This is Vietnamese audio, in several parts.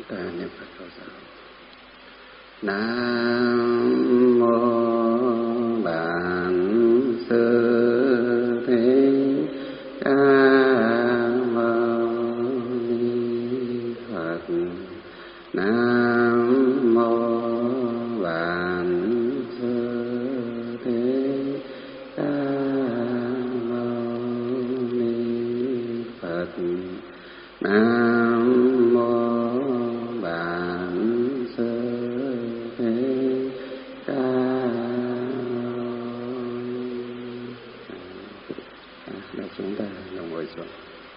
Ta niệm Phật câu sau. Nam mô Bản Sư Thích Ca Mâu Ni Phật. Nam mô Bản Sư Thích Ca Mâu Ni Phật. Nam mô Bản Sư Thích Ca Mâu. Chúng ta đồng ngồi xuống.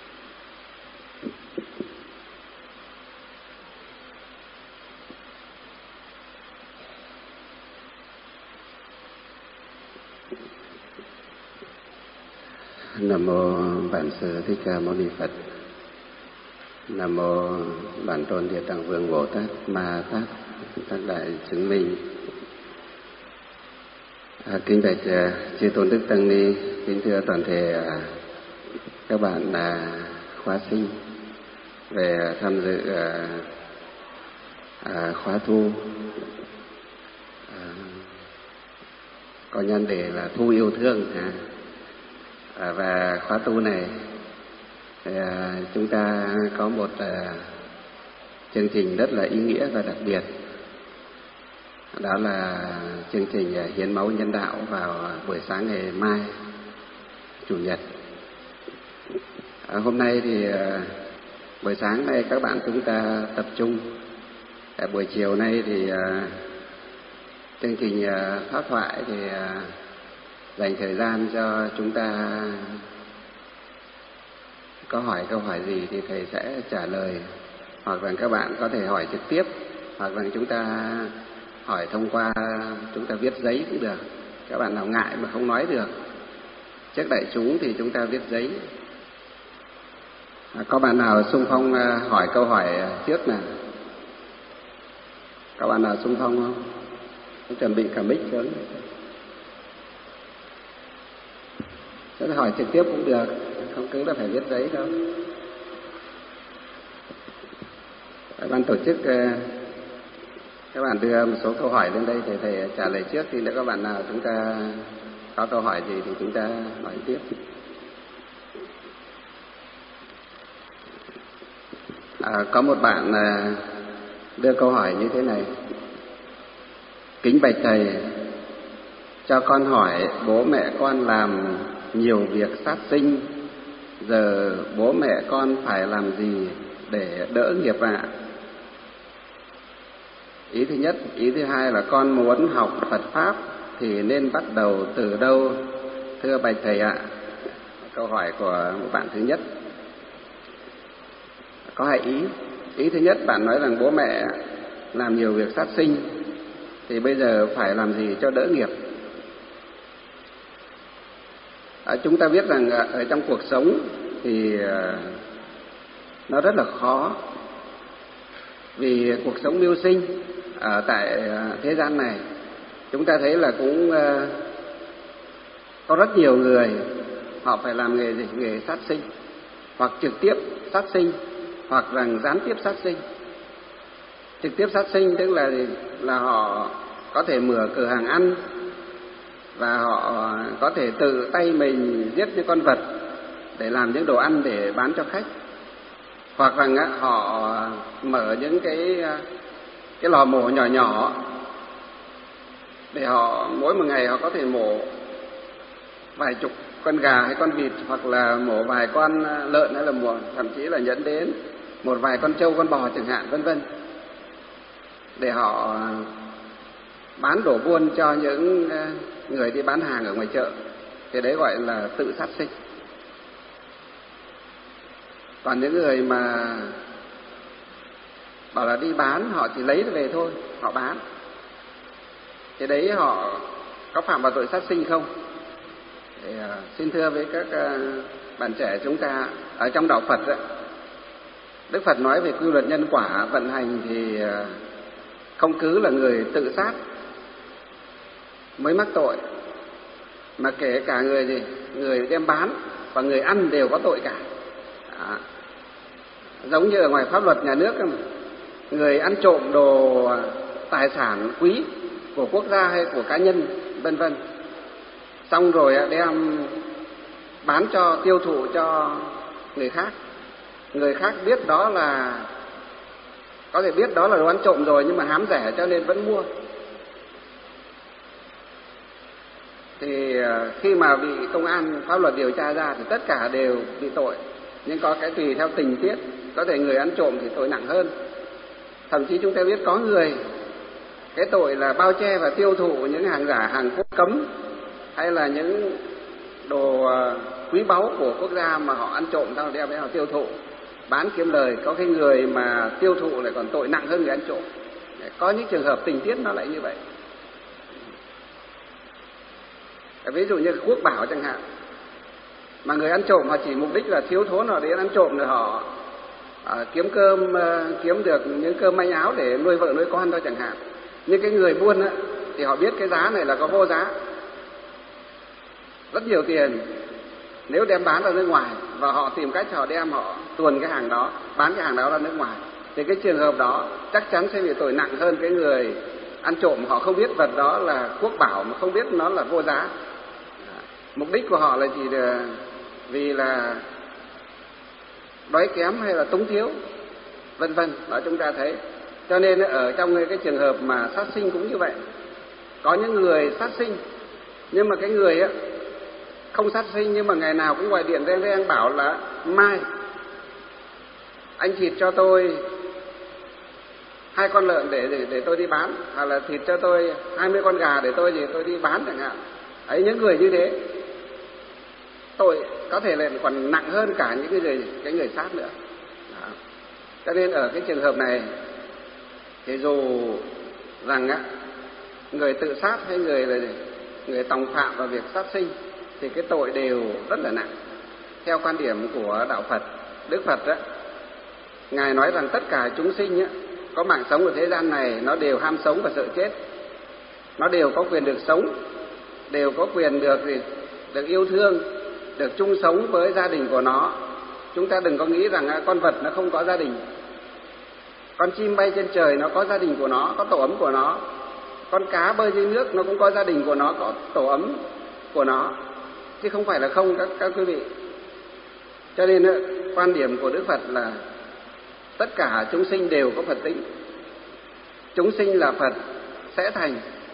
Nam mô Bản Sư Thích Ca Mâu Ni Phật. Nam mô Bản Tôn Địa Tạng Vương Bồ Tát Ma Tát các đại chứng minh. Kính bạch chư tôn đức tăng ni, kính thưa toàn thể các bạn khóa sinh về tham dự khóa thu có nhân đề là thu yêu thương. Và khóa tu này chúng ta có một chương trình rất là ý nghĩa và đặc biệt, đó là chương trình hiến máu nhân đạo vào buổi sáng ngày mai Chủ nhật. Hôm nay thì buổi sáng nay các bạn chúng ta tập trung, buổi chiều nay thì chương trình pháp thoại thì dành thời gian cho chúng ta có hỏi câu hỏi gì thì thầy sẽ trả lời, hoặc là các bạn có thể hỏi trực tiếp, hoặc là chúng ta hỏi thông qua chúng ta viết giấy cũng được. Các bạn nào ngại mà không nói được trước đại chúng thì chúng ta viết giấy. Có bạn nào xung phong hỏi câu hỏi trước nào? Có bạn nào xung phong không? Tôi chuẩn bị cả mic xuống. Chúng ta hỏi trực tiếp cũng được, không cứ là phải viết giấy đâu. Ban tổ chức các bạn đưa một số câu hỏi lên đây thì thầy trả lời trước, thì nếu các bạn nào chúng ta có câu hỏi gì thì chúng ta hỏi tiếp. Có một bạn đưa câu hỏi như thế này: kính bạch thầy, cho con hỏi bố mẹ con làm nhiều việc sát sinh, giờ bố mẹ con phải làm gì để đỡ nghiệp ạ? Ý thứ nhất. Ý thứ hai là con muốn học Phật Pháp thì nên bắt đầu từ đâu, thưa bạch thầy ạ? Câu hỏi của một bạn thứ nhất có hai ý. Ý thứ nhất, bạn nói rằng bố mẹ làm nhiều việc sát sinh thì bây giờ phải làm gì cho đỡ nghiệp. Chúng ta biết rằng ở trong cuộc sống thì nó rất là khó, vì cuộc sống mưu sinh ở tại thế gian này chúng ta thấy là cũng có rất nhiều người họ phải làm nghề gì? Nghề sát sinh, hoặc trực tiếp sát sinh, hoặc rằng gián tiếp sát sinh. Trực tiếp sát sinh tức là họ có thể mở cửa hàng ăn và họ có thể tự tay mình giết những con vật để làm những đồ ăn để bán cho khách, hoặc rằng họ mở những cái lò mổ nhỏ nhỏ để họ mỗi một ngày họ có thể mổ vài chục con gà hay con vịt, hoặc là mổ vài con lợn, hay là thậm chí là dẫn đến một vài con trâu con bò chẳng hạn, vân vân, để họ bán đổ buôn cho những người đi bán hàng ở ngoài chợ. Thì đấy gọi là tự sát sinh. Còn những người mà bảo là đi bán, họ chỉ lấy về thôi, họ bán, thì đấy họ có phạm vào tội sát sinh không? Thì xin thưa với các bạn trẻ chúng ta, ở trong đạo Phật ấy, Đức Phật nói về quy luật nhân quả vận hành thì không cứ là người tự sát mới mắc tội, mà kể cả người đem bán và người ăn đều có tội cả. Giống như ở ngoài pháp luật nhà nước mà, người ăn trộm đồ tài sản quý của quốc gia hay của cá nhân vân vân, xong rồi đem bán cho, tiêu thụ cho người khác. Người khác biết đó là, có thể biết đó là đồ ăn trộm rồi nhưng mà hám rẻ cho nên vẫn mua. Thì khi mà bị công an pháp luật điều tra ra thì tất cả đều bị tội, nhưng có cái tùy theo tình tiết, có thể người ăn trộm thì tội nặng hơn. Thậm chí chúng ta biết có người cái tội là bao che và tiêu thụ những hàng giả, hàng quốc cấm, hay là những đồ quý báu của quốc gia mà họ ăn trộm sau đem đến họ tiêu thụ, bán kiếm lời. Có cái người mà tiêu thụ lại còn tội nặng hơn người ăn trộm. Có những trường hợp tình tiết nó lại như vậy. Ví dụ như quốc bảo chẳng hạn, mà người ăn trộm họ chỉ mục đích là thiếu thốn, họ đến ăn trộm rồi họ kiếm cơm, kiếm được những cơm manh áo để nuôi vợ nuôi con thôi chẳng hạn. Nhưng cái người buôn thì họ biết cái giá này là có vô giá, rất nhiều tiền nếu đem bán ra nước ngoài, và họ tìm cách họ đem, họ tuồn cái hàng đó, bán cái hàng đó ra nước ngoài, thì cái trường hợp đó chắc chắn sẽ bị tội nặng hơn cái người ăn trộm. Họ không biết vật đó là quốc bảo mà không biết nó là vô giá. Mục đích của họ là chỉ là vì là đói kém hay là túng thiếu vân vân, đó chúng ta thấy. Cho nên ở trong cái trường hợp mà sát sinh cũng như vậy. Có những người sát sinh, nhưng mà cái người không sát sinh nhưng mà ngày nào cũng gọi điện reng reng bảo là mai anh thịt cho tôi 2 con lợn để tôi đi bán, hoặc là thịt cho tôi 20 con gà để tôi đi bán chẳng hạn. Ấy, những người như thế tội có thể là còn nặng hơn cả những cái người sát nữa. Đó. Cho nên ở cái trường hợp này thì dù rằng người tự sát hay người tòng phạm vào việc sát sinh thì cái tội đều rất là nặng. Theo quan điểm của đạo Phật, Đức Phật Ngài nói rằng tất cả chúng sinh có mạng sống ở thế gian này nó đều ham sống và sợ chết. Nó đều có quyền được sống, đều có quyền được yêu thương, được chung sống với gia đình của nó. Chúng ta đừng có nghĩ rằng con vật nó không có gia đình. Con chim bay trên trời nó có gia đình của nó, có tổ ấm của nó. Con cá bơi dưới nước nó cũng có gia đình của nó, có tổ ấm của nó, chứ không phải là không các quý vị. Cho nên quan điểm của Đức Phật là tất cả chúng sinh đều có Phật tính. Chúng sinh là Phật sẽ thành,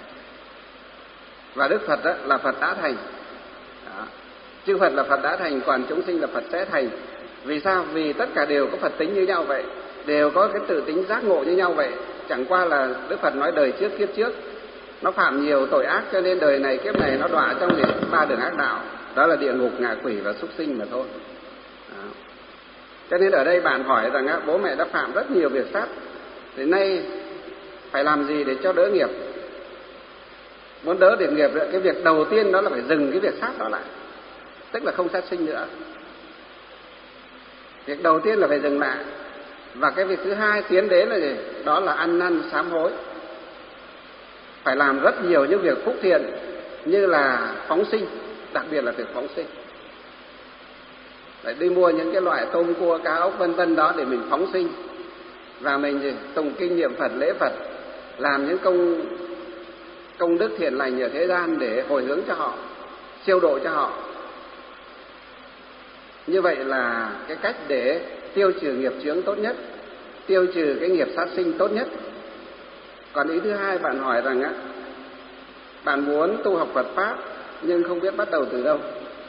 và Đức Phật là Phật đã thành. Đó. Chư Phật là Phật đã thành, còn chúng sinh là Phật sẽ thành. Vì sao? Vì tất cả đều có Phật tính như nhau vậy, đều có cái tự tính giác ngộ như nhau vậy. Chẳng qua là Đức Phật nói đời trước kiếp trước nó phạm nhiều tội ác, cho nên đời này kiếp này nó đọa trong 3 đường ác đạo, đó là địa ngục, ngạ quỷ và súc sinh mà thôi. Đó. Cho nên ở đây bạn hỏi rằng bố mẹ đã phạm rất nhiều việc sát, thì nay phải làm gì để cho đỡ nghiệp? Muốn đỡ được nghiệp, cái việc đầu tiên đó là phải dừng cái việc sát đó lại, tức là không sát sinh nữa. Việc đầu tiên là phải dừng lại. Và cái việc thứ hai tiến đến là gì? Đó là ăn năn sám hối. Phải làm rất nhiều những việc phúc thiện, như là phóng sinh, đặc biệt là việc phóng sinh. Để đi mua những cái loại tôm cua cá ốc vân vân đó để mình phóng sinh, và mình tụng kinh niệm Phật, lễ Phật, làm những công đức thiện lành ở thế gian để hồi hướng cho họ, siêu độ cho họ. Như vậy là cái cách để tiêu trừ nghiệp chướng tốt nhất, tiêu trừ cái nghiệp sát sinh tốt nhất. Còn ý thứ hai, bạn hỏi rằng bạn muốn tu học Phật Pháp nhưng không biết bắt đầu từ đâu.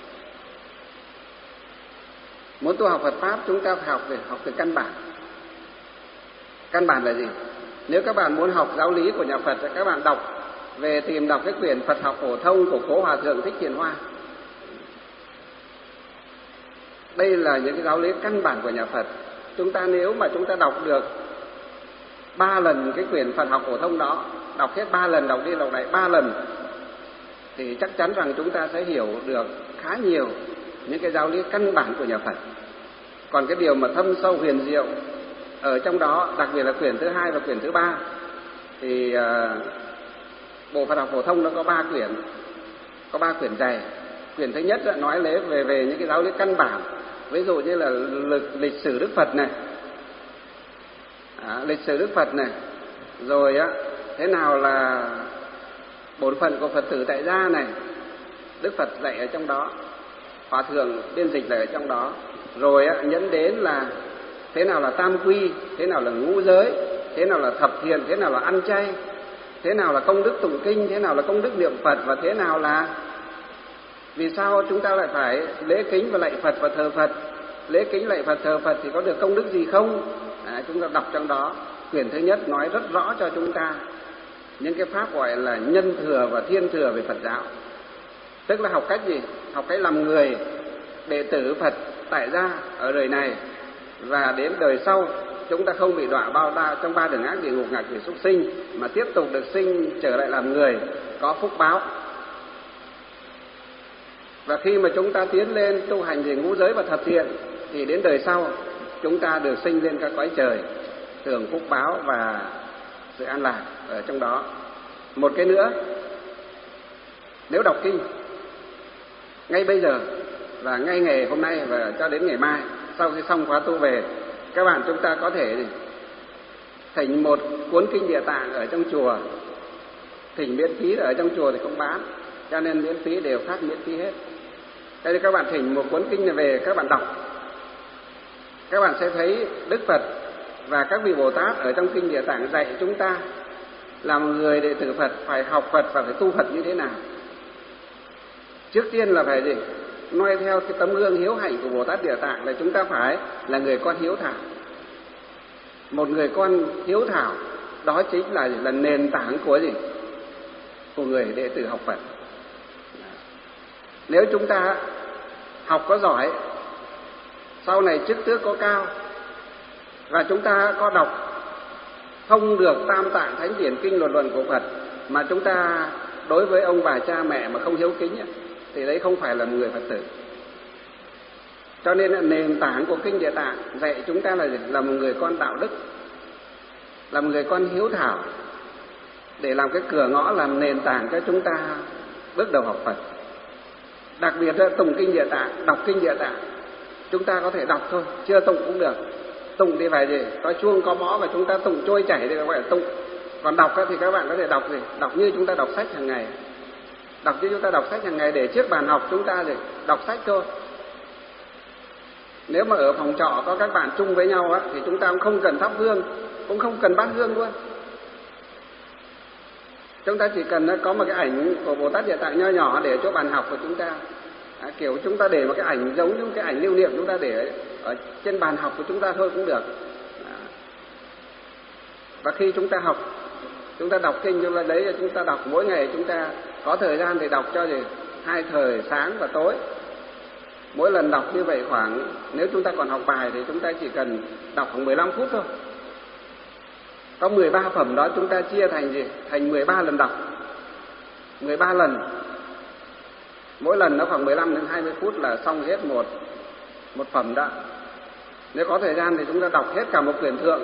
Muốn tu học Phật Pháp chúng ta phải học từ căn bản. Căn bản là gì? Nếu các bạn muốn học giáo lý của nhà Phật, các bạn tìm đọc cái quyển Phật học phổ thông của Cố Hòa Thượng Thích Thiện Hoa. Đây là những cái giáo lý căn bản của nhà Phật. Nếu mà chúng ta đọc được 3 lần cái quyển Phật học phổ thông đó, đọc hết 3 lần, đọc đi đọc lại 3 lần, thì chắc chắn rằng chúng ta sẽ hiểu được khá nhiều những cái giáo lý căn bản của nhà Phật. Còn cái điều mà thâm sâu huyền diệu ở trong đó, đặc biệt là quyển thứ 2 và quyển thứ 3, thì bộ Phật học phổ thông nó có 3 quyển, có 3 quyển dày. Quyển thứ nhất nói về những cái giáo lý căn bản, ví dụ như là lịch sử Đức Phật này, lịch sử Đức Phật này, rồi thế nào là bổn phận của Phật tử tại gia này, Đức Phật dạy ở trong đó, Hòa thượng biên dịch lại ở trong đó, rồi nhấn đến là thế nào là tam quy, thế nào là ngũ giới, thế nào là thập thiện, thế nào là ăn chay, thế nào là công đức tụng kinh, thế nào là công đức niệm Phật, và thế nào là vì sao chúng ta lại phải lễ kính và lạy Phật và thờ Phật. Lễ kính lạy Phật thờ Phật thì có được công đức gì không? Chúng ta đọc trong đó, quyển thứ nhất nói rất rõ cho chúng ta những cái pháp gọi là nhân thừa và thiên thừa về Phật giáo. Tức là học cách gì? Học cách làm người đệ tử Phật tại gia ở đời này, và đến đời sau chúng ta không bị đọa bao la trong 3 đường ác địa ngục, ngạ quỷ, súc sinh, mà tiếp tục được sinh trở lại làm người có phúc báo. Và khi mà chúng ta tiến lên tu hành về ngũ giới và thập thiện thì đến đời sau chúng ta được sinh lên các cõi trời, hưởng phúc báo và sự an lạc ở trong đó. Một cái nữa, nếu đọc kinh ngay bây giờ và ngay ngày hôm nay và cho đến ngày mai, sau khi xong khóa tu về, các bạn chúng ta có thể thỉnh một cuốn kinh Địa Tạng ở trong chùa, thỉnh miễn phí, ở trong chùa thì không bán, cho nên miễn phí, đều phát miễn phí hết. Thế thì các bạn thỉnh một cuốn kinh này về, các bạn đọc, các bạn sẽ thấy Đức Phật và các vị Bồ Tát ở trong kinh Địa Tạng dạy chúng ta làm người đệ tử Phật phải học Phật và phải tu Phật như thế nào. Trước tiên là phải gì? Noi theo cái tấm gương hiếu hạnh của Bồ Tát Địa Tạng là chúng ta phải là người con hiếu thảo. Một người con hiếu thảo đó chính là nền tảng của gì? Của người đệ tử học Phật. Nếu chúng ta học có giỏi, sau này chức tước có cao, và chúng ta có đọc không được Tam Tạng Thánh Điển Kinh Luật Luận của Phật, mà chúng ta đối với ông bà cha mẹ mà không hiếu kính thì đấy không phải là một người Phật tử. Cho nên là nền tảng của kinh Địa Tạng dạy chúng ta là một người con đạo đức, là một người con hiếu thảo, để làm cái cửa ngõ, làm nền tảng cho chúng ta bước đầu học Phật. Đặc biệt là tụng kinh Địa Tạng, đọc kinh Địa Tạng, chúng ta có thể đọc thôi, chưa tụng cũng được. Tụng thì phải gì? Có chuông có mõ và chúng ta tụng trôi chảy thì gọi là tụng. Còn đọc thì các bạn có thể đọc gì? Đọc như chúng ta đọc sách hàng ngày. Đọc như chúng ta đọc sách hàng ngày, để trước bàn học chúng ta gì? Đọc sách thôi. Nếu mà ở phòng trọ có các bạn chung với nhau thì chúng ta cũng không cần thắp hương, cũng không cần bát hương luôn. Chúng ta chỉ cần có một cái ảnh của Bồ Tát Địa Tạng nho nhỏ để chỗ bàn học của chúng ta. Kiểu chúng ta để một cái ảnh giống như cái ảnh lưu niệm chúng ta để ở trên bàn học của chúng ta thôi cũng được. Và khi chúng ta học, chúng ta đọc kinh, chúng ta lấy chúng ta đọc mỗi ngày, chúng ta có thời gian thì đọc cho 2 thời sáng và tối. Mỗi lần đọc như vậy khoảng, nếu chúng ta còn học bài thì chúng ta chỉ cần đọc khoảng 15 phút thôi. Có 13 phẩm đó chúng ta chia thành gì? Thành 13 lần đọc. 13 lần. Mỗi lần nó khoảng 15 đến 20 phút là xong hết một phẩm đó. Nếu có thời gian thì chúng ta đọc hết cả một quyển thượng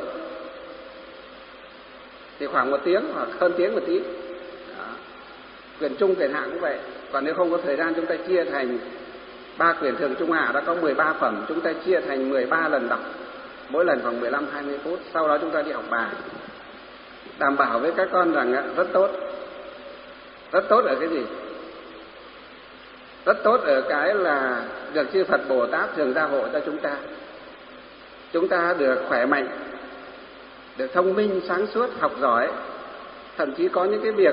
thì khoảng 1 tiếng hoặc hơn tiếng một tí. Đó. Quyển trung, quyển hạ cũng vậy. Còn nếu không có thời gian chúng ta chia thành 3 quyển thượng trung hạ, đã có 13 phẩm, chúng ta chia thành 13 lần đọc. Mỗi lần khoảng 15-20 phút, sau đó chúng ta đi học bài. Đảm bảo với các con rằng rất tốt. Rất tốt ở cái gì? Rất tốt ở cái là được chư Phật Bồ Tát thường gia hộ cho chúng ta. Chúng ta được khỏe mạnh, được thông minh, sáng suốt, học giỏi. Thậm chí có những cái việc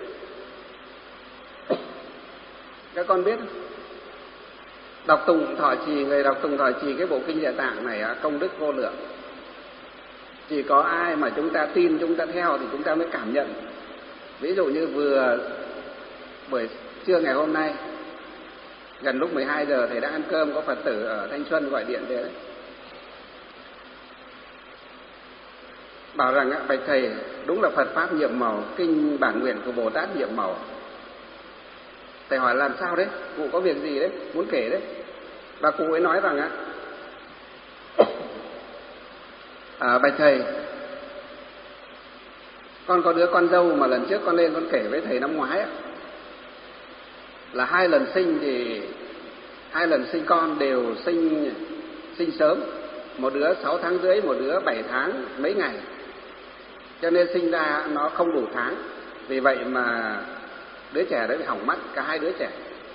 các con biết, đọc tụng thọ trì, người đọc tụng thọ trì cái bộ kinh Địa Tạng này công đức vô lượng. Chỉ có ai mà chúng ta tin, chúng ta theo thì chúng ta mới cảm nhận. Ví dụ như vừa buổi trưa ngày hôm nay, gần lúc 12 giờ thầy đang ăn cơm, có Phật tử ở Thanh Xuân gọi điện về đấy. Bảo rằng bạch thầy, đúng là Phật Pháp nhiệm màu, kinh bản nguyện của Bồ Tát nhiệm màu. Thầy hỏi làm sao đấy? Cụ có việc gì đấy? Muốn kể đấy. Và cụ ấy nói rằng bạch thầy, con có đứa con dâu mà lần trước con lên con kể với thầy năm ngoái là 2 lần sinh thì 2 lần sinh con đều sinh sớm. Một đứa 6 tháng rưỡi, một đứa 7 tháng mấy ngày. cho nên sinh ra nó không đủ tháng. Vì vậy mà đứa trẻ đấy bị hỏng mắt, cả hai đứa trẻ.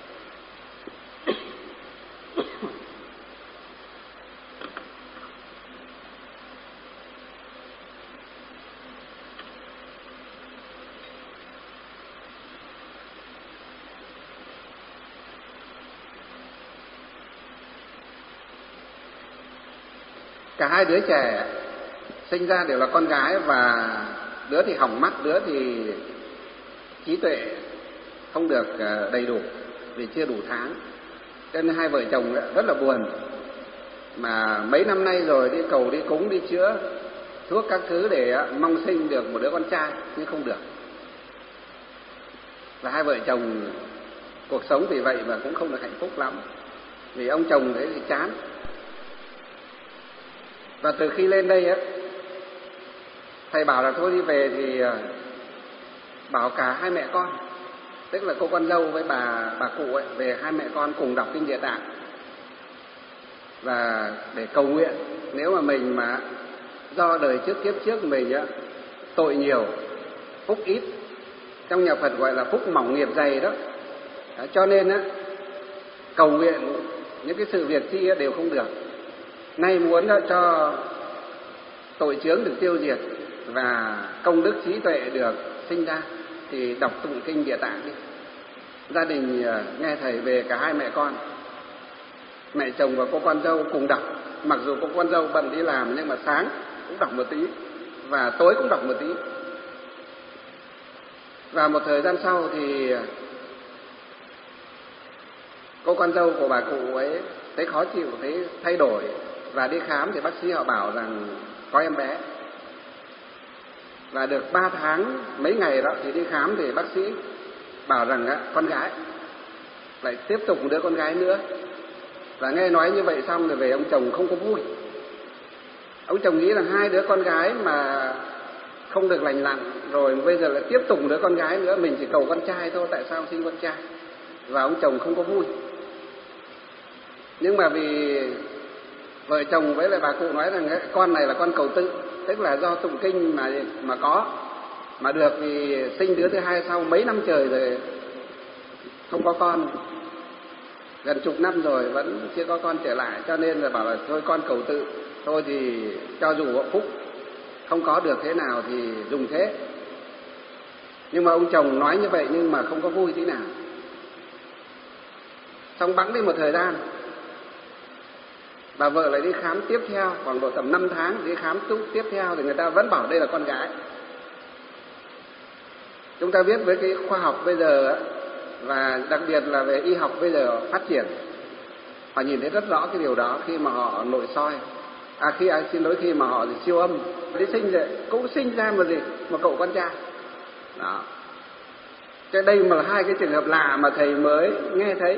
Cả hai đứa trẻ sinh ra đều là con gái, và đứa thì hỏng mắt, đứa thì trí tuệ không được đầy đủ vì chưa đủ tháng. Cho nên hai vợ chồng rất là buồn. Mà mấy năm nay rồi đi cầu đi cúng đi chữa thuốc các thứ để mong sinh được một đứa con trai nhưng không được. Và hai vợ chồng cuộc sống vì vậy mà cũng không được hạnh phúc lắm. Vì ông chồng đấy thì chán. Và từ khi lên đây á, thầy bảo là thôi đi về thì bảo cả hai mẹ con, tức là cô con dâu với bà cụ ấy, về hai mẹ con cùng đọc kinh Địa Tạng và để cầu nguyện. Nếu mà mình mà do đời trước kiếp trước mình á tội nhiều, phúc ít, trong nhà Phật gọi là phúc mỏng nghiệp dày đó, cho nên á cầu nguyện những cái sự việc chi đều không được. Nay muốn cho tội chướng được tiêu diệt và công đức trí tuệ được sinh ra thì đọc tụng kinh Địa Tạng đi. Gia đình nghe thầy về cả hai mẹ con, mẹ chồng và cô con dâu cùng đọc. Mặc dù cô con dâu bận đi làm nhưng mà sáng cũng đọc một tí và tối cũng đọc một tí. Và một thời gian sau thì cô con dâu của bà cụ ấy thấy khó chịu, thấy thay đổi và đi khám thì bác sĩ họ bảo rằng có em bé. Và được 3 tháng mấy ngày đó thì đi khám thì bác sĩ bảo rằng con gái, lại tiếp tục một đứa con gái nữa. Và nghe nói như vậy xong rồi về ông chồng không có vui. Ông chồng nghĩ rằng hai đứa con gái mà không được lành lặn rồi bây giờ lại tiếp tục một đứa con gái nữa, mình chỉ cầu con trai thôi, tại sao sinh con trai? Và ông chồng không có vui. Nhưng mà vì vợ chồng với lại bà cụ nói rằng con này là con cầu tự, tức là do tụng kinh mà có, mà được thì sinh đứa thứ hai sau mấy năm trời rồi không có con, gần chục năm rồi vẫn chưa có con trở lại, cho nên là bảo là thôi con cầu tự, thôi thì cho dù hạnh phúc không có được thế nào thì dùng thế. Nhưng mà ông chồng nói như vậy nhưng mà không có vui tí nào. Xong bẵng đi một thời gian, bà vợ lại đi khám tiếp theo, khoảng độ tầm 5 tháng đi khám tiếp theo thì người ta vẫn bảo đây là con gái. Chúng ta biết với cái khoa học bây giờ và đặc biệt là về y học bây giờ phát triển, họ nhìn thấy rất rõ cái điều đó khi mà họ nội soi, khi mà họ siêu âm, đi sinh rồi cũng sinh ra một cậu con trai. Đó. Cái đây mà là hai cái trường hợp lạ mà thầy mới nghe thấy.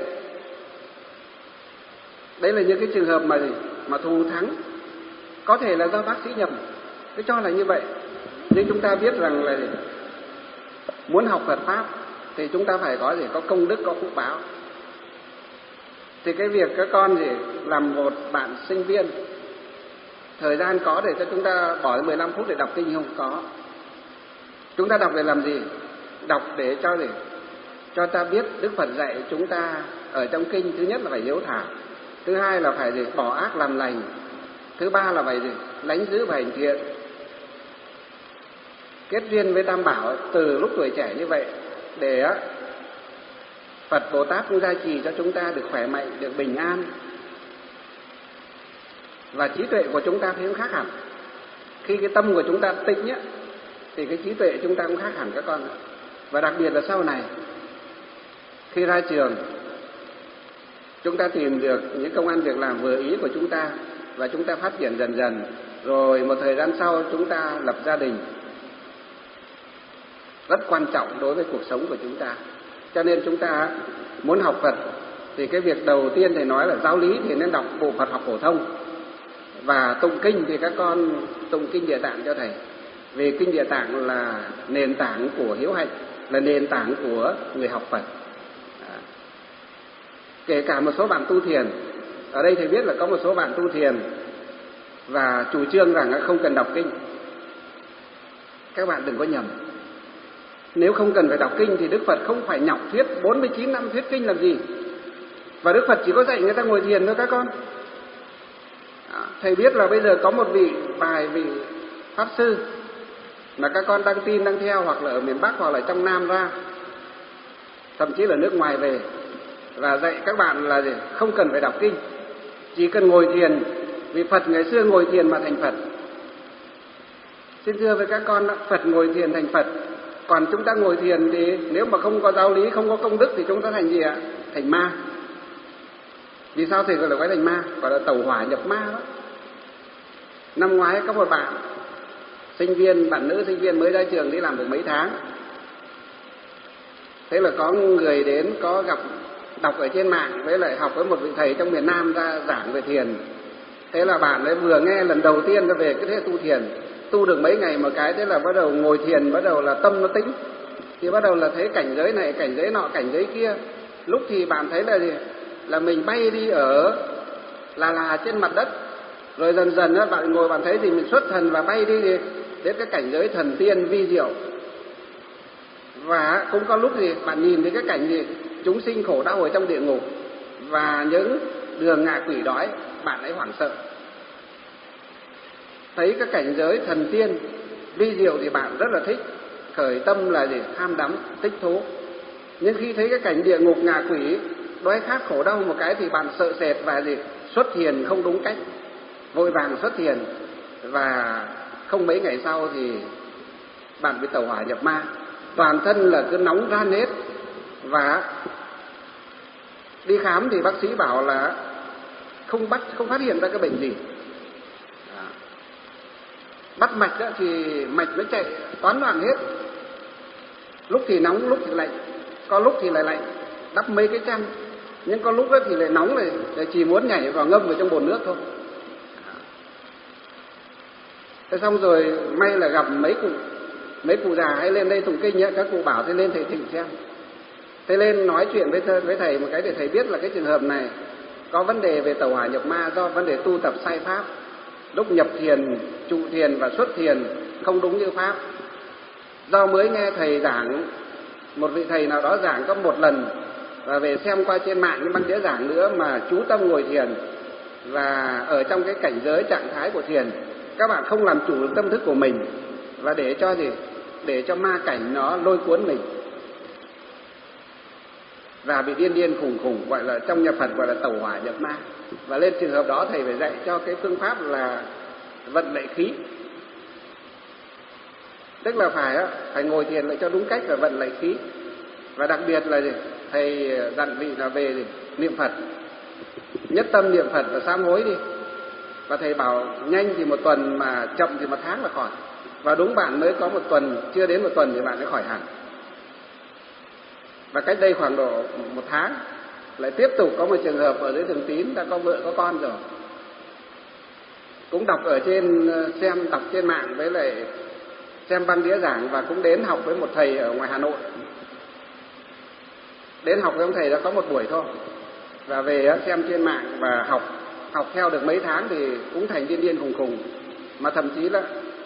Đấy là những cái trường hợp mà thù thắng, có thể là do bác sĩ nhầm, cứ cho là như vậy. Nhưng chúng ta biết rằng là muốn học Phật pháp thì chúng ta phải có công đức, có phúc báo. Thì cái việc các con làm một bạn sinh viên, thời gian có để cho chúng ta bỏ 15 phút để đọc kinh không? Có. Chúng ta đọc để làm gì? Đọc để cho ta biết Đức Phật dạy chúng ta ở trong kinh. Thứ nhất là phải hiếu thảo, thứ hai là phải bỏ ác làm lành, thứ ba là phải lánh giữ và hành thiện. Kết duyên với Tam Bảo từ lúc tuổi trẻ như vậy để Phật Bồ Tát cũng gia trì cho chúng ta được khỏe mạnh, được bình an. Và trí tuệ của chúng ta thêm khác hẳn. Khi cái tâm của chúng ta tĩnh nhá, thì cái trí tuệ chúng ta cũng khác hẳn các con. Và đặc biệt là sau này, khi ra trường, chúng ta tìm được những công ăn việc làm vừa ý của chúng ta và chúng ta phát triển dần dần. Rồi một thời gian sau chúng ta lập gia đình. Rất quan trọng đối với cuộc sống của chúng ta. Cho nên chúng ta muốn học Phật thì cái việc đầu tiên thầy nói là giáo lý thì nên đọc bộ Phật học phổ thông. Và tụng kinh thì các con tụng kinh Địa Tạng cho thầy. Vì kinh Địa Tạng là nền tảng của hiếu hạnh, là nền tảng của người học Phật. Kể cả một số bạn tu thiền, ở đây thầy biết là có một số bạn tu thiền và chủ trương rằng không cần đọc kinh. Các bạn đừng có nhầm. Nếu không cần phải đọc kinh thì Đức Phật không phải nhọc thuyết 49 năm thuyết kinh làm gì. Và Đức Phật chỉ có dạy người ta ngồi thiền thôi các con. Thầy biết là bây giờ có một vài vị Pháp Sư mà các con đang tin, đang theo, hoặc là ở miền Bắc, hoặc là trong Nam ra, thậm chí là nước ngoài về, và dạy các bạn là gì? Không cần phải đọc kinh, chỉ cần ngồi thiền, vì Phật ngày xưa ngồi thiền mà thành Phật. Xin thưa với các con, Phật ngồi thiền thành Phật. Còn chúng ta ngồi thiền thì nếu mà không có giáo lý, không có công đức thì chúng ta thành gì ạ? Thành ma. Vì sao thầy gọi là thành ma? Gọi là tẩu hỏa nhập ma đó. Năm ngoái có một bạn nữ sinh viên mới ra trường đi làm được mấy tháng. Thế là có người đến, có gặp, đọc ở trên mạng, với lại học với một vị thầy trong miền Nam ra giảng về thiền. Thế là bạn ấy vừa nghe lần đầu tiên ra về cái thế tu thiền, tu được mấy ngày một cái, thế là bắt đầu ngồi thiền, bắt đầu là tâm nó tĩnh, thì bắt đầu là thấy cảnh giới này, cảnh giới nọ, cảnh giới kia. Lúc thì bạn thấy là gì? Là mình bay đi ở là trên mặt đất, rồi dần dần đó, bạn ngồi bạn thấy thì mình xuất thần và bay đi đến cái cảnh giới thần tiên vi diệu. Và cũng có lúc thì bạn nhìn thấy cái cảnh gì chúng sinh khổ đau ở trong địa ngục và những đường ngạ quỷ đói, bạn ấy hoảng sợ. Thấy cái cảnh giới thần tiên vi diệu thì bạn rất là thích, khởi tâm là gì? Tham đắm, thích thú. Nhưng khi thấy cái cảnh địa ngục ngạ quỷ đói khát khổ đau một cái thì bạn sợ sệt và gì? Xuất thiền không đúng cách, vội vàng xuất thiền, và không mấy ngày sau thì bạn bị tẩu hỏa nhập ma. Toàn thân là cứ nóng ran hết, và đi khám thì bác sĩ bảo là không phát hiện ra cái bệnh gì. Bắt mạch đó thì mạch nó chạy toán loạn hết, lúc thì nóng, lúc thì lạnh, có lúc thì lại lạnh, đắp mấy cái chăn, nhưng có lúc đó thì lại nóng này, chỉ muốn nhảy vào ngâm vào trong bồn nước thôi. Thế xong rồi may là gặp mấy cụ già hay lên đây tụng kinh ấy, các cụ bảo thế lên thầy thỉnh xem. Thế lên nói chuyện với thầy một cái để thầy biết là cái trường hợp này có vấn đề về tẩu hỏa nhập ma do vấn đề tu tập sai pháp. Lúc nhập thiền, trụ thiền và xuất thiền không đúng như pháp. Do mới nghe thầy giảng, một vị thầy nào đó giảng có một lần, và về xem qua trên mạng những băng đĩa giảng nữa, mà chú tâm ngồi thiền và ở trong cái cảnh giới trạng thái của thiền, các bạn không làm chủ được tâm thức của mình, và để cho gì? Để cho ma cảnh nó lôi cuốn mình, và bị điên khùng khùng, gọi là trong nhà Phật gọi là tẩu hỏa nhập ma. Và lên trường hợp đó thầy phải dạy cho cái phương pháp là vận lợi khí. Tức là phải ngồi thiền lại cho đúng cách và vận lợi khí. Và đặc biệt là gì? Thầy dặn vị là về gì? Niệm Phật, nhất tâm niệm Phật và sám hối đi. Và thầy bảo nhanh thì 1 tuần, mà chậm thì 1 tháng là khỏi. Và đúng bạn mới có 1 tuần, chưa đến 1 tuần thì bạn mới khỏi hẳn. Và cách đây khoảng độ 1 tháng lại tiếp tục có một trường hợp ở dưới Thường Tín, đã có vợ có con rồi, cũng đọc ở trên, đọc trên mạng, với lại xem băng đĩa giảng, và cũng đến học với một thầy ở ngoài Hà Nội. Đến học với ông thầy đã có 1 buổi thôi, và về xem trên mạng và học theo được mấy tháng thì cũng thành điên khùng khùng, mà thậm chí là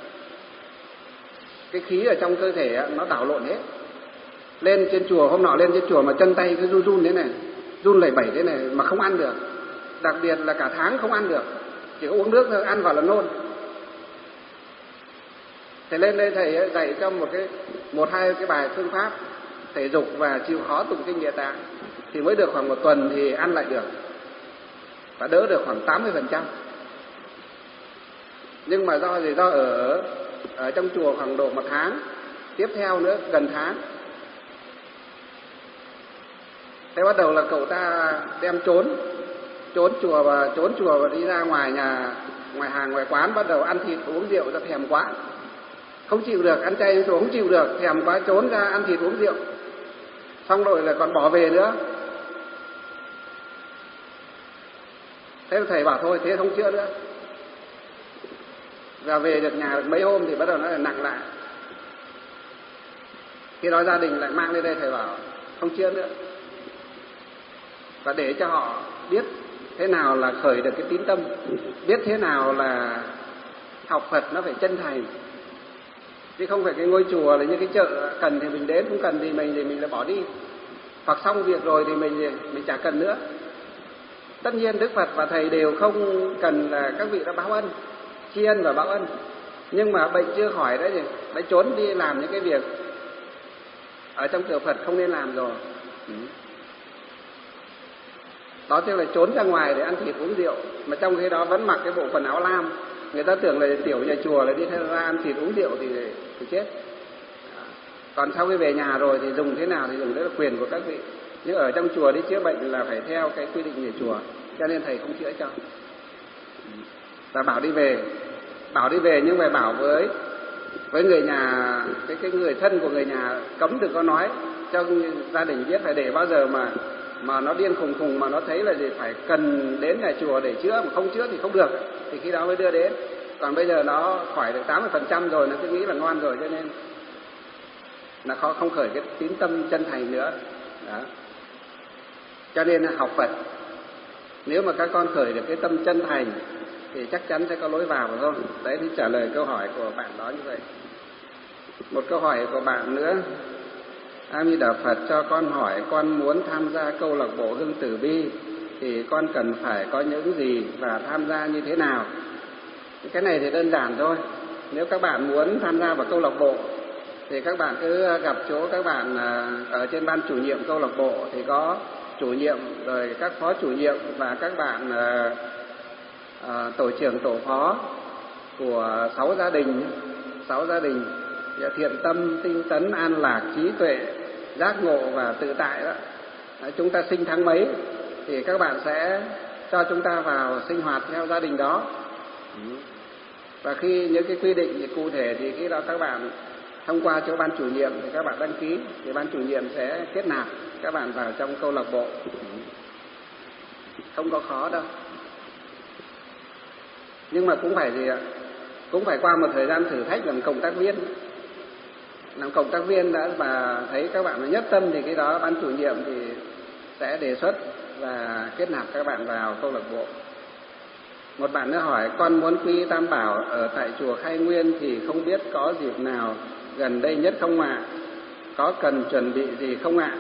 cái khí ở trong cơ thể nó đảo lộn hết. Lên trên chùa, hôm nọ lên trên chùa mà chân tay cứ run thế này, run lẩy bẩy thế này mà không ăn được. Đặc biệt là cả tháng không ăn được, chỉ có uống nước thôi, ăn vào là nôn. Thầy lên đây thầy dạy cho 1-2 cái bài phương pháp thể dục và chịu khó tụng kinh Địa Tạng, thì mới được khoảng 1 tuần thì ăn lại được, và đỡ được khoảng 80%. Nhưng mà do ở trong chùa khoảng độ 1 tháng, tiếp theo nữa gần tháng. Thế bắt đầu là cậu ta đem trốn chùa và đi ra ngoài hàng ngoài quán, bắt đầu ăn thịt uống rượu, ra thèm quá, không chịu được, ăn chay chùa không chịu được, thèm quá trốn ra ăn thịt uống rượu, xong rồi là còn bỏ về nữa. Thế thầy bảo thôi thế không chữa nữa. Và về được nhà được mấy hôm thì bắt đầu nó lại nặng lại. Khi đó gia đình lại mang lên đây, thầy bảo không chữa nữa. Và để cho họ biết thế nào là khởi được cái tín tâm, biết thế nào là học Phật nó phải chân thành. chứ không phải cái ngôi chùa là như cái chợ, cần thì mình đến, không cần thì mình lại bỏ đi, hoặc xong việc rồi thì mình chả cần nữa. Tất nhiên Đức Phật và thầy đều không cần là các vị đã báo ân, tri ân và báo ân, nhưng mà bệnh chưa khỏi đấy thì đã trốn đi làm những cái việc ở trong chùa Phật không nên làm rồi. Đó tức là trốn ra ngoài để ăn thịt uống rượu, mà trong khi đó vẫn mặc cái bộ quần áo lam. Người ta tưởng là tiểu nhà chùa là đi theo ra ăn thịt uống rượu thì chết. Còn sau khi về nhà rồi thì dùng thế nào thì dùng, đấy là quyền của các vị. Nhưng ở trong chùa đi chữa bệnh là phải theo cái quy định nhà chùa, cho nên thầy không chữa cho. Và bảo đi về nhưng phải bảo với người nhà, cái người thân của người nhà, cấm đừng có nói cho gia đình biết, phải để bao giờ mà nó điên khùng mà nó thấy là gì phải cần đến nhà chùa để chữa, mà không chữa thì không được, thì khi đó mới đưa đến. Còn bây giờ nó khỏi được 80% rồi, nó cứ nghĩ là ngon rồi, cho nên là không khởi cái tín tâm chân thành nữa. Đó. Cho nên là học Phật, nếu mà các con khởi được cái tâm chân thành thì chắc chắn sẽ có lối vào phải không? Đấy thì trả lời câu hỏi của bạn đó như vậy. Một câu hỏi của bạn nữa: A Di Đà Phật, cho con hỏi, con muốn tham gia câu lạc bộ Hưng Từ Bi thì con cần phải có những gì và tham gia như thế nào? Cái này thì đơn giản thôi. Nếu các bạn muốn tham gia vào câu lạc bộ thì các bạn cứ gặp chỗ các bạn ở trên ban chủ nhiệm câu lạc bộ, thì có chủ nhiệm rồi các phó chủ nhiệm và các bạn tổ trưởng tổ phó của 6 gia đình thiện tâm, tinh tấn, an lạc, trí tuệ, giác ngộ và tự tại đó. Chúng ta sinh tháng mấy thì các bạn sẽ cho chúng ta vào sinh hoạt theo gia đình đó. Và khi những cái quy định thì cụ thể thì khi đó các bạn thông qua chỗ ban chủ nhiệm thì các bạn đăng ký, thì ban chủ nhiệm sẽ kết nạp các bạn vào trong câu lạc bộ. Không có khó đâu. Nhưng mà cũng phải gì ạ? Cũng phải qua một thời gian thử thách làm cộng tác viên. Làm cộng tác viên đã mà thấy các bạn nhất tâm thì cái đó ban chủ nhiệm thì sẽ đề xuất và kết nạp các bạn vào câu lạc bộ. Một bạn nữa hỏi: con muốn quy Tam Bảo ở tại chùa Khai Nguyên thì không biết có dịp nào gần đây nhất không ạ? Có cần chuẩn bị gì không ạ?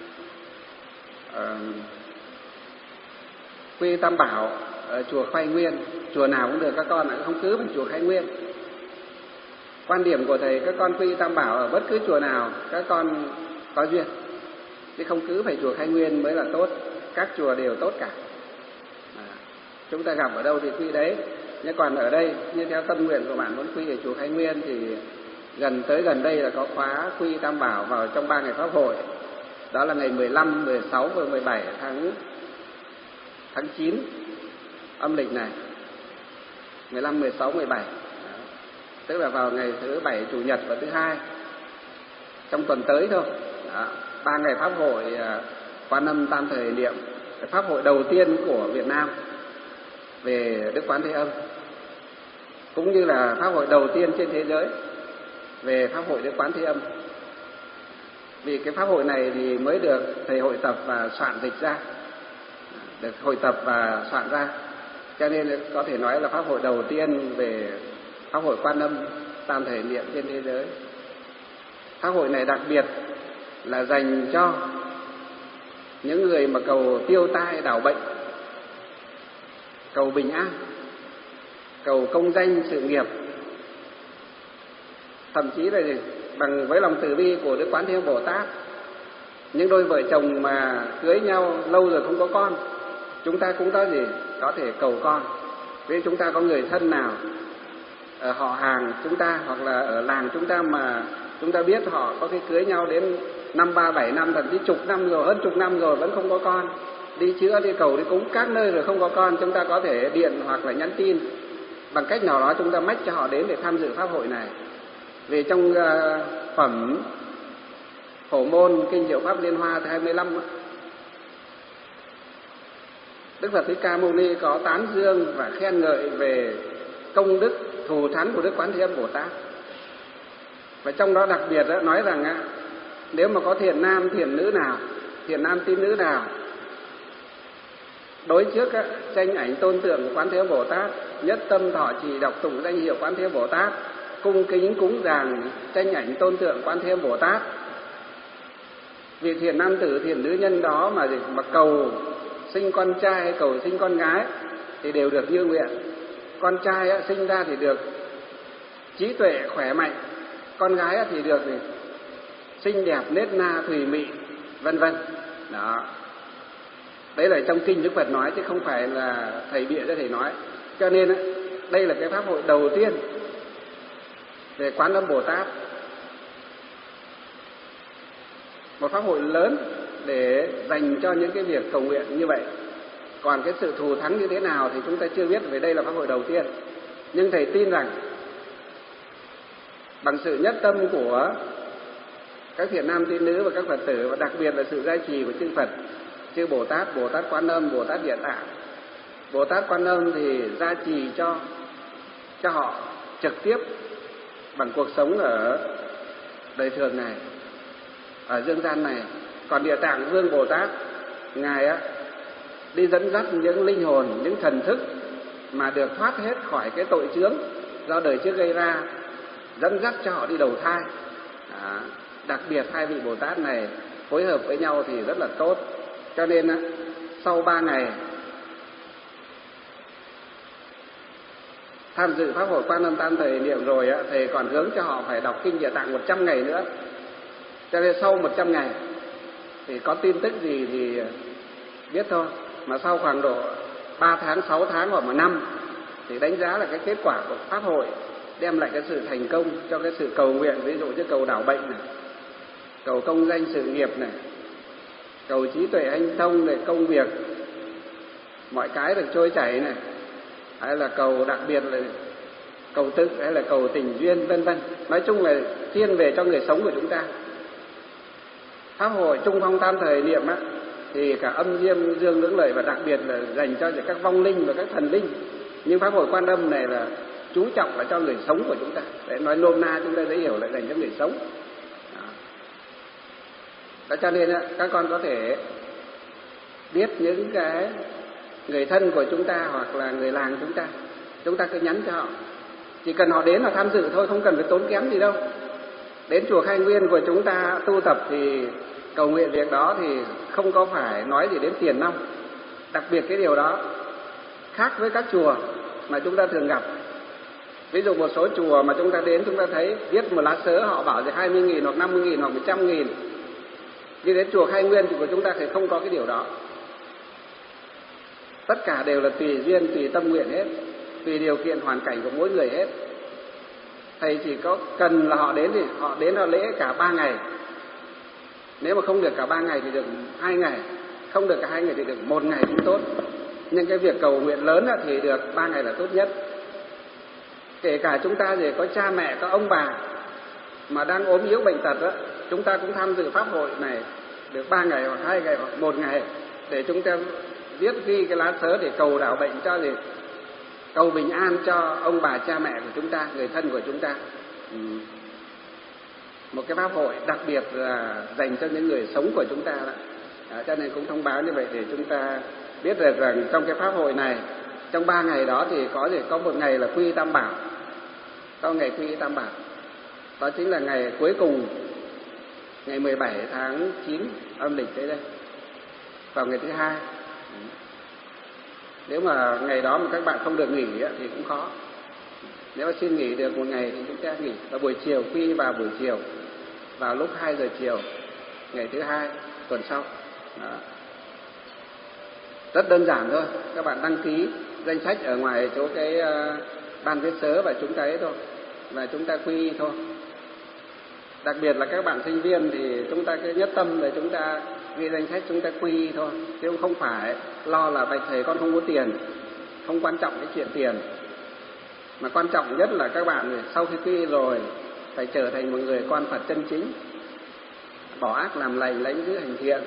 Quy Tam Bảo ở chùa Khai Nguyên, chùa nào cũng được các con ạ, không cứ phải chùa Khai Nguyên. Quan điểm của thầy, các con quy Tam Bảo ở bất cứ chùa nào các con có duyên, chứ không cứ phải chùa Khai Nguyên mới là tốt. Các chùa đều tốt cả. Chúng ta gặp ở đâu thì quy đấy. Nhưng còn ở đây, như theo tâm nguyện của bạn muốn quy ở chùa Khai Nguyên thì gần đây là có khóa quy Tam Bảo vào trong 3 ngày pháp hội. Đó là ngày 15, 16 và 17 tháng 9 âm lịch này. 15, 16, 17. Tức là vào ngày thứ 7, chủ nhật và thứ 2 trong tuần tới thôi. 3 ngày pháp hội Quan Âm Tam Thời Niệm, pháp hội đầu tiên của Việt Nam về Đức Quán Thế Âm, cũng như là pháp hội đầu tiên trên thế giới về pháp hội Đức Quán Thế Âm. Vì cái pháp hội này thì mới được thầy hội tập và soạn dịch ra, được hội tập và soạn ra, cho nên có thể nói là pháp hội đầu tiên về pháp hội Quan Âm Tam Thời Niệm trên thế giới. Pháp hội này đặc biệt là dành cho những người mà cầu tiêu tai đảo bệnh, cầu bình an, cầu công danh sự nghiệp, thậm chí là bằng với lòng từ bi của Đức Quán Thế Âm Bồ Tát. Những đôi vợ chồng mà cưới nhau lâu rồi không có con, chúng ta cũng có thể cầu con. Vì chúng ta có người thân nào ở họ hàng chúng ta hoặc là ở làng chúng ta mà chúng ta biết họ có khi cưới nhau đến 5, 3, 7 năm, thậm chí chục năm rồi, hơn chục năm rồi vẫn không có con, đi chữa, đi cầu, đi cúng các nơi rồi không có con, chúng ta có thể điện hoặc là nhắn tin bằng cách nào đó, chúng ta mách cho họ đến để tham dự pháp hội này. Vì trong phẩm Phổ Môn Kinh Diệu Pháp Liên Hoa thứ 25, Đức Phật Thích Ca Mâu Ni có tán dương và khen ngợi về công đức thù thắng của Đức Quán Thế Âm Bồ Tát. Và trong đó đặc biệt nói rằng nếu mà có thiện nam thiện nữ nào, thiện nam tín nữ nào đối trước tranh ảnh tôn tượng của Quán Thế Âm Bồ Tát, nhất tâm thọ trì đọc tụng danh hiệu Quán Thế Âm Bồ Tát, cung kính cúng dường tranh ảnh tôn tượng Quan Thế Âm Bồ Tát. Vị thiện nam tử thiện nữ nhân đó mà cầu sinh con trai hay cầu sinh con gái thì đều được như nguyện. Con trai sinh ra thì được trí tuệ khỏe mạnh, con gái thì được xinh đẹp nết na thùy mị, vân vân. Đó, đấy là trong kinh Đức Phật nói chứ không phải là thầy bịa ra thầy nói. Cho nên đây là cái pháp hội đầu tiên về Quán Âm Bồ Tát, một pháp hội lớn để dành cho những cái việc cầu nguyện như vậy. Còn cái sự thù thắng như thế nào thì chúng ta chưa biết, vì đây là pháp hội đầu tiên. Nhưng thầy tin rằng bằng sự nhất tâm của các thiện nam tín nữ và các Phật tử, và đặc biệt là sự gia trì của chư Phật, chư Bồ Tát, Bồ Tát Quan Âm, Bồ Tát Địa Tạng. Bồ Tát Quan Âm thì gia trì cho họ trực tiếp bằng cuộc sống ở đời thường này, ở dương gian này. Còn Địa Tạng Vương Bồ Tát, ngài đi dẫn dắt những linh hồn, những thần thức mà được thoát hết khỏi cái tội chướng do đời trước gây ra, dẫn dắt cho họ đi đầu thai. Đặc biệt hai vị Bồ Tát này phối hợp với nhau thì rất là tốt. Cho nên sau 3 ngày tham dự pháp hội Quan Âm Tam Thời Niệm rồi thầy còn hướng cho họ phải đọc kinh Địa Tạng 100 ngày nữa. Cho nên sau 100 ngày thì có tin tức gì thì biết thôi. Mà sau khoảng độ 3 tháng, 6 tháng hoặc 1 năm thì đánh giá là cái kết quả của pháp hội đem lại cái sự thành công cho cái sự cầu nguyện. Ví dụ như cầu đảo bệnh này, cầu công danh sự nghiệp này, cầu trí tuệ hanh thông này, công việc mọi cái được trôi chảy này, hay là cầu đặc biệt là cầu tự, hay là cầu tình duyên, vân vân. Nói chung là thiên về cho người sống của chúng ta. Pháp hội Trung Phong Tam Thời Niệm thì cả âm diêm dương lưỡng lợi, và đặc biệt là dành cho các vong linh và các thần linh. Nhưng pháp hội Quan Âm này là chú trọng là cho người sống của chúng ta. Để nói nôm na chúng ta dễ hiểu là dành cho người sống. Đó, cho nên các con có thể biết những cái người thân của chúng ta hoặc là người làng chúng ta cứ nhắn cho họ. Chỉ cần họ đến là tham dự thôi, không cần phải tốn kém gì đâu. Đến chùa Khai Nguyên của chúng ta tu tập thì cầu nguyện việc đó thì không có phải nói gì đến tiền đâu. Đặc biệt cái điều đó khác với các chùa mà chúng ta thường gặp. Ví dụ một số chùa mà chúng ta đến, chúng ta thấy viết một lá sớ họ bảo là 20.000 hoặc 50.000 hoặc 100.000. Nhưng đến chùa Khai Nguyên thì của chúng ta thì không có cái điều đó. Tất cả đều là tùy duyên, tùy tâm nguyện hết, tùy điều kiện hoàn cảnh của mỗi người hết. Thầy chỉ có cần là họ đến thì họ đến họ lễ cả 3 ngày. Nếu mà không được cả 3 ngày thì được 2 ngày, không được cả 2 ngày thì được 1 ngày cũng tốt. Nhưng cái việc cầu nguyện lớn thì được 3 ngày là tốt nhất. Kể cả chúng ta thì có cha mẹ, có ông bà mà đang ốm yếu bệnh tật chúng ta cũng tham dự pháp hội này được 3 ngày hoặc 2 ngày hoặc 1 ngày, để chúng ta viết ghi cái lá sớ để cầu đảo bệnh cho gì, cầu bình an cho ông bà cha mẹ của chúng ta, người thân của chúng ta. Một cái pháp hội đặc biệt là dành cho những người sống của chúng ta đó. Cho nên cũng thông báo như vậy để chúng ta biết được rằng trong cái pháp hội này, trong 3 ngày đó thì có 1 ngày là quy y Tam Bảo. Có ngày quy y Tam Bảo, đó chính là ngày cuối cùng, ngày 17 tháng 9 âm lịch đấy đây, vào ngày thứ 2. Nếu mà ngày đó mà các bạn không được nghỉ thì cũng khó. Nếu mà xin nghỉ được 1 ngày thì chúng ta nghỉ vào buổi chiều, quy y vào buổi chiều, vào lúc 2 giờ chiều ngày thứ 2 tuần sau. Đó. Rất đơn giản thôi, các bạn đăng ký danh sách ở ngoài chỗ cái ban viết sớ và chúng ta ấy thôi, và chúng ta quy y thôi. Đặc biệt là các bạn sinh viên thì chúng ta cứ nhất tâm để chúng ta ghi danh sách, chúng ta quy y thôi, chứ không phải lo là bạch thầy con không có tiền. Không quan trọng cái chuyện tiền, mà quan trọng nhất là các bạn sau khi quy y rồi phải trở thành một người con Phật chân chính, bỏ ác làm lành, lãnh giữ hành thiện,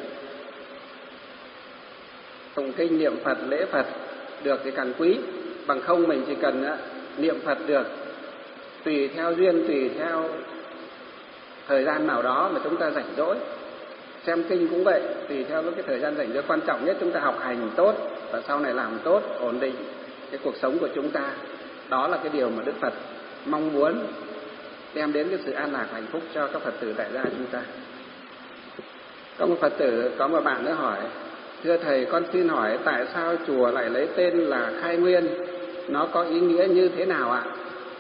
tụng kinh niệm Phật, lễ Phật được thì càng quý. Bằng không mình chỉ cần niệm Phật được tùy theo duyên, tùy theo thời gian nào đó mà chúng ta rảnh rỗi. Xem kinh cũng vậy, tùy theo cái thời gian rảnh rỗi. Quan trọng nhất chúng ta học hành tốt và sau này làm tốt, ổn định cái cuộc sống của chúng ta. Đó là cái điều mà Đức Phật mong muốn đem đến cái sự an lạc hạnh phúc cho các Phật tử tại gia chúng ta. Có một Phật tử, có một bạn nữa hỏi: thưa Thầy, con xin hỏi tại sao chùa lại lấy tên là Khai Nguyên? Nó có ý nghĩa như thế nào ạ?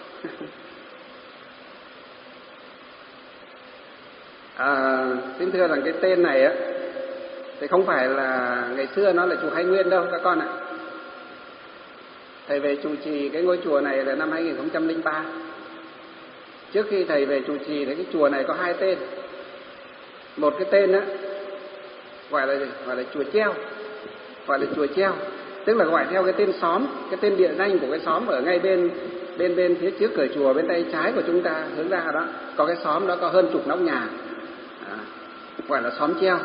Xin thưa rằng cái tên này á thì không phải là ngày xưa nó là chùa Khai Nguyên đâu các con ạ. Thầy về trụ trì cái ngôi chùa này là năm 2003. Trước khi thầy về trụ trì thì cái chùa này có 2 tên. Một cái tên á gọi là gì? Gọi là chùa Treo. Gọi là chùa Treo, tức là gọi theo cái tên xóm, cái tên địa danh của cái xóm ở ngay bên phía trước cửa chùa, bên tay trái của chúng ta hướng ra đó, có cái xóm đó có hơn chục nóc nhà. Gọi là xóm Treo.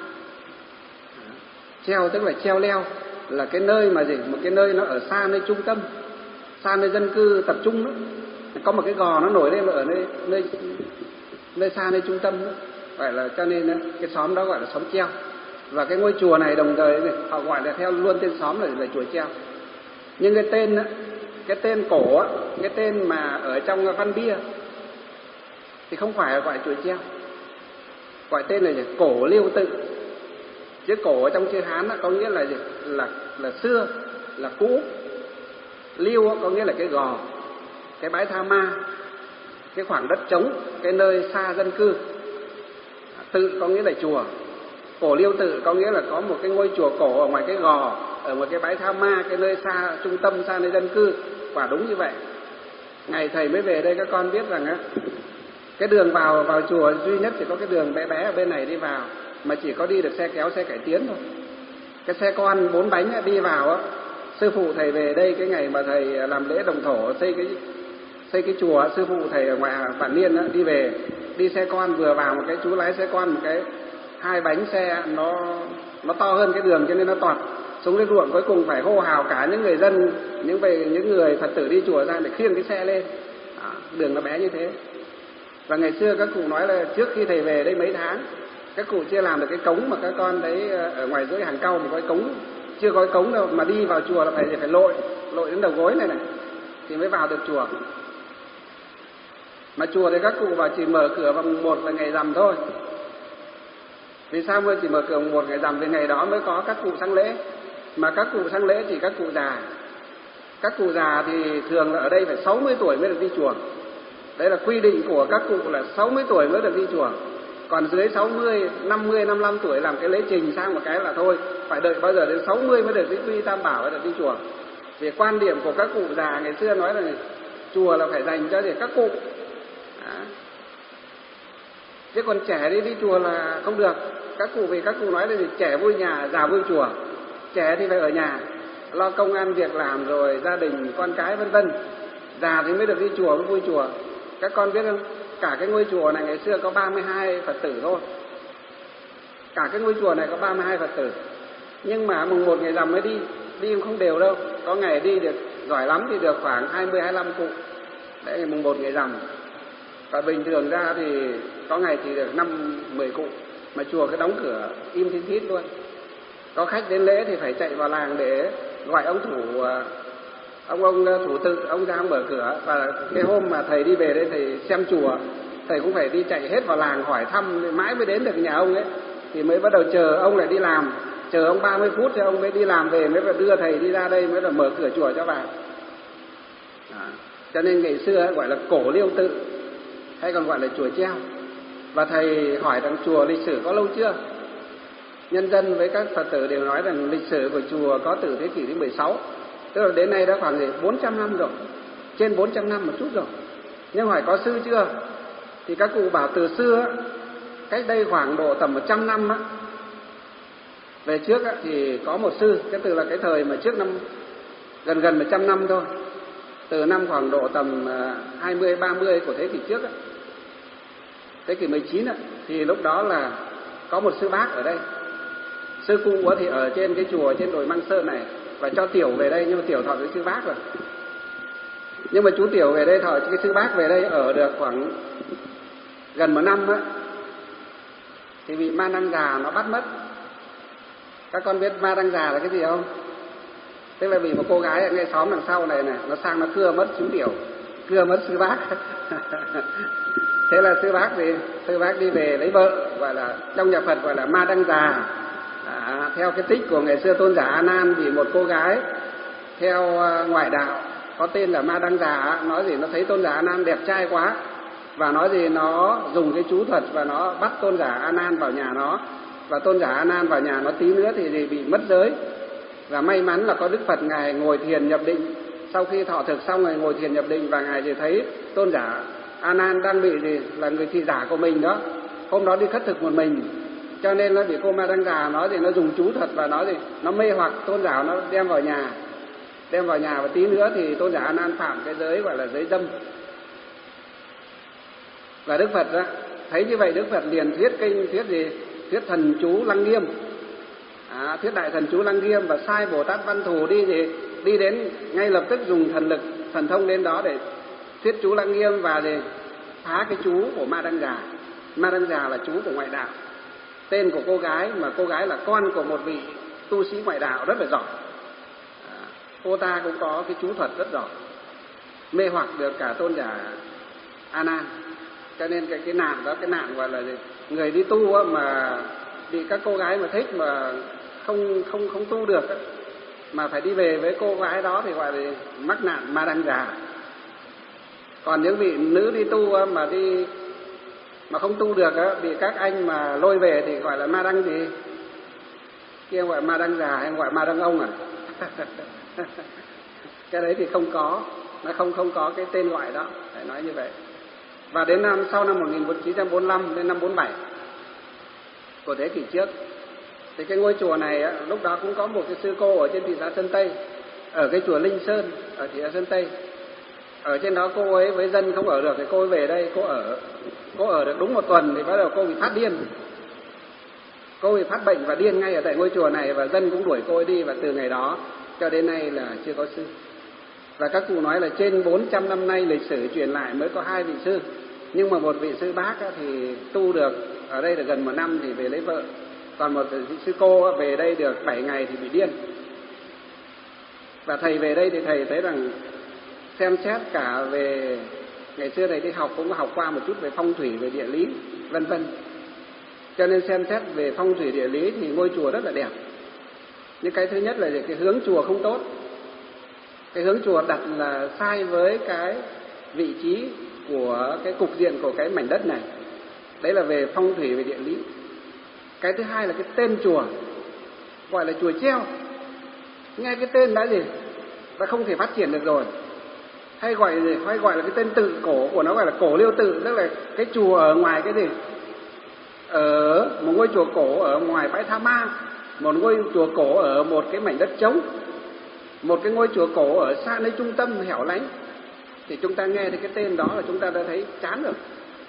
Treo tức là treo leo, là cái nơi mà gì? Một cái nơi nó ở xa nơi trung tâm, xa nơi dân cư tập trung đó. Có một cái gò nó nổi lên ở nơi xa nơi trung tâm đó. Vậy là cho nên cái xóm đó gọi là xóm Treo. Và cái ngôi chùa này đồng thời họ gọi là theo luôn tên xóm là chùa Treo. Nhưng cái tên đó, cái tên cổ á, cái tên mà ở trong văn bia thì không phải là gọi chùa Treo. Gọi tên là gì? Cổ Liêu Tự. Chữ cổ ở trong chữ Hán đó, có nghĩa là gì? Là xưa, là cũ. Liêu có nghĩa là cái gò, cái bãi tha ma, cái khoảng đất trống, cái nơi xa dân cư. Tự có nghĩa là chùa. Cổ Liêu Tự có nghĩa là có một cái ngôi chùa cổ ở ngoài cái gò, ở một cái bãi tha ma, cái nơi xa trung tâm, xa nơi dân cư. Quả đúng như vậy. Ngày thầy mới về đây các con biết rằng á, cái đường vào chùa duy nhất chỉ có cái đường bé bé ở bên này đi vào, mà chỉ có đi được xe kéo, xe cải tiến thôi. Cái xe con 4 bánh đi vào á, sư phụ thầy về đây cái ngày mà thầy làm lễ đồng thổ xây cái chùa, sư phụ thầy ở ngoài Bản Niên á, đi về đi xe con, vừa vào một cái chú lái xe con một cái 2 bánh xe nó to hơn cái đường cho nên nó tọt xuống cái ruộng, cuối cùng phải hô hào cả những người dân, những người Phật tử đi chùa ra để khiêng cái xe lên. Đường nó bé như thế. Và ngày xưa các cụ nói là trước khi thầy về đây mấy tháng, các cụ chưa làm được cái cống mà các con thấy ở ngoài dưới hàng cau, một cái cống, chưa có cái cống đâu, mà đi vào chùa là phải lội đến đầu gối này thì mới vào được chùa. Mà chùa thì các cụ bảo chỉ mở cửa vào mùng 1 là ngày rằm thôi. Vì sao mới chỉ mở cửa mùng 1 ngày rằm? Vì ngày đó mới có các cụ sang lễ. Mà các cụ sang lễ chỉ các cụ già. Các cụ già thì thường là ở đây phải 60 tuổi mới được đi chùa. Đấy là quy định của các cụ là 60 tuổi mới được đi chùa. Còn dưới 60, 50, 55 tuổi làm cái lễ trình sang một cái là thôi, phải đợi bao giờ đến 60 mới được đi quy tam bảo, mới được đi chùa. Vì quan điểm của các cụ già ngày xưa nói là chùa là phải dành cho các cụ. Chứ còn trẻ đi chùa là không được. Các cụ vì các cụ nói là gì? Trẻ vui nhà, già vui chùa. Trẻ thì phải ở nhà lo công ăn việc làm rồi gia đình con cái vân vân. Già thì mới được đi chùa, mới vui chùa. Các con biết không? Cả cái ngôi chùa này ngày xưa có 32 Phật tử thôi. Cả cái ngôi chùa này có 32 Phật tử. Nhưng mà mùng 1 ngày rằm mới đi không đều đâu. Có ngày đi được giỏi lắm thì được khoảng 20-25 cụ. Đấy là mùng 1 ngày rằm. Và bình thường ra thì có ngày chỉ được 5-10 cụ. Mà chùa cứ đóng cửa im thít thít luôn. Có khách đến lễ thì phải chạy vào làng để gọi ông thủ, ông thủ tự, ông ra ông mở cửa. Và cái hôm mà thầy đi về đây thầy xem chùa, thầy cũng phải đi chạy hết vào làng hỏi thăm mãi mới đến được nhà ông ấy. Thì mới bắt đầu chờ ông lại đi làm, chờ ông 30 phút thì ông mới đi làm về, mới phải đưa thầy đi ra đây mới là mở cửa chùa cho vào. Cho nên ngày xưa gọi là Cổ Liêu Tự, hay còn gọi là chùa Treo. Và thầy hỏi rằng chùa lịch sử có lâu chưa? Nhân dân với các Phật tử đều nói rằng lịch sử của chùa có từ thế kỷ thứ 16. Tức là đến nay đã khoảng 400 năm rồi, trên 400 năm một chút rồi. Nhưng hỏi có sư chưa? Thì các cụ bảo từ xưa, cách đây khoảng độ tầm 100 năm á, về trước á, thì có một sư, cái từ là cái thời mà trước năm gần 100 năm thôi. Từ năm khoảng độ tầm 20-30 của thế kỷ trước á, thế kỷ 19 á, thì lúc đó là có một sư bác ở đây. Sư cụ thì ở trên cái chùa trên đồi Măng Sơn này, và cho Tiểu về đây, nhưng mà Tiểu thọ với sư bác rồi. Nhưng mà chú Tiểu về đây thọ cái sư bác về đây ở được khoảng gần 1 năm á, thì bị ma năng già nó bắt mất. Các con biết ma năng già là cái gì không? Tức là vì một cô gái ở ngay xóm đằng sau này nó sang nó cưa mất chú Tiểu. cưa mất sư bác. Thế là sư bác đi về lấy vợ, gọi là trong nhà Phật gọi là ma đăng già. Theo cái tích của ngày xưa tôn giả A Nan, vì một cô gái theo ngoại đạo có tên là ma đăng già, nói gì nó thấy tôn giả A Nan đẹp trai quá, và nói gì nó dùng cái chú thuật và nó bắt tôn giả A Nan vào nhà nó, và tôn giả A Nan vào nhà nó tí nữa thì bị mất giới. Và may mắn là có Đức Phật ngài ngồi thiền nhập định, sau khi thọ thực xong ngài ngồi thiền nhập định, và ngài thì thấy tôn giả A Nan đang bị là người thị giả của mình đó, hôm đó đi khất thực một mình, cho nên nó bị cô ma đăng già nói thì nó dùng chú thuật và nói thì nó mê hoặc tôn giả, nó đem vào nhà, và tí nữa thì tôn giả A Nan phạm cái giới gọi là giới dâm. Và Đức Phật đó, thấy như vậy Đức Phật liền thuyết kinh, thuyết thần chú Lăng Nghiêm, thuyết đại thần chú Lăng Nghiêm, và sai Bồ Tát Văn Thù đi đến ngay lập tức dùng thần lực thần thông đến đó để thuyết chú Lăng Nghiêm và phá cái chú của ma đăng già. Ma đăng già là chú của ngoại đạo, tên của cô gái, mà cô gái là con của một vị tu sĩ ngoại đạo rất là giỏi. Cô ta cũng có cái chú thuật rất giỏi, mê hoặc được cả tôn giả A Nan. Cho nên cái nạn đó, cái nạn gọi là người đi tu mà bị các cô gái mà thích mà không tu được mà phải đi về với cô gái đó thì gọi là mắc nạn ma đăng già. Còn những vị nữ đi tu mà không tu được bị các anh mà lôi về thì gọi là ma đăng gì? Kia gọi ma đăng già hay gọi ma đăng ông à? Cái đấy thì không có, nó không có cái tên gọi đó, phải nói như vậy. Và đến sau năm 1945 đến năm 47 của thế kỷ trước, thì cái ngôi chùa này lúc đó cũng có một cái sư cô ở trên thị xã Sơn Tây, ở cái chùa Linh Sơn ở thị xã Sơn Tây. Ở trên đó cô ấy với dân không ở được thì cô ấy về đây cô ở được đúng một tuần thì bắt đầu cô bị phát điên. Cô bị phát bệnh và điên ngay ở tại ngôi chùa này, và dân cũng đuổi cô ấy đi, và từ ngày đó cho đến nay là chưa có sư. Và các cụ nói là trên 400 năm nay lịch sử truyền lại mới có 2 vị sư, nhưng mà một vị sư bác thì tu được ở đây được gần 1 năm thì về lấy vợ, còn một vị sư cô về đây được 7 ngày thì bị điên. Và thầy về đây thì thầy thấy rằng xem xét cả về ngày xưa thầy đi học cũng có học qua một chút về phong thủy, về địa lý vân vân, cho nên xem xét về phong thủy địa lý thì ngôi chùa rất là đẹp. Nhưng cái thứ nhất là cái hướng chùa không tốt, cái hướng chùa đặt là sai với cái vị trí của cái cục diện của cái mảnh đất này, đấy là về phong thủy, về địa lý. Cái thứ hai là cái tên chùa gọi là chùa treo, nghe cái tên đã gì đã không thể phát triển được rồi. Hay gọi là cái tên tự cổ của nó gọi là cổ Liêu Tự, tức là cái chùa ở ngoài cái gì, ở một ngôi chùa cổ ở ngoài bãi Tha Ma, một ngôi chùa cổ ở một cái mảnh đất trống, một cái ngôi chùa cổ ở xa nơi trung tâm hẻo lánh, thì chúng ta nghe thấy cái tên đó là chúng ta đã thấy chán rồi.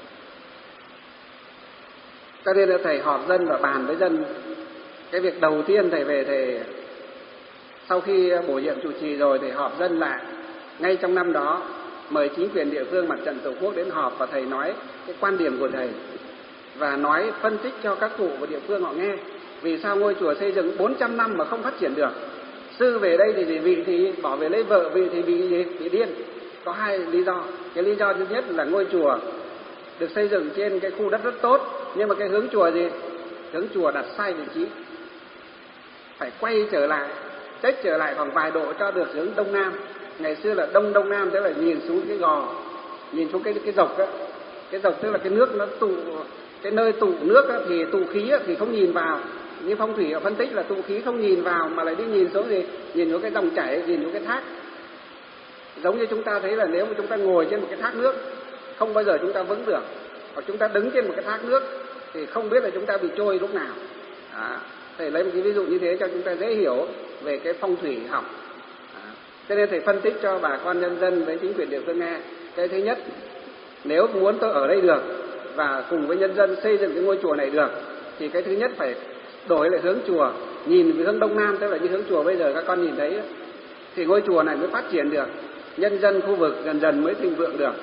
Cho nên là thầy họp dân và bàn với dân. Cái việc đầu tiên thầy về, thầy sau khi bổ nhiệm trụ trì rồi thì họp dân lại ngay trong năm đó, mời chính quyền địa phương, Mặt trận Tổ quốc đến họp, và thầy nói cái quan điểm của thầy và nói phân tích cho các cụ và địa phương họ nghe vì sao ngôi chùa xây dựng 400 năm mà không phát triển được. Sư về đây thì vị thì bỏ về lấy vợ, vị thì bị điên. Có 2 lý do. Cái lý do thứ nhất là ngôi chùa được xây dựng trên cái khu đất rất tốt, nhưng mà cái hướng chùa hướng chùa đặt sai vị trí, phải quay trở lại, chếch trở lại khoảng vài độ cho được hướng đông nam. Ngày xưa là đông nam, tức là nhìn xuống cái gò, nhìn xuống cái dọc á, cái dọc tức là cái nước nó tụ, cái nơi tụ nước á, thì tụ khí á, thì không nhìn vào. Như phong thủy họ phân tích là tụ khí không nhìn vào mà lại đi nhìn xuống nhìn xuống cái dòng chảy, nhìn xuống cái thác. Giống như chúng ta thấy là nếu mà chúng ta ngồi trên một cái thác nước không bao giờ chúng ta vững được, hoặc chúng ta đứng trên một cái thác nước thì không biết là chúng ta bị trôi lúc nào. Thầy lấy một cái ví dụ như thế cho chúng ta dễ hiểu về cái phong thủy học. Cho nên thầy phân tích cho bà con nhân dân với chính quyền địa phương nghe. Cái thứ nhất, nếu muốn tôi ở đây được và cùng với nhân dân xây dựng cái ngôi chùa này được thì cái thứ nhất phải đổi lại hướng chùa, nhìn về hướng đông nam, tức là như hướng chùa bây giờ các con nhìn thấy đó, thì ngôi chùa này mới phát triển được, nhân dân khu vực dần dần mới thịnh vượng được.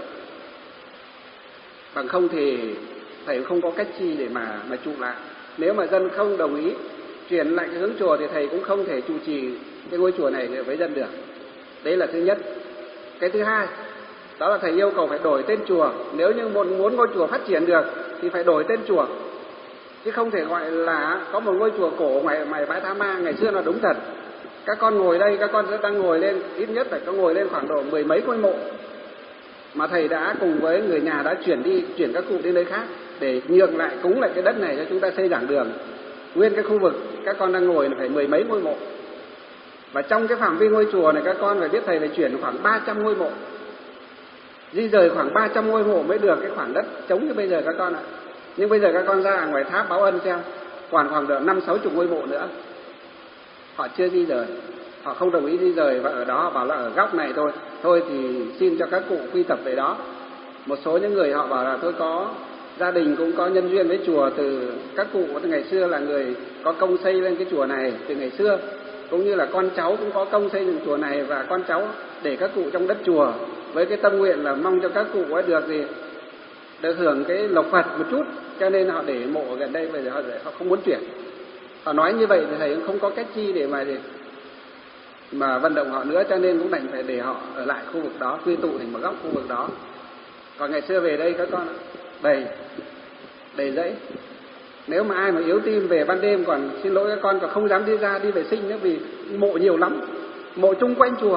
Bằng không thì thầy không có cách chi để mà trụ lại. Nếu mà dân không đồng ý chuyển lại cái hướng chùa thì thầy cũng không thể trụ trì cái ngôi chùa này với dân được. Đấy là thứ nhất. Cái thứ hai Đó là thầy yêu cầu phải đổi tên chùa. Nếu như muốn ngôi chùa phát triển được thì phải đổi tên chùa, chứ không thể gọi là có một ngôi chùa cổ ngoài bãi Tha Ma. Ngày xưa là đúng thật, các con ngồi đây, các con đang ngồi lên ít nhất phải có ngồi lên khoảng độ 10 mấy ngôi mộ, mà thầy đã cùng với người nhà đã chuyển các cụ đi nơi khác để nhường lại, cúng lại cái đất này cho chúng ta xây giảng đường. Nguyên cái khu vực các con đang ngồi là phải 10 mấy ngôi mộ, và trong cái phạm vi ngôi chùa này các con phải biết thầy phải chuyển khoảng 300 ngôi mộ, di rời khoảng 300 ngôi mộ mới được cái khoảng đất trống như bây giờ các con ạ. Nhưng bây giờ các con ra ngoài tháp Báo Ân xem, còn khoảng độ 50-60 ngôi mộ nữa, họ chưa di rời, họ không đồng ý di rời, và ở đó họ bảo là ở góc này thôi thì xin cho các cụ quy tập về đó. Một số những người họ bảo là tôi có gia đình cũng có nhân duyên với chùa, từ các cụ từ ngày xưa là người có công xây lên cái chùa này từ ngày xưa, cũng như là con cháu cũng có công xây dựng chùa này, và con cháu để các cụ trong đất chùa với cái tâm nguyện là mong cho các cụ được hưởng cái lộc Phật một chút, cho nên họ để mộ ở gần đây. Bây giờ họ không muốn chuyển, họ nói như vậy thì thầy cũng không có cách chi để mà vận động họ nữa, cho nên cũng đành phải để họ ở lại khu vực đó, quy tụ thành một góc khu vực đó. Còn ngày xưa về đây các con đầy dãy. Nếu mà ai mà yếu tim về ban đêm, còn xin lỗi các con còn không dám đi ra đi vệ sinh nữa, vì mộ nhiều lắm, mộ chung quanh chùa.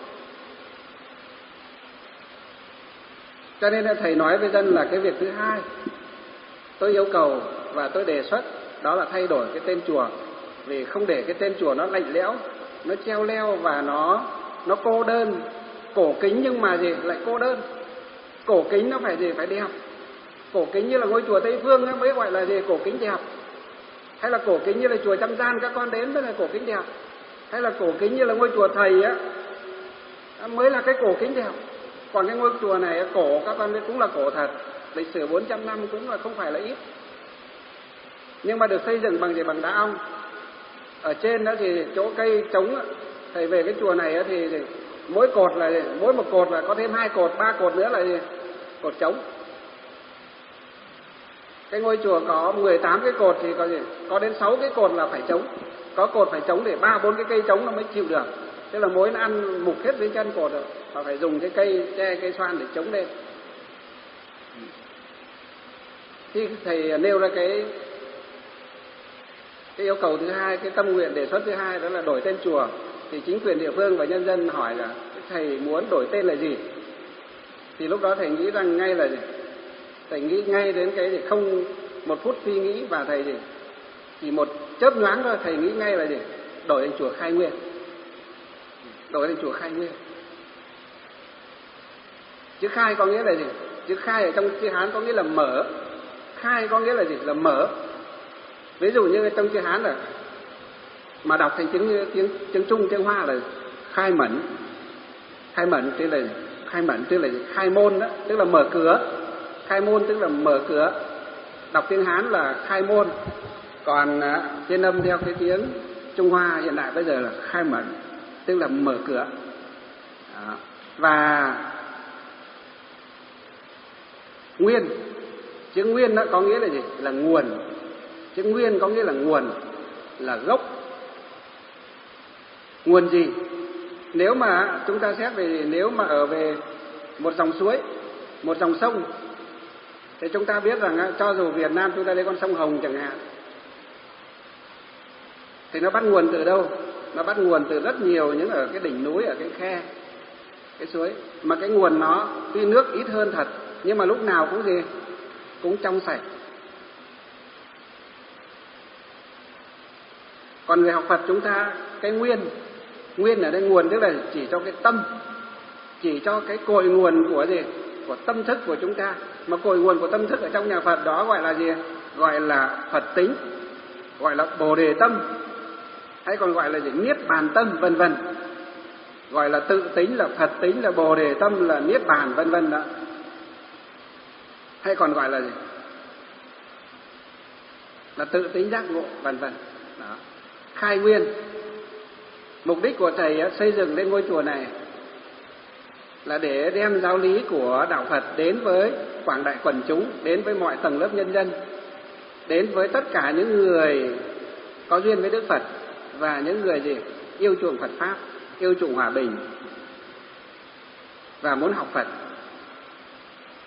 Cho nên là thầy nói với dân là cái việc thứ hai tôi yêu cầu và tôi đề xuất đó là thay đổi cái tên chùa, vì không để cái tên chùa nó lạnh lẽo, nó treo leo và nó cô đơn, cổ kính nhưng mà lại cô đơn. Cổ kính nó phải đẹp, cổ kính như là ngôi chùa Tây Phương mới gọi là cổ kính đẹp, hay là cổ kính như là chùa Trăm Gian các con đến mới là cổ kính đẹp, hay là cổ kính như là ngôi chùa thầy mới là cái cổ kính đẹp. Còn cái ngôi chùa này cổ các con biết cũng là cổ thật, lịch sử 400 năm cũng là không phải là ít, nhưng mà được xây dựng bằng đá ong. Ở trên đó thì chỗ cây trống, thầy về cái chùa này thì mỗi một cột là có thêm 2 cột, 3 cột nữa là cột trống. Cái ngôi chùa có 18 cái cột thì có đến 6 cái cột là phải trống, có cột phải trống để 3-4 cái cây trống nó mới chịu được. Thế là mối nó ăn mục hết dưới chân cột rồi, họ phải dùng cái cây tre, cây xoan để chống lên. Khi thầy nêu ra cái yêu cầu thứ hai, cái tâm nguyện đề xuất thứ hai, đó là đổi tên chùa, thì chính quyền địa phương và nhân dân hỏi là thầy muốn đổi tên là gì, thì lúc đó thầy nghĩ rằng ngay là thầy nghĩ ngay đến cái không một phút suy nghĩ, và thầy chỉ một chớp nhoáng thôi thầy nghĩ ngay là đổi thành chùa Khai Nguyên. Đổi thành chùa Khai Nguyên. Chữ khai có nghĩa là gì? Chữ khai ở trong chữ Hán có nghĩa là mở, khai có nghĩa là gì? Là mở. Ví dụ như trong chữ Hán là mà đọc thành tiếng Trung, tiếng Hoa là khai mẫn. Khai mẫn tức là khai môn đó, tức là mở cửa. Khai môn tức là mở cửa. Đọc tiếng Hán là khai môn. Còn phiên âm theo cái tiếng Trung Hoa hiện đại bây giờ là khai mẫn, tức là mở cửa. Đó. Và nguyên, chữ nguyên đó có nghĩa là gì? Là nguồn. Chữ nguyên có nghĩa là nguồn, là gốc. Nguồn gì? Nếu mà chúng ta xét về, nếu mà ở về một dòng suối, một dòng sông, thì chúng ta biết rằng cho dù Việt Nam chúng ta lấy con sông Hồng chẳng hạn, thì nó bắt nguồn từ đâu? Nó bắt nguồn từ rất nhiều những ở cái đỉnh núi, ở cái khe, cái suối. Mà cái nguồn nó tuy nước ít hơn thật, nhưng mà lúc nào cũng cũng trong sạch. Còn người học Phật chúng ta, cái nguyên ở đây, nguồn tức là chỉ cho cái tâm, chỉ cho cái cội nguồn của của tâm thức của chúng ta. Mà cội nguồn của tâm thức ở trong nhà Phật đó gọi là gì? Gọi là Phật tính, gọi là Bồ Đề tâm, hay còn gọi là Niết Bàn tâm, vân vân. Gọi là tự tính là Phật tính, là Bồ Đề tâm, là Niết Bàn, vân vân đó. Hay còn gọi là là tự tính giác ngộ, vân vân. Đó. Khai nguyên. Mục đích của thầy xây dựng lên ngôi chùa này là để đem giáo lý của đạo Phật đến với quảng đại quần chúng, đến với mọi tầng lớp nhân dân, đến với tất cả những người có duyên với Đức Phật và những người yêu chuộng Phật pháp, yêu chuộng hòa bình và muốn học Phật.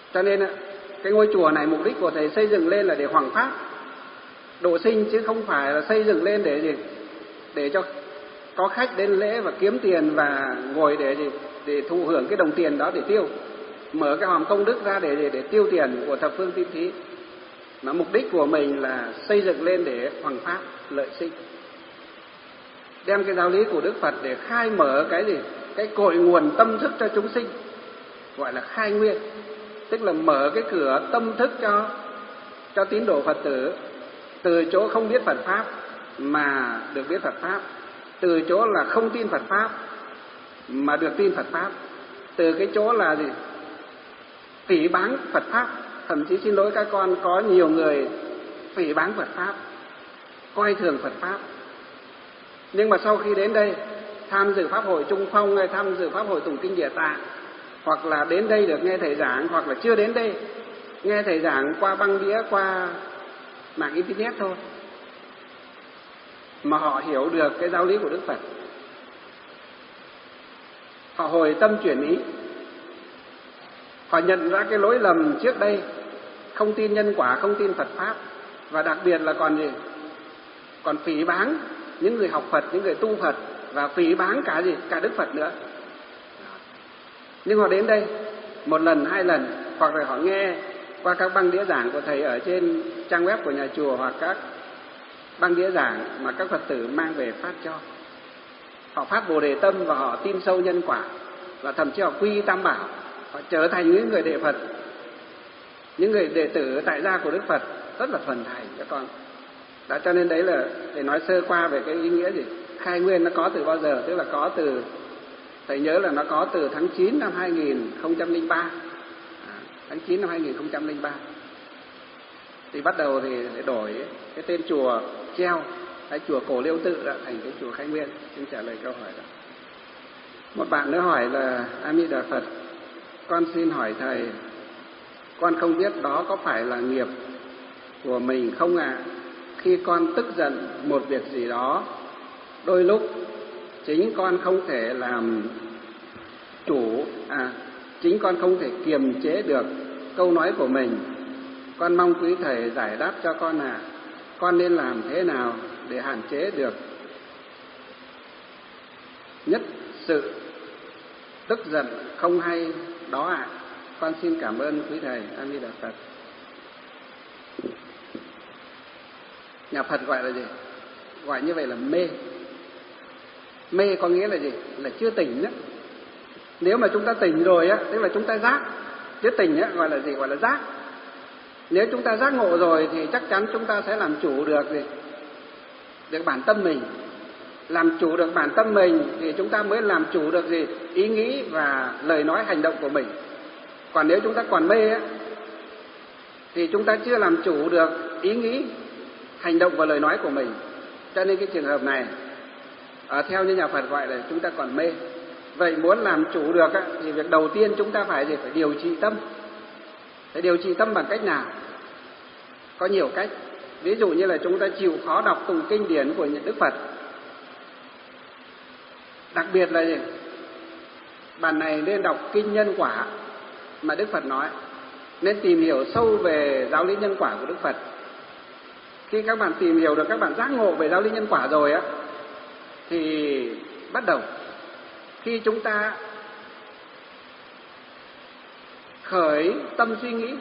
Cho nên cái ngôi chùa này mục đích của thầy xây dựng lên là để hoằng pháp độ sinh, chứ không phải là xây dựng lên để gì? Để cho có khách đến lễ và kiếm tiền và ngồi để gì? Để thụ hưởng cái đồng tiền đó để tiêu. Mở cái hòm công đức ra để tiêu tiền của thập phương tín thí. Mà mục đích của mình là xây dựng lên để hoằng pháp lợi sinh. Đem cái giáo lý của Đức Phật để khai mở cái gì? Cái cội nguồn tâm thức cho chúng sinh, gọi là khai nguyên, tức là mở cái cửa tâm thức cho tín đồ Phật tử, từ chỗ không biết Phật pháp mà được biết Phật pháp, từ chỗ là không tin Phật pháp mà được tin Phật pháp, từ cái chỗ là gì? Phỉ báng Phật pháp. Thậm chí xin lỗi các con, có nhiều người phỉ báng Phật pháp, coi thường Phật pháp. Nhưng mà sau khi đến đây tham dự pháp hội Trung Phong hay tham dự pháp hội Tụng Kinh Địa Tạng, hoặc là đến đây được nghe thầy giảng, hoặc là chưa đến đây nghe thầy giảng qua băng đĩa, qua mạng internet thôi, mà họ hiểu được cái giáo lý của Đức Phật, họ hồi tâm chuyển ý, họ nhận ra cái lỗi lầm trước đây, không tin nhân quả, không tin Phật pháp, và đặc biệt là còn gì? Còn phỉ báng những người học Phật, những người tu Phật, và phỉ báng cả gì? Cả Đức Phật nữa. Nhưng họ đến đây một lần, hai lần, hoặc là họ nghe qua các băng đĩa giảng của thầy ở trên trang web của nhà chùa, hoặc các băng đĩa giảng mà các Phật tử mang về phát cho. Họ phát Bồ Đề tâm và họ tin sâu nhân quả, và thậm chí họ quy Tam Bảo, họ trở thành những người đệ Phật, những người đệ tử tại gia của Đức Phật rất là thuần thành các con. Đó, cho nên đấy là để nói sơ qua về cái ý nghĩa gì? Khai nguyên nó có từ bao giờ? Tức là có từ, thầy nhớ là nó có từ tháng 9 năm 2003. Tháng 9 năm 2003. Thì bắt đầu thì đổi cái tên chùa treo, cái chùa Cổ Liêu Tự đã thành cái chùa Khai Nguyên. Xin trả lời câu hỏi đó. Một bạn nữa hỏi là: A Di Đà Phật, con xin hỏi thầy, con không biết đó có phải là nghiệp của mình không ạ? Khi con tức giận một việc gì đó, đôi lúc chính con không thể làm chủ, chính con không thể kiềm chế được câu nói của mình. Con mong quý thầy giải đáp cho con ạ. Con nên làm thế nào để hạn chế được nhất sự tức giận không hay đó ạ? Con xin cảm ơn quý thầy. A Di Đà Phật. Nhà Phật gọi là gì? Gọi như vậy là mê. Mê có nghĩa là gì? Là chưa tỉnh đó. Nếu mà chúng ta tỉnh rồi á, tức là chúng ta giác. Chứ tỉnh á, gọi là gì? Gọi là giác. Nếu chúng ta giác ngộ rồi thì chắc chắn chúng ta sẽ làm chủ được gì? Được bản tâm mình. Làm chủ được bản tâm mình thì chúng ta mới làm chủ được gì? Ý nghĩ và lời nói hành động của mình. Còn nếu chúng ta còn mê á, thì chúng ta chưa làm chủ được ý nghĩ, hành động và lời nói của mình. Cho nên cái trường hợp này, theo như nhà Phật gọi là chúng ta còn mê. Vậy muốn làm chủ được á, thì việc đầu tiên chúng ta phải gì? Phải điều trị tâm. Phải điều trị tâm bằng cách nào? Có nhiều cách. Ví dụ như là chúng ta chịu khó đọc tụng kinh điển của Đức Phật. Đặc biệt là gì? Bản này nên đọc kinh nhân quả mà Đức Phật nói. Nên tìm hiểu sâu về giáo lý nhân quả của Đức Phật. Khi các bạn tìm hiểu được, các bạn giác ngộ về giáo lý nhân quả rồi á, thì bắt đầu khi chúng ta khởi tâm suy nghĩ,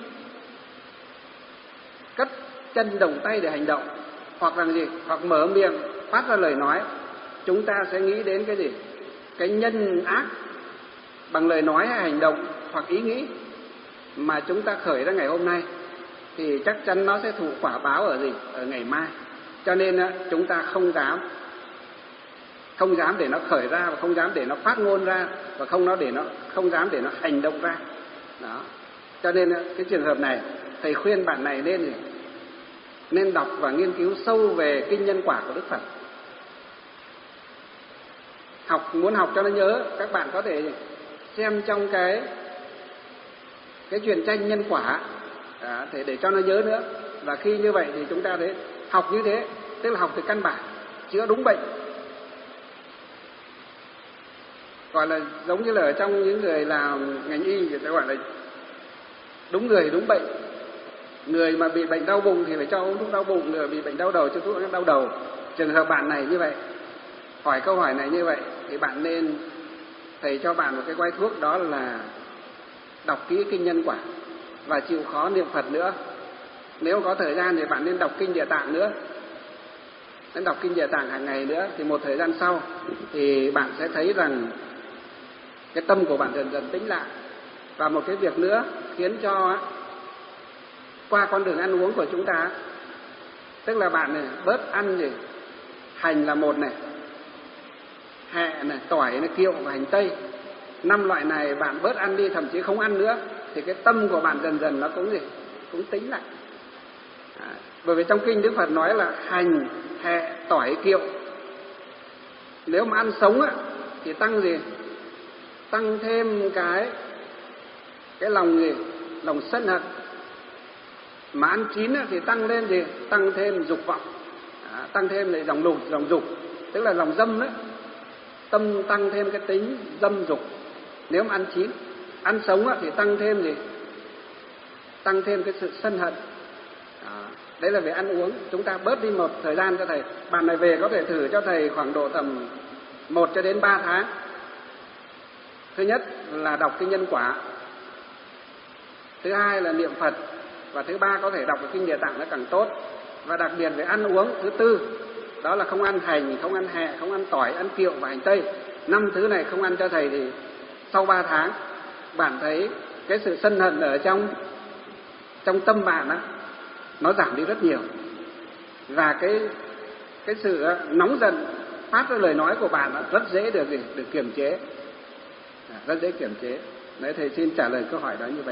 cất chân động tay để hành động, hoặc là gì? Hoặc mở miệng phát ra lời nói, chúng ta sẽ nghĩ đến cái gì? Cái nhân ác bằng lời nói hay hành động hoặc ý nghĩ mà chúng ta khởi ra ngày hôm nay, thì chắc chắn nó sẽ thụ quả báo ở gì? Ở ngày mai. Cho nên chúng ta không dám để nó khởi ra, và không dám để nó phát ngôn ra, và không dám để nó hành động ra. Đó. Cho nên cái trường hợp này, thầy khuyên bạn này nên đọc và nghiên cứu sâu về kinh nhân quả của Đức Phật. Muốn học cho nó nhớ, các bạn có thể xem trong cái truyện tranh nhân quả, để cho nó nhớ nữa. Và khi như vậy thì chúng ta thấy học như thế, tức là học từ căn bản, chữa đúng bệnh. Gọi là giống như là ở trong những người làm ngành y, người ta gọi là đúng người đúng bệnh. Người mà bị bệnh đau bụng thì phải cho uống thuốc đau bụng, người bị bệnh đau đầu cho thuốc đau đầu. Trường hợp bạn này như vậy, hỏi câu hỏi này như vậy thì bạn nên thầy cho bạn một cái gói thuốc, đó là đọc kỹ kinh Nhân Quả và chịu khó niệm Phật nữa. Nếu có thời gian thì bạn nên đọc kinh Địa Tạng nữa, nên đọc kinh Địa Tạng hàng ngày nữa. Thì một thời gian sau thì bạn sẽ thấy rằng cái tâm của bạn dần dần tĩnh lại. Và một cái việc nữa khiến cho qua con đường ăn uống của chúng ta, tức là bạn này bớt ăn gì, hành là một này, hẹ này, tỏi này, kiệu và hành tây, 5 loại này bạn bớt ăn đi, thậm chí không ăn nữa, thì cái tâm của bạn dần dần nó cũng gì, cũng tĩnh lại. Bởi vì trong kinh Đức Phật nói là hành, hẹ, tỏi, kiệu, nếu mà ăn sống thì tăng gì, tăng thêm cái lòng gì, lòng sân hận. Mà ăn chín thì tăng lên gì, tăng thêm dục vọng, tăng thêm lại lòng dục, tức là lòng dâm đấy. Tâm tăng thêm cái tính dâm dục nếu mà ăn chín. Ăn sống thì tăng thêm gì, tăng thêm cái sự sân hận. Đấy là về ăn uống. Chúng ta bớt đi một thời gian cho thầy. Bạn này về có thể thử cho thầy khoảng độ tầm 1 cho đến 3 tháng. Thứ nhất là đọc kinh Nhân Quả, thứ hai là niệm Phật, và thứ ba có thể đọc cái kinh Địa Tạng nó càng tốt. Và đặc biệt về ăn uống, thứ tư đó là không ăn hành, không ăn hẹ, không ăn tỏi, ăn kiệu và hành tây. 5 thứ này không ăn cho thầy thì sau 3 tháng bạn thấy cái sự sân hận ở trong tâm bạn nó giảm đi rất nhiều. Và cái sự nóng giận phát ra lời nói của bạn rất dễ được kiềm chế, rất dễ kiềm chế. Đấy, thầy xin trả lời câu hỏi đó như vậy.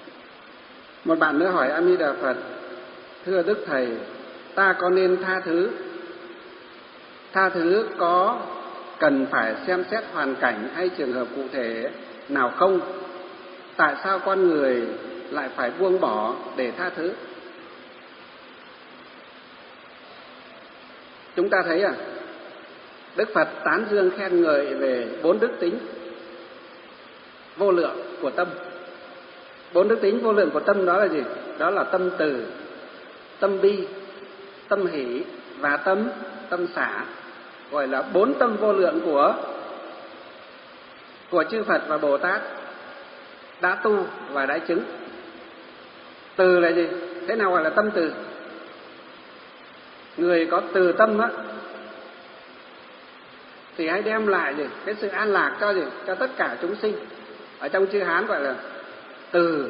Một bạn nữa hỏi: A Di Đà Phật, thưa Đức Thầy, ta có nên tha thứ? Tha thứ có cần phải xem xét hoàn cảnh hay trường hợp cụ thể nào không? Tại sao con người lại phải buông bỏ để tha thứ? Chúng ta thấy Đức Phật tán dương khen ngợi về 4 đức tính vô lượng của tâm. 4 đức tính vô lượng của tâm đó là gì? Đó là tâm từ, tâm bi, tâm hỷ và tâm xả. Gọi là 4 tâm vô lượng của chư Phật và Bồ Tát đã tu và đã chứng. Từ là gì? Thế nào gọi là tâm từ? Người có từ tâm thì hãy đem lại gì? Cái sự an lạc cho gì? Cho tất cả chúng sinh. Ở trong chữ Hán gọi là từ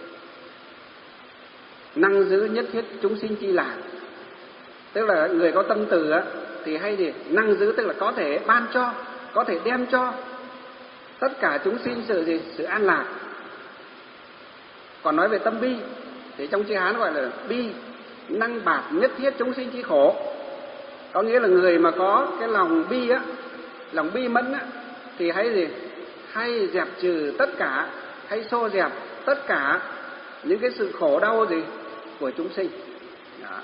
năng giữ nhất thiết chúng sinh chi lạc. Tức là người có tâm từ thì hay gì? Năng giữ, tức là có thể ban cho, có thể đem cho tất cả chúng sinh sự gì? Sự an lạc. Còn nói về tâm bi thì trong chữ Hán gọi là bi năng bạt nhất thiết chúng sinh chi khổ. Có nghĩa là người mà có cái lòng bi lòng bi mẫn thì hay gì? Hay dẹp trừ tất cả, hay xô dẹp tất cả những cái sự khổ đau gì của chúng sinh. Đó.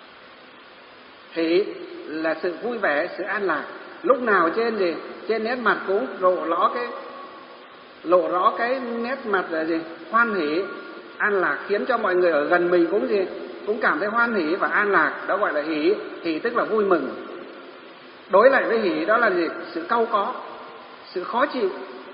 Hỷ là sự vui vẻ, sự an lạc. Lúc nào trên gì? Trên nét mặt cũng lộ rõ cái nét mặt là gì? Hoan hỷ, an lạc, khiến cho mọi người ở gần mình cũng gì? Cũng cảm thấy hoan hỷ và an lạc. Đó gọi là hỷ. Hỷ tức là vui mừng. Đối lại với hỷ đó là gì? Sự cau có, sự khó chịu.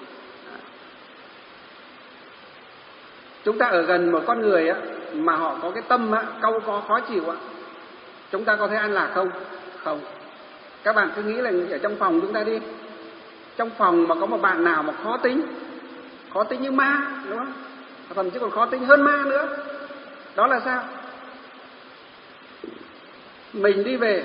Chúng ta ở gần một con người mà họ có cái tâm cau có, khó chịu chúng ta có thấy an lạc không? Không. Các bạn cứ nghĩ là ở trong phòng chúng ta đi, trong phòng mà có một bạn nào mà khó tính như ma, đúng không? Thậm chí còn khó tính hơn ma nữa. Đó là sao? Mình đi về,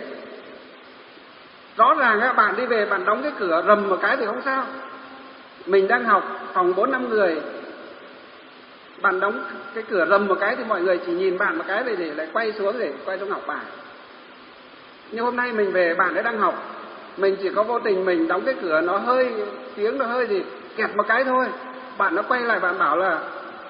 rõ ràng bạn đi về, bạn đóng cái cửa rầm một cái thì không sao. Mình đang học phòng 4-5 người, bạn đóng cái cửa rầm một cái thì mọi người chỉ nhìn bạn một cái để lại quay xuống học bài. Nhưng hôm nay mình về, bạn ấy đang học, mình chỉ có vô tình mình đóng cái cửa, nó hơi tiếng nó hơi gì kẹt một cái thôi, bạn nó quay lại, bạn bảo là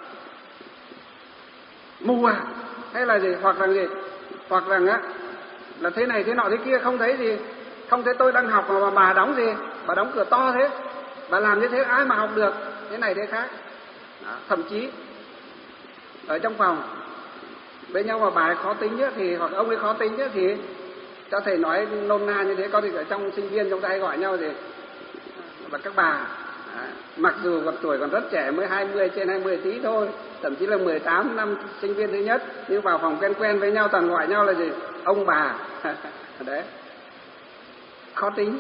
mù hay là gì, hoặc là gì, hoặc là là thế này thế nọ thế kia, không thấy gì, không thấy tôi đang học mà bà đóng gì, bà đóng cửa to thế, bà làm như thế ai mà học được, thế này thế khác. Đó, thậm chí ở trong phòng với nhau mà bà ấy khó tính nhá, thì hoặc ông ấy khó tính nhá, thì cho thầy nói nôm na như thế, có thì ở trong sinh viên chúng ta hay gọi nhau thì là các bà. Mặc dù còn tuổi còn rất trẻ, mới 20 trên 20 tí thôi, thậm chí là 18 năm sinh viên thứ nhất, nhưng vào phòng quen với nhau toàn gọi nhau là gì? Ông bà. Đấy, khó tính.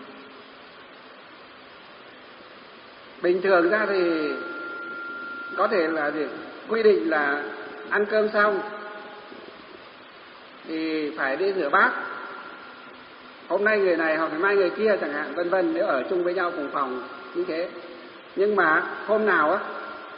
Bình thường ra thì có thể là gì? Quy định là ăn cơm xong thì phải đi rửa bát. Hôm nay người này hoặc ngày mai người kia chẳng hạn, vân vân, nếu ở chung với nhau cùng phòng như thế. Nhưng mà hôm nào á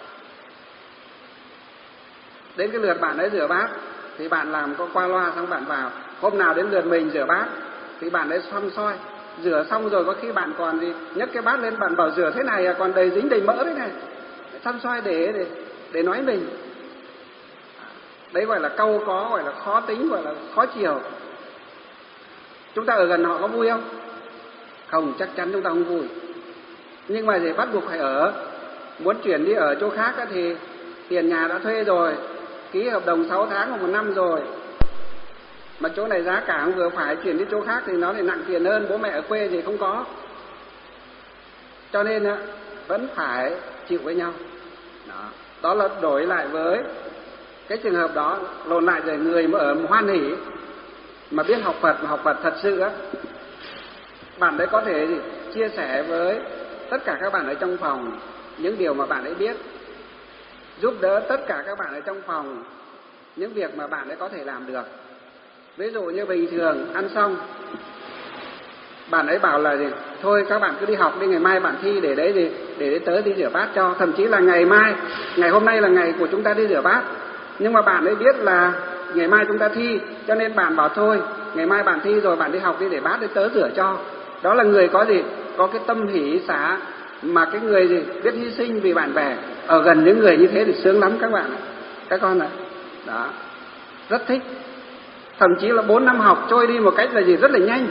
đến cái lượt bạn ấy rửa bát thì bạn làm có qua loa xong bạn vào. Hôm nào đến lượt mình rửa bát thì bạn ấy xăm soi. Rửa xong rồi có khi bạn còn gì nhấc cái bát lên, bạn bảo rửa thế này à, còn đầy dính đầy mỡ đấy này. Xăm soi để nói mình. Đấy gọi là câu có, gọi là khó tính, gọi là khó chiều. Chúng ta ở gần họ có vui không? Không, chắc chắn chúng ta không vui. Nhưng mà để bắt buộc phải ở. Muốn chuyển đi ở chỗ khác thì tiền nhà đã thuê rồi, ký hợp đồng 6 tháng hoặc 1 năm rồi, mà chỗ này giá cả không vừa phải, chuyển đi chỗ khác thì nó lại nặng tiền hơn, bố mẹ ở quê thì không có. Cho nên vẫn phải chịu với nhau. Đó là đổi lại với cái trường hợp đó, lộn lại rồi người mà ở hoan hỉ mà biết học Phật thật sự á, bạn đấy có thể chia sẻ với tất cả các bạn ở trong phòng những điều mà bạn ấy biết, giúp đỡ tất cả các bạn ở trong phòng những việc mà bạn ấy có thể làm được. Ví dụ như bình thường ăn xong, bạn ấy bảo là gì? Thôi các bạn cứ đi học đi, ngày mai bạn thi, để đấy gì? Để tớ đi rửa bát cho. Thậm chí là ngày hôm nay là ngày của chúng ta đi rửa bát, nhưng mà bạn ấy biết là ngày mai chúng ta thi, cho nên bạn bảo thôi, ngày mai bạn thi rồi bạn đi học đi, để bát để tớ rửa cho. Đó là người có gì? Có cái tâm hỷ xả, mà cái người gì? Biết hy sinh vì bạn bè. Ở gần những người như thế thì sướng lắm các bạn, các con ạ. Đó, rất thích. Thậm chí là 4 năm học trôi đi một cách là gì? Rất là nhanh.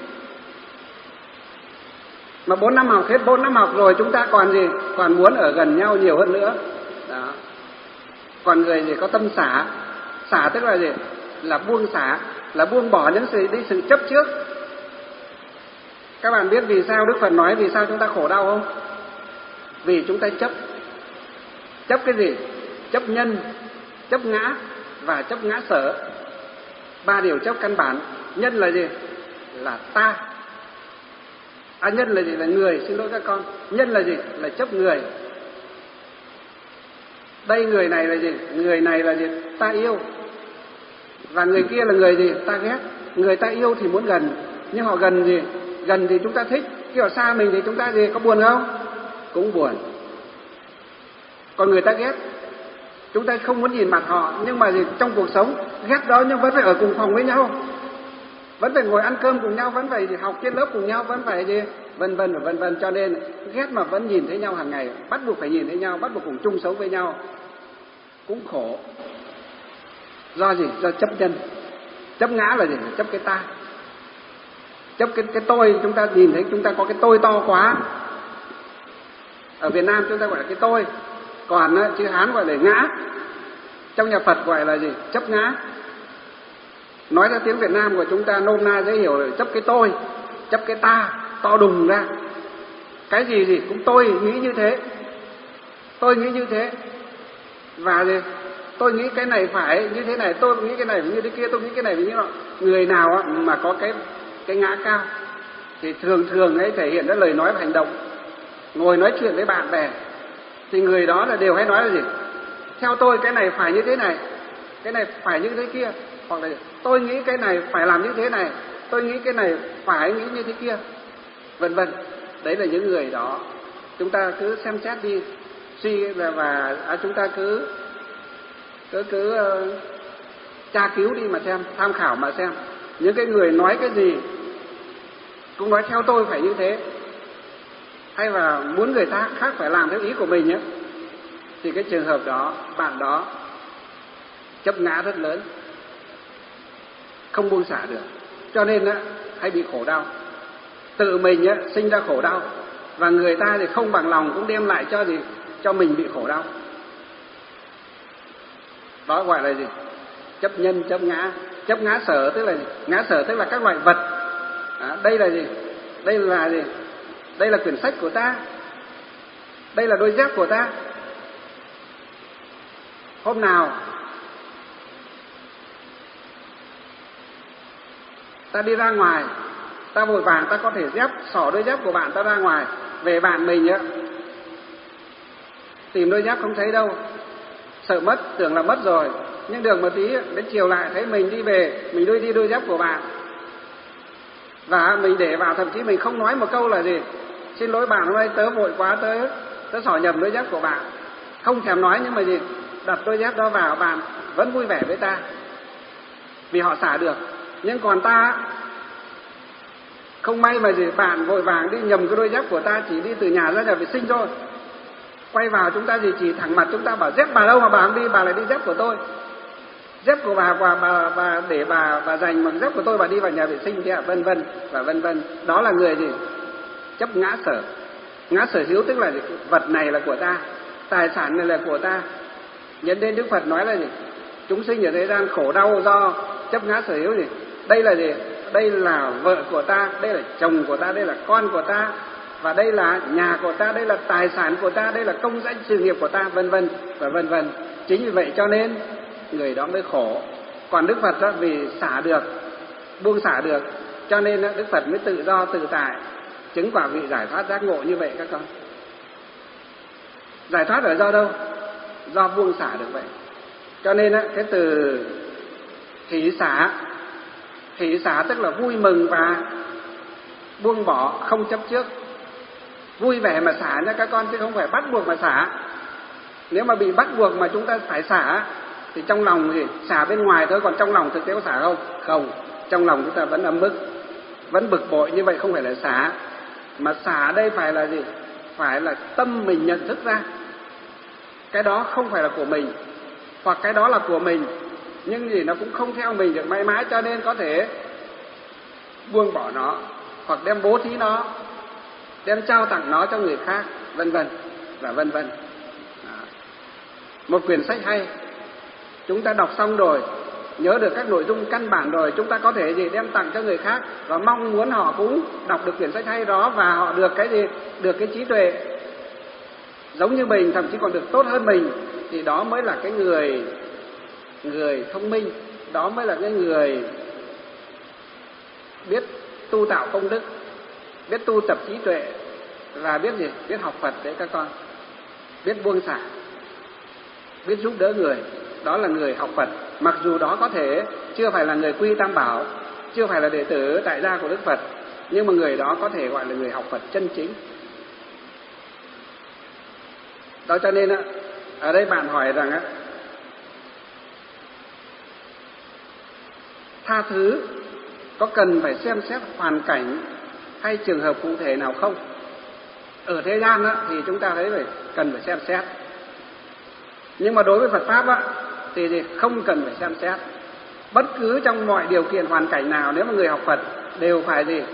Mà 4 năm học, hết 4 năm học rồi chúng ta còn gì? Còn muốn ở gần nhau nhiều hơn nữa. Đó. Còn người gì có tâm xả. Xả tức là gì? Là buông xả, là buông bỏ những sự chấp trước. Các bạn biết vì sao Đức Phật nói vì sao chúng ta khổ đau không? Vì chúng ta chấp. Chấp cái gì? Chấp nhân, chấp ngã và chấp ngã sở. 3 điều chấp căn bản. Nhân là gì? Là ta. Nhân là gì? Là người, xin lỗi các con. Nhân là gì? Là chấp người. Đây người này là gì? Người này là gì? Ta yêu. Và người kia là người gì? Ta ghét. Người ta yêu thì muốn gần, nhưng họ gần gì? Gần thì chúng ta thích, khi họ xa mình thì chúng ta gì? Có buồn không? Cũng buồn. Còn người ta ghét, chúng ta không muốn nhìn mặt họ, nhưng mà gì? Trong cuộc sống ghét đó nhưng vẫn phải ở cùng phòng với nhau, vẫn phải ngồi ăn cơm cùng nhau, vẫn phải học trên lớp cùng nhau, vẫn phải gì? Vân vân và vân vân. Cho nên ghét mà vẫn nhìn thấy nhau hàng ngày, bắt buộc phải nhìn thấy nhau, bắt buộc cùng chung sống với nhau, cũng khổ. Do gì? Do chấp nhân. Chấp ngã là gì? Chấp cái ta. Chấp cái tôi. Chúng ta nhìn thấy chúng ta có cái tôi to quá. Ở Việt Nam chúng ta gọi là cái tôi, còn chữ Hán gọi là ngã. Trong nhà Phật gọi là gì? Chấp ngã. Nói ra tiếng Việt Nam của chúng ta nôm na dễ hiểu là chấp cái tôi, chấp cái ta to đùng ra. Cái gì cũng tôi nghĩ như thế, tôi nghĩ như thế, và gì? Tôi nghĩ cái này phải như thế này, tôi nghĩ cái này phải như thế kia, tôi nghĩ cái này phải như thế nọ. Người nào mà có cái ngã cao thì thường ấy thể hiện ra lời nói và hành động. Ngồi nói chuyện với bạn bè thì người đó là đều hay nói là gì? Theo tôi cái này phải như thế này, cái này phải như thế kia, hoặc là tôi nghĩ cái này phải làm như thế này, tôi nghĩ cái này phải nghĩ như thế kia, vân vân. Đấy là những người đó. Chúng ta cứ xem xét đi, và chúng ta cứ tra cứu đi mà xem, tham khảo mà xem. Những cái người nói cái gì cũng nói theo tôi phải như thế, hay là muốn người ta khác phải làm theo ý của mình nhé, thì cái trường hợp đó, bạn đó chấp ngã rất lớn, không buông xả được. Cho nên hay bị khổ đau. Tự mình sinh ra khổ đau, và người ta thì không bằng lòng cũng đem lại cho mình bị khổ đau. Đó gọi là gì? Chấp nhân, chấp ngã. Chấp ngã sở tức là gì? Ngã sở tức là các loại vật. Đây là gì? Đây là gì? Đây là quyển sách của ta. Đây là đôi dép của ta. Hôm nào ta đi ra ngoài, ta vội vàng ta có thể xỏ đôi dép của bạn ta ra ngoài, về bạn mình á, tìm đôi dép không thấy đâu, sợ mất, tưởng là mất rồi, nhưng được một tí đến chiều lại thấy mình đi về, mình đi đôi dép của bạn, và mình để vào, thậm chí mình không nói một câu là gì, xin lỗi bạn, hôm nay tớ vội quá, tớ xỏ nhầm đôi dép của bạn, không thèm nói, nhưng mà gì, đặt đôi dép đó vào, bạn vẫn vui vẻ với ta vì họ xả được. Nhưng còn ta không may mà gì, bạn vội vàng đi nhầm cái đôi dép của ta, chỉ đi từ nhà ra nhà vệ sinh thôi, quay vào chúng ta gì chỉ thẳng mặt chúng ta bảo dép bà đâu mà bà không đi, bà lại đi dép của tôi, dép của bà để bà dành, bằng dép của tôi bà đi vào nhà vệ sinh thế ạ, vân vân và vân vân. Đó là người gì? Chấp ngã sở. Ngã sở hữu tức là gì? Vật này là của ta, tài sản này là của ta. Nhân đến Đức Phật nói là gì? Chúng sinh ở thế gian khổ đau do chấp ngã sở hữu gì? Đây là gì? Đây là vợ của ta, đây là chồng của ta, đây là con của ta, và đây là nhà của ta, đây là tài sản của ta, đây là công danh sự nghiệp của ta, vân vân và vân vân. Chính vì vậy cho nên người đó mới khổ. Còn Đức Phật đó, vì xả được, buông xả được, cho nên đó, Đức Phật mới tự do tự tại, chứng quả vị giải thoát giác ngộ như vậy các con. Giải thoát ở do đâu? Do buông xả được vậy. Cho nên đó, cái từ hỷ xả tức là vui mừng và buông bỏ, không chấp trước, vui vẻ mà xả nha các con, chứ không phải bắt buộc mà xả. Nếu mà bị bắt buộc mà chúng ta phải xả thì trong lòng thì xả bên ngoài thôi, còn trong lòng thực tế có xả không? Không, trong lòng chúng ta vẫn ấm ức, vẫn bực bội, như vậy không phải là xả. Mà xả đây phải là gì? Phải là tâm mình nhận thức ra cái đó không phải là của mình, hoặc cái đó là của mình nhưng gì nó cũng không theo mình được mãi mãi, cho nên có thể buông bỏ nó, hoặc đem bố thí nó, đem trao tặng nó cho người khác, vân vân và vân vân. Một quyển sách hay, chúng ta đọc xong rồi, nhớ được các nội dung căn bản rồi, chúng ta có thể gì đem tặng cho người khác, và mong muốn họ cũng đọc được quyển sách hay đó, và họ được cái gì? Được cái trí tuệ giống như mình, thậm chí còn được tốt hơn mình, thì đó mới là cái người thông minh, đó mới là cái người biết tu tạo công đức, biết tu tập trí tuệ, và biết gì? Biết học Phật đấy các con, biết buông xả, biết giúp đỡ người, đó là người học Phật. Mặc dù đó có thể chưa phải là người quy Tam Bảo, chưa phải là đệ tử tại gia của Đức Phật, nhưng mà người đó có thể gọi là người học Phật chân chính. Đó cho nên ở đây bạn hỏi rằng tha thứ có cần phải xem xét hoàn cảnh hay trường hợp cụ thể nào không? Ở thế gian thì chúng ta thấy cần phải xem xét. Nhưng mà đối với Phật Pháp thì không cần phải xem xét. Bất cứ trong mọi điều kiện hoàn cảnh nào, nếu mà người học Phật đều phải gì?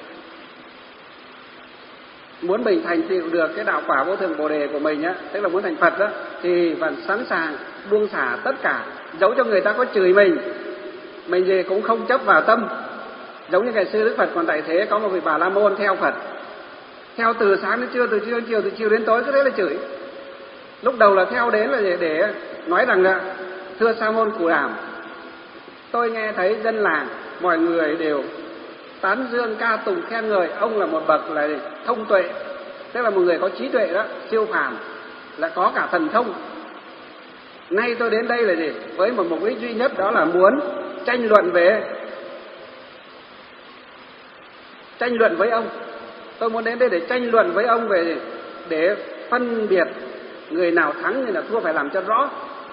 Muốn mình thành tựu được cái đạo quả vô thượng Bồ đề của mình tức là muốn thành Phật thì vẫn sẵn sàng buông xả tất cả, dẫu cho người ta có chửi mình gì cũng không chấp vào tâm. Giống như ngày xưa Đức Phật còn tại thế, có một vị Bà La Môn theo Phật, theo từ sáng đến trưa, từ trưa đến chiều, từ chiều đến tối, cứ thế là chửi. Lúc đầu là theo đến là để nói rằng thưa Sa Môn Cù Đàm, tôi nghe thấy dân làng mọi người đều tán dương ca tụng khen ngợi ông là một bậc là thông tuệ, tức là một người có trí tuệ đó, siêu phàm, là có cả thần thông. Nay tôi đến đây là gì? Với một mục đích duy nhất, đó là muốn tranh luận với ông. Tôi muốn đến đây để tranh luận với ông về để phân biệt người nào thắng, người nào thua, phải làm cho rõ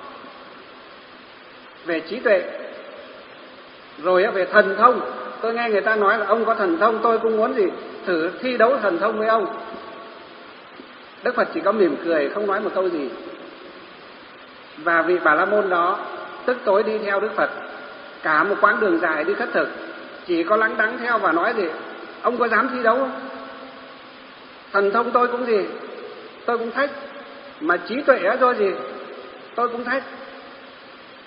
về trí tuệ. Rồi về thần thông, tôi nghe người ta nói là ông có thần thông, tôi cũng muốn gì thử thi đấu thần thông với ông. Đức Phật chỉ có mỉm cười, không nói một câu gì. Và vị Bà La Môn đó tức tối đi theo Đức Phật cả một quãng đường dài đi khất thực, chỉ có lắng đắng theo và nói gì: ông có dám thi đấu không? Thần thông tôi cũng gì, tôi cũng thách, mà trí tuệ rồi gì tôi cũng thách.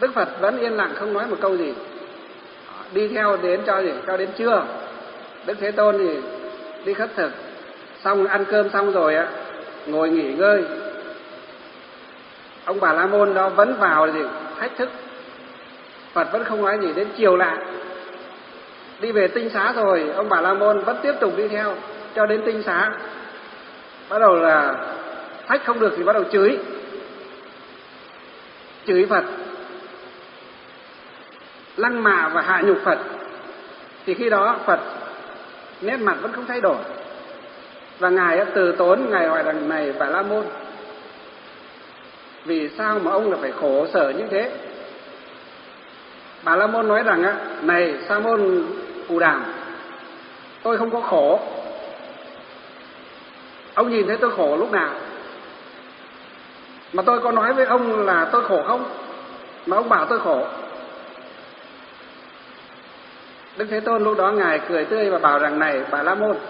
Đức Phật vẫn yên lặng không nói một câu gì, đi theo đến cho gì, cho đến trưa. Đức Thế Tôn thì đi khất thực, xong ăn cơm xong rồi á, ngồi nghỉ ngơi. Ông Bà La Môn đó vẫn vào gì thách thức, Phật vẫn không nói gì. Đến chiều lại đi về Tinh Xá rồi, ông Bà La Môn vẫn tiếp tục đi theo cho đến Tinh Xá. Bắt đầu là thách không được thì bắt đầu chửi Phật, lăng mạ và hạ nhục Phật. Thì khi đó Phật nét mặt vẫn không thay đổi, và ngài từ tốn, ngài hỏi rằng: này Bà La Môn, vì sao mà ông là phải khổ sở như thế? Bà La Môn nói rằng: này Sa môn Cù Đàm, tôi không có khổ. Ông nhìn thấy tôi khổ lúc nào? Mà tôi có nói với ông là tôi khổ không? Mà ông bảo tôi khổ. Đức Thế Tôn lúc đó ngài cười tươi và bảo rằng: này Bà La Môn,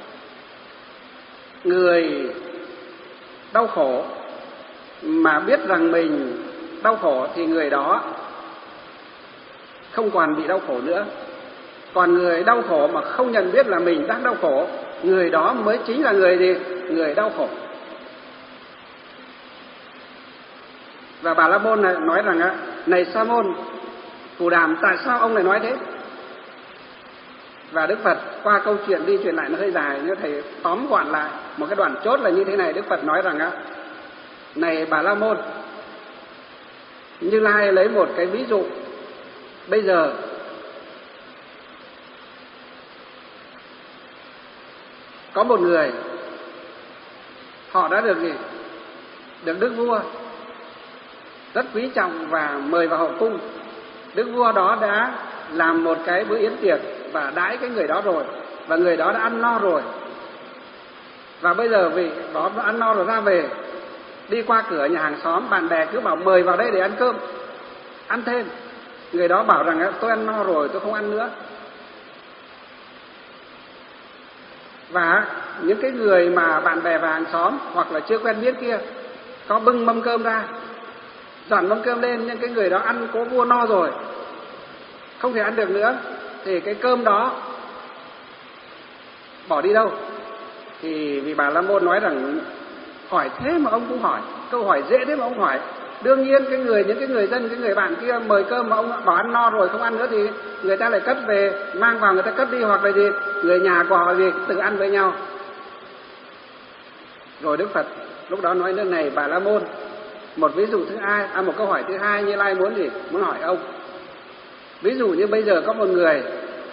người đau khổ mà biết rằng mình đau khổ thì người đó không còn bị đau khổ nữa. Còn người đau khổ mà không nhận biết là mình đang đau khổ, người đó mới chính là người gì? Người đau khổ. Và Bà La Môn này nói rằng: này Sa môn Cù Đàm, tại sao ông lại nói thế? Và Đức Phật qua câu chuyện đi chuyện lại nó hơi dài, nhưng thầy tóm gọn lại một cái đoạn chốt là như thế này. Đức Phật nói rằng: này Bà La Môn, Như Lai lấy một cái ví dụ. Bây giờ có một người, họ đã được gì? Được Đức Vua rất quý trọng và mời vào hậu cung. Đức Vua đó đã làm một cái bữa yến tiệc và đãi cái người đó rồi, và người đó đã ăn no rồi. Và bây giờ vì đó đã ăn no rồi ra về, đi qua cửa nhà hàng xóm, bạn bè cứ bảo mời vào đây để ăn cơm, ăn thêm. Người đó bảo rằng: tôi ăn no rồi, tôi không ăn nữa. Và những cái người mà bạn bè và hàng xóm hoặc là chưa quen biết kia có bưng mâm cơm ra, dọn mâm cơm lên, nhưng cái người đó ăn có vua no rồi, không thể ăn được nữa, thì cái cơm đó bỏ đi đâu? Thì vì Bà La Môn nói rằng: hỏi thế mà ông cũng hỏi, câu hỏi dễ thế mà ông hỏi. Đương nhiên những cái người dân, cái người bạn kia mời cơm mà ông bảo ăn no rồi không ăn nữa thì người ta lại cất về, mang vào người ta cất đi, hoặc là gì người nhà của họ gì tự ăn với nhau. Rồi Đức Phật lúc đó nói: nơi này Bà La Môn, một ví dụ thứ hai, một câu hỏi thứ hai Như Lai muốn gì? Muốn hỏi ông. Ví dụ như bây giờ có một người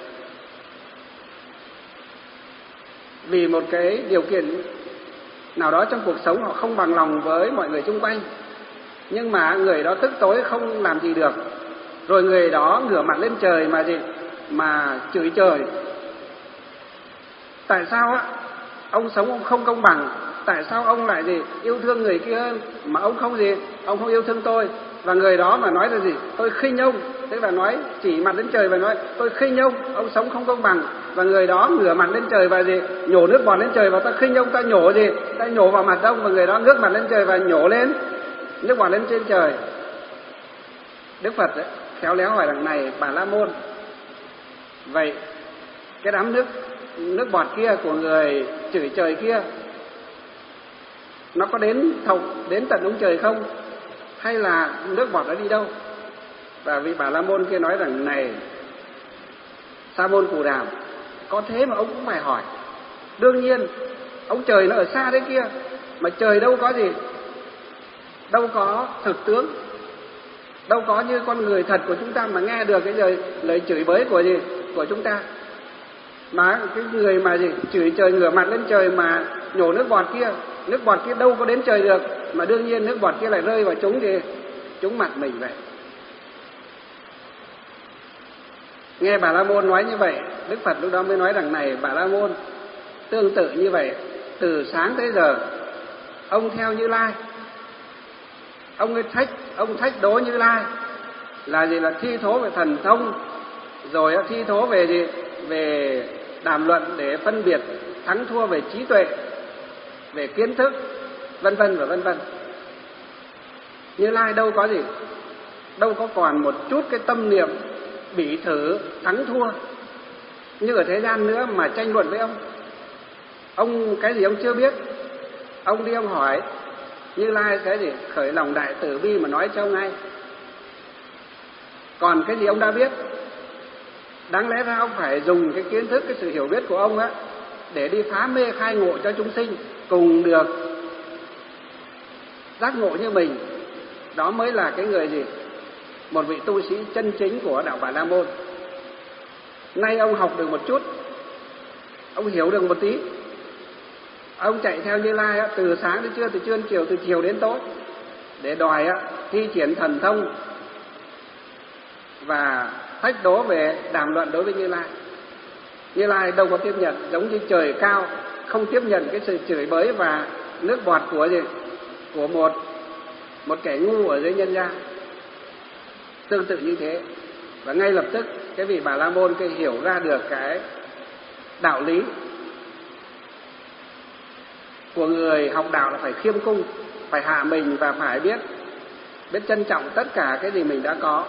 vì một cái điều kiện nào đó trong cuộc sống họ không bằng lòng với mọi người xung quanh, nhưng mà người đó tức tối không làm gì được, rồi người đó ngửa mặt lên trời mà gì? Mà chửi trời. Tại sao ông sống ông không công bằng? Tại sao ông lại gì? Yêu thương người kia mà ông không gì? Ông không yêu thương tôi. Và người đó mà nói là gì? Tôi khinh ông, tức là nói chỉ mặt lên trời và nói tôi khinh ông sống không công bằng. Và người đó ngửa mặt lên trời và gì? Nhổ nước bọt lên trời và ta khinh ông, ta nhổ gì? Ta nhổ vào mặt ông, và người đó ngước mặt lên trời và nhổ lên nước bọt lên trên trời. Đức Phật khéo léo hỏi rằng: này Bà La Môn, vậy cái đám nước bọt kia của người chửi trời kia nó có đến tận ông trời không? Hay là nước bọt đã đi đâu? Và vị Bà La Môn kia nói rằng: này Sa môn Cù Đàm, có thế mà ông cũng phải hỏi. Đương nhiên ông trời nó ở xa đấy kia, mà trời đâu có gì, đâu có thực tướng, đâu có như con người thật của chúng ta mà nghe được cái lời chửi bới của chúng ta. Mà cái người mà gì chửi trời ngửa mặt lên trời mà nhổ nước bọt kia đâu có đến trời được, mà đương nhiên nước bọt kia lại rơi vào chúng mặt mình vậy. Nghe Bà La Môn nói như vậy, Đức Phật lúc đó mới nói rằng: này Bà La Môn, tương tự như vậy, từ sáng tới giờ ông theo Như Lai, ông thách đố Như Lai là gì? Là thi thố về thần thông, rồi thi thố về gì? Về đàm luận để phân biệt thắng thua về trí tuệ, về kiến thức, vân vân và vân vân. Như Lai đâu có gì? đâu có còn một chút cái tâm niệm bỉ thử thắng thua như ở thế gian nữa mà tranh luận với ông. Ông cái gì ông chưa biết, ông đi ông hỏi, Như Lai sẽ gì khởi lòng đại từ bi mà nói cho ông ngay. Còn cái gì ông đã biết, đáng lẽ ra ông phải dùng cái kiến thức, cái sự hiểu biết của ông á để đi phá mê khai ngộ cho chúng sinh cùng được giác ngộ như mình. Đó mới là cái người gì, một vị tu sĩ chân chính của đạo Bà La Môn. Nay ông học được một chút, ông hiểu được một tí, ông chạy theo Như Lai á, từ sáng đến trưa, từ trưa đến chiều, từ chiều đến tối để đòi á thi triển thần thông và thách đố về đàm luận đối với Như Lai. Như Lai đâu có tiếp nhận, giống như trời cao không tiếp nhận cái sự chửi bới và nước bọt của gì, của một kẻ ngu ở dưới nhân gian. Tương tự như thế. Và ngay lập tức cái vị Bà La Môn cái hiểu ra được cái đạo lý của người học đạo là phải khiêm cung, phải hạ mình và phải biết trân trọng tất cả cái gì mình đã có.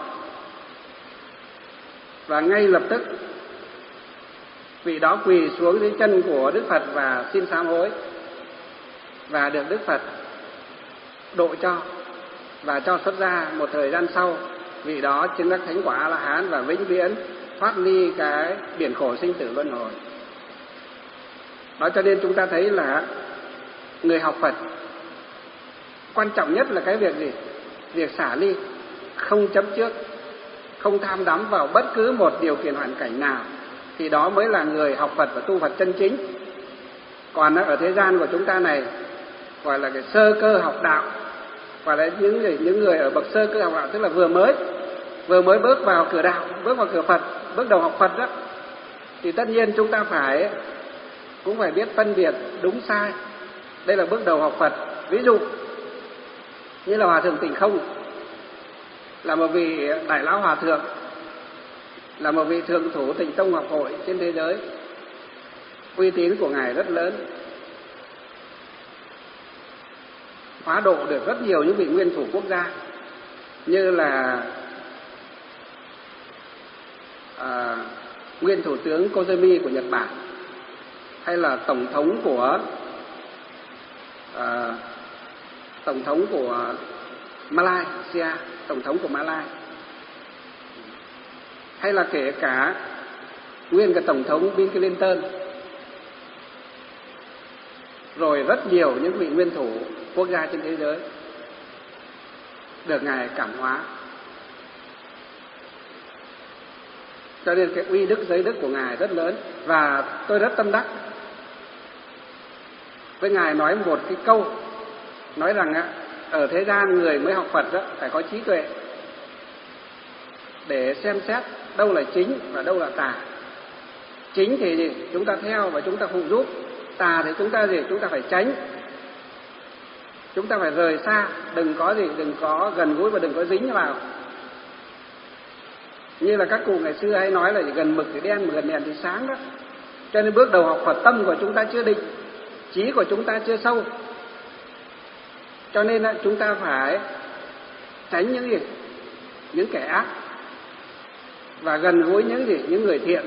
Và ngay lập tức vị đó quỳ xuống dưới chân của Đức Phật và xin sám hối, và được Đức Phật độ cho và cho xuất gia. Một thời gian sau, vị đó chứng đắc thánh quả A-la-hán và vĩnh viễn thoát ly cái biển khổ sinh tử luân hồi. Đó cho nên chúng ta thấy là người học Phật quan trọng nhất là cái việc gì? Việc xả ly, không chấp trước, không tham đắm vào bất cứ một điều kiện hoàn cảnh nào, thì đó mới là người học Phật và tu Phật chân chính. Còn ở thế gian của chúng ta này gọi là cái sơ cơ học đạo, gọi là những người ở bậc sơ cơ học đạo, tức là vừa mới bước vào cửa đạo, bước vào cửa Phật, bước đầu học Phật đó, thì tất nhiên chúng ta cũng phải biết phân biệt đúng sai. Đây là bước đầu học Phật. Ví dụ như là Hòa thượng Tịnh Không, là một vị đại lão hòa thượng, là một vị thượng thủ Tịnh Tông học hội trên thế giới, uy tín của ngài rất lớn, hóa độ được rất nhiều những vị nguyên thủ quốc gia như là nguyên thủ tướng Koizumi của Nhật Bản, hay là tổng thống của Malaysia, tổng thống của Malai, hay là kể cả nguyên cái tổng thống Bill Clinton, rồi rất nhiều những vị nguyên thủ quốc gia trên thế giới được ngài cảm hóa. Cho nên cái uy đức giới đức của ngài rất lớn. Và tôi rất tâm đắc với ngài nói một cái câu, nói rằng ở thế gian người mới học Phật đó phải có trí tuệ để xem xét đâu là chính và đâu là tà. Chính thì gì? Chúng ta theo và chúng ta phụ giúp. Tà thì chúng ta phải tránh, chúng ta phải rời xa, đừng có gần gũi và đừng có dính vào. Như là các cụ ngày xưa hay nói là gần mực thì đen mà gần đèn thì sáng đó. Cho nên bước đầu học Phật, tâm của chúng ta chưa định, trí của chúng ta chưa sâu, cho nên chúng ta phải tránh những kẻ ác và gần gũi những người thiện.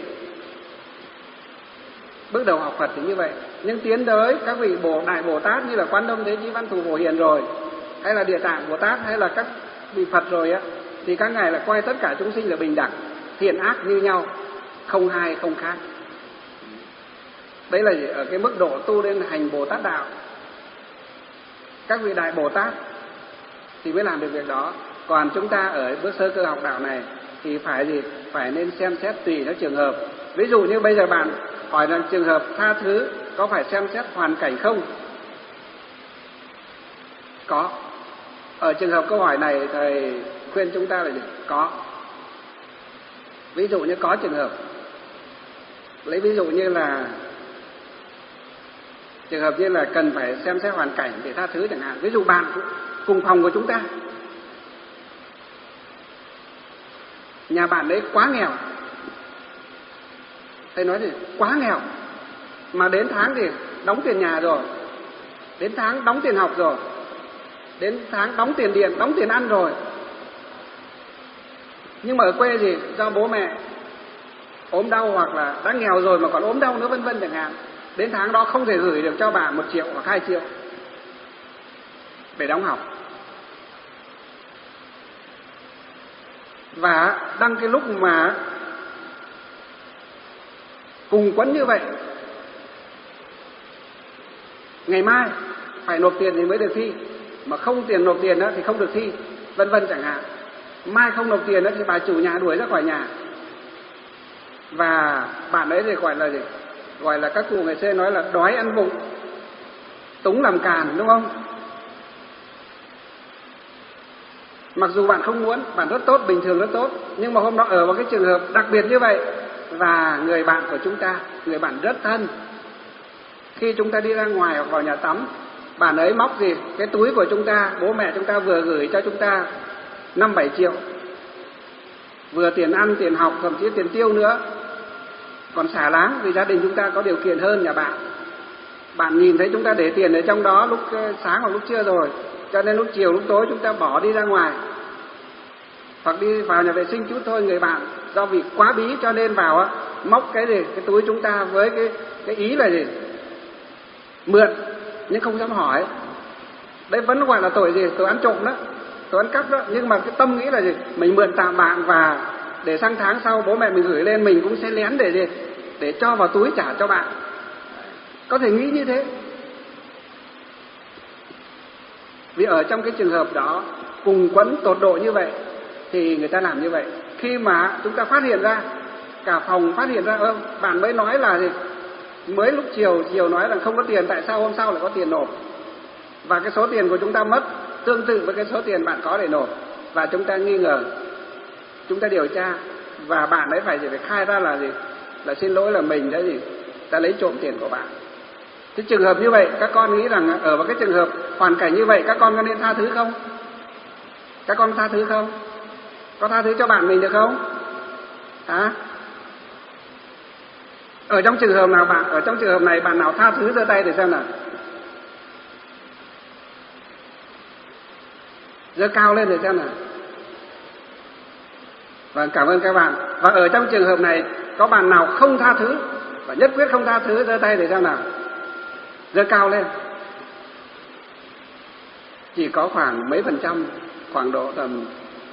Bước đầu học Phật thì như vậy. Nhưng tiến tới các vị đại Bồ Tát như là Quán Đông Thế Chí Văn Thù Phổ Hiền rồi, hay là Địa Tạng Bồ Tát, hay là các vị Phật rồi thì các ngài là coi tất cả chúng sinh là bình đẳng, thiện ác như nhau, không hai không khác. Đấy là ở cái mức độ tu lên hành Bồ Tát đạo. Các vị đại Bồ Tát thì mới làm được việc đó. Còn chúng ta ở bước sơ cơ học đạo này thì phải nên xem xét tùy theo trường hợp. Ví dụ như bây giờ bạn hỏi rằng trường hợp tha thứ có phải xem xét hoàn cảnh không? Có. Ở trường hợp câu hỏi này thầy khuyên chúng ta là có. Ví dụ như có trường hợp, lấy ví dụ như là trường hợp như là cần phải xem xét hoàn cảnh để tha thứ chẳng hạn. Ví dụ bạn cùng phòng của chúng ta, nhà bạn đấy quá nghèo, thầy nói thì quá nghèo, mà đến tháng thì đóng tiền nhà rồi, đến tháng đóng tiền học rồi, đến tháng đóng tiền điện, đóng tiền ăn rồi, Nhưng mà ở quê gì do bố mẹ ốm đau hoặc là đã nghèo rồi mà còn ốm đau nữa vân vân chẳng hạn, đến tháng đó không thể gửi được cho bạn 1 triệu hoặc 2 triệu để đóng học. Và đang cái lúc mà cùng quẫn như vậy, ngày mai phải nộp tiền thì mới được thi, mà không tiền nộp tiền đó thì không được thi, vân vân chẳng hạn. Mai không nộp tiền đó thì bà chủ nhà đuổi ra khỏi nhà. Và bạn ấy thì gọi là gì? Gọi là các cụ ngày xưa nói là đói ăn vụng, túng làm càn, đúng không? Mặc dù bạn không muốn, bạn rất tốt, bình thường rất tốt, nhưng mà hôm đó ở vào cái trường hợp đặc biệt như vậy, và người bạn của chúng ta, người bạn rất thân, khi chúng ta đi ra ngoài hoặc vào nhà tắm, bạn ấy móc gì? Cái túi của chúng ta, bố mẹ chúng ta vừa gửi cho chúng ta 5-7 triệu, vừa tiền ăn, tiền học, thậm chí tiền tiêu nữa, còn xả láng vì gia đình chúng ta có điều kiện hơn nhà bạn. Bạn nhìn thấy chúng ta để tiền ở trong đó lúc sáng hoặc lúc trưa rồi, cho nên lúc chiều lúc tối chúng ta bỏ đi ra ngoài hoặc đi vào nhà vệ sinh chút thôi. Người bạn do vì quá bí cho nên vào á, móc cái gì? Cái túi chúng ta với cái ý là gì? Mượn nhưng không dám hỏi. Đấy vẫn gọi là tội gì? Tội ăn trộm đó, tội ăn cắp đó. Nhưng mà cái tâm nghĩ là gì? Mình mượn tạm bạn và để sang tháng sau bố mẹ mình gửi lên mình cũng sẽ lén để gì? Để cho vào túi trả cho bạn. Có thể nghĩ như thế. Vì ở trong cái trường hợp đó cùng quẫn tột độ như vậy thì người ta làm như vậy. Khi mà chúng ta phát hiện ra, cả phòng phát hiện ra, bạn mới nói là gì? Mới lúc chiều nói là không có tiền, tại sao hôm sau lại có tiền nộp? Và cái số tiền của chúng ta mất tương tự với cái số tiền bạn có để nộp. Và chúng ta nghi ngờ, chúng ta điều tra, và bạn ấy phải khai ra là gì? Là xin lỗi, là mình đã gì? Ta lấy trộm tiền của bạn. Cái trường hợp như vậy, các con nghĩ rằng ở vào cái trường hợp hoàn cảnh như vậy, các con có nên tha thứ không? Các con tha thứ không? Có tha thứ cho bạn mình được không? Hả? Ở trong trường hợp nào bạn, ở trong trường hợp này bạn nào tha thứ giơ tay để xem nào. Giơ cao lên để xem nào. Vâng, cảm ơn các bạn. Và ở trong trường hợp này có bạn nào không tha thứ và nhất quyết không tha thứ, giơ tay để xem nào. Giơ cao lên. Chỉ có khoảng mấy phần trăm, khoảng độ tầm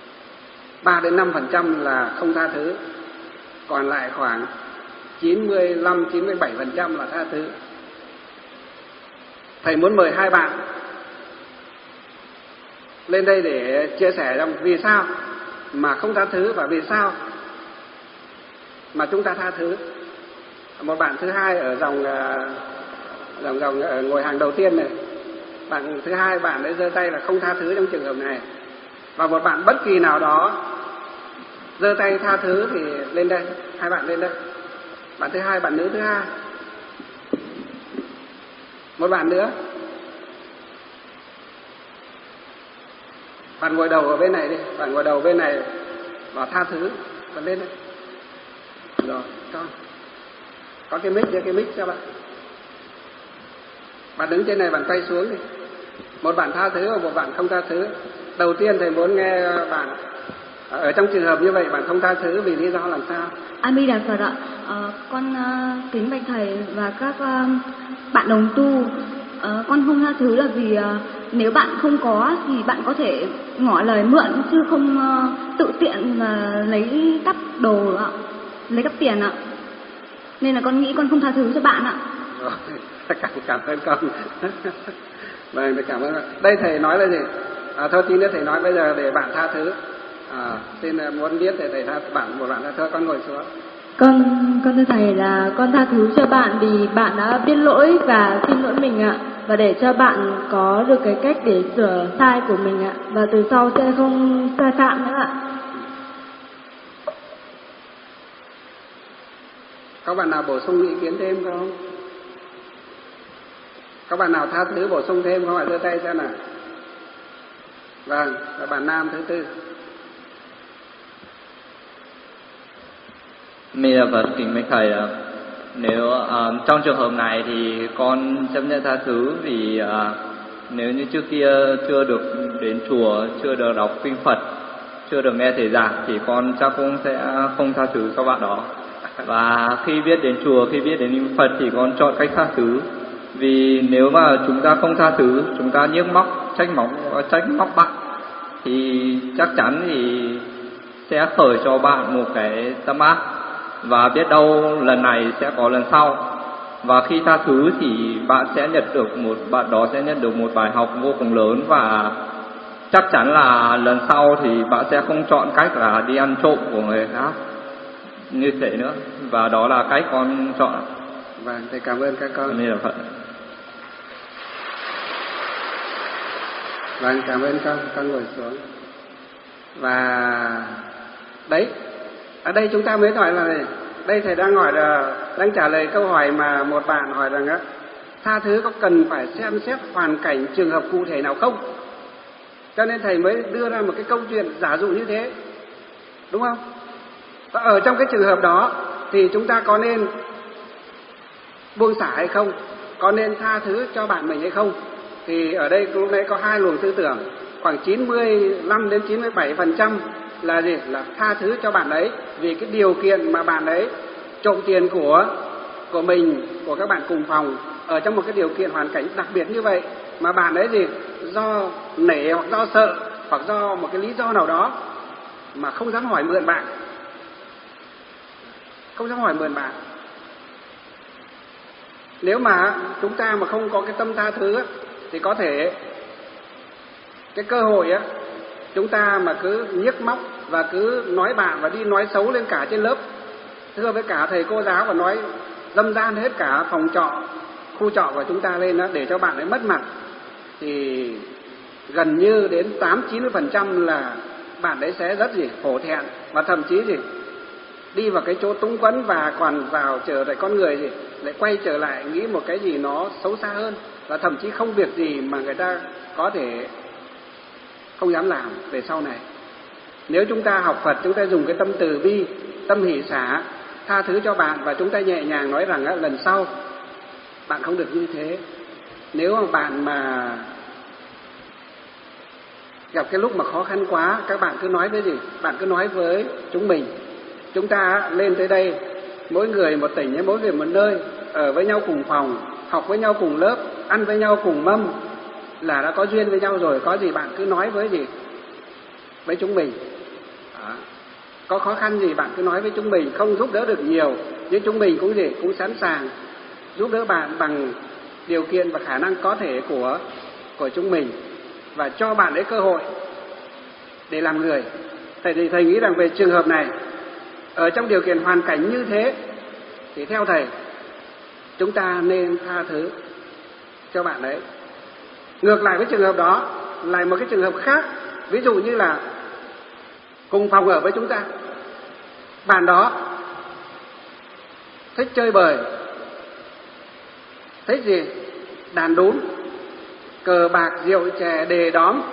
3-5% là không tha thứ. Còn lại khoảng 95-97% là tha thứ. Thầy muốn mời hai bạn lên đây để chia sẻ rằng vì sao mà không tha thứ và vì sao mà chúng ta tha thứ. Một bạn thứ hai ở dòng ngồi hàng đầu tiên này, bạn thứ hai, bạn ấy giơ tay là không tha thứ trong trường hợp này. Và một bạn bất kỳ nào đó giơ tay tha thứ thì lên đây, hai bạn lên đây. Bạn thứ hai, bạn nữ thứ hai. Một bạn nữa. Bạn ngồi đầu ở bên này đi, bạn ngồi đầu bên này và tha thứ, bạn lên đây. Rồi, con. Có cái mic, cái mic cho bạn. Bạn đứng trên này, bạn quay xuống đi. Một bạn tha thứ và một bạn không tha thứ. Đầu tiên thầy muốn nghe bạn ở trong trường hợp như vậy bạn không tha thứ vì lý do làm sao? A Di Đà Phật ạ. Con kính bạch thầy và các bạn đồng tu. Con không tha thứ là vì nếu bạn không có thì bạn có thể ngỏ lời mượn chứ không tự tiện mà lấy cắp đồ ạ, lấy cắp tiền ạ. Nên là con nghĩ con không tha thứ cho bạn ạ. Rồi, cảm ơn con. Vâng, cảm ơn. Đây thầy nói là gì? Thôi tí nữa thầy nói bây giờ để bạn tha thứ. Xin muốn biết thì thầy tha bạn, một bạn tha thứ, con ngồi xuống. Con thưa thầy là con tha thứ cho bạn vì bạn đã biết lỗi và xin lỗi mình ạ, và để cho bạn có được cái cách để sửa sai của mình ạ, và từ sau sẽ không sai phạm nữa ạ. Có bạn nào bổ sung ý kiến thêm không? Có bạn nào tha thứ bổ sung thêm không ạ? Giơ tay xem nào. Vâng, và bạn nam thứ tư. Mình là Phật, kính bạch thầy. Nếu trong trường hợp này thì con chấp nhận tha thứ vì nếu như trước kia chưa được đến chùa, chưa được đọc kinh Phật, chưa được nghe thầy giảng thì con chắc cũng sẽ không tha thứ cho bạn đó. Và khi biết đến chùa, khi biết đến Phật thì con chọn cách tha thứ. Vì nếu mà chúng ta không tha thứ, chúng ta nhiếc móc, trách móc bắt thì chắc chắn thì sẽ khởi cho bạn một cái tâm ác, và biết đâu lần này sẽ có lần sau. Và khi tha thứ thì bạn đó sẽ nhận được một bài học vô cùng lớn, và chắc chắn là lần sau thì bạn sẽ không chọn cách là đi ăn trộm của người khác như thế nữa. Và đó là cách con chọn. Vâng, thầy cảm ơn các con. Nên là Phật. Vâng, cảm ơn con ngồi xuống. Và đấy, ở đây chúng ta mới hỏi là đây thầy đang trả lời câu hỏi mà một bạn hỏi rằng á, tha thứ có cần phải xem xét hoàn cảnh trường hợp cụ thể nào không? Cho nên thầy mới đưa ra một cái câu chuyện giả dụ như thế, đúng không? Và ở trong cái trường hợp đó thì chúng ta có nên buông xả hay không? Có nên tha thứ cho bạn mình hay không? Thì ở đây lúc nãy có hai luồng tư tưởng, khoảng 95 đến 97% là gì? Là tha thứ cho bạn ấy vì cái điều kiện mà bạn ấy trộm tiền của mình, của các bạn cùng phòng, ở trong một cái điều kiện hoàn cảnh đặc biệt như vậy mà bạn ấy gì? Do nể hoặc do sợ hoặc do một cái lý do nào đó mà không dám hỏi mượn bạn. Không dám hỏi mượn bạn. Nếu mà chúng ta mà không có cái tâm tha thứ á, thì có thể cái cơ hội á, chúng ta mà cứ nhiếc móc và cứ nói bạn và đi nói xấu lên cả trên lớp, thưa với cả thầy cô giáo và nói dâm gian hết cả phòng trọ, khu trọ của chúng ta lên đó để cho bạn ấy mất mặt, thì gần như đến 80-90% là bạn ấy sẽ rất hổ thẹn và thậm chí đi vào cái chỗ túng quẫn và còn vào trở lại con người lại quay trở lại nghĩ một cái gì nó xấu xa hơn, và thậm chí không việc gì mà người ta có thể không dám làm về sau này. Nếu chúng ta học Phật, chúng ta dùng cái tâm từ bi, tâm hỷ xả, tha thứ cho bạn, và chúng ta nhẹ nhàng nói rằng lần sau bạn không được như thế. Nếu mà bạn mà gặp cái lúc mà khó khăn quá, các bạn cứ nói với bạn cứ nói với chúng mình. Chúng ta lên tới đây, mỗi người một tỉnh, mỗi người một nơi, ở với nhau cùng phòng, học với nhau cùng lớp, ăn với nhau cùng mâm là đã có duyên với nhau rồi. Có gì bạn cứ nói với chúng mình. Đó. Có khó khăn gì bạn cứ nói với chúng mình. Không giúp đỡ được nhiều, nhưng chúng mình cũng sẵn sàng giúp đỡ bạn bằng điều kiện và khả năng có thể của chúng mình, và cho bạn ấy cơ hội để làm người. Thầy nghĩ rằng về trường hợp này, ở trong điều kiện hoàn cảnh như thế, thì theo thầy, chúng ta nên tha thứ cho bạn ấy. Ngược lại với trường hợp đó, lại một cái trường hợp khác, ví dụ như là cùng phòng ở với chúng ta, bạn đó thích chơi bời, thích đàn đúm, cờ bạc, rượu chè, đề đóm,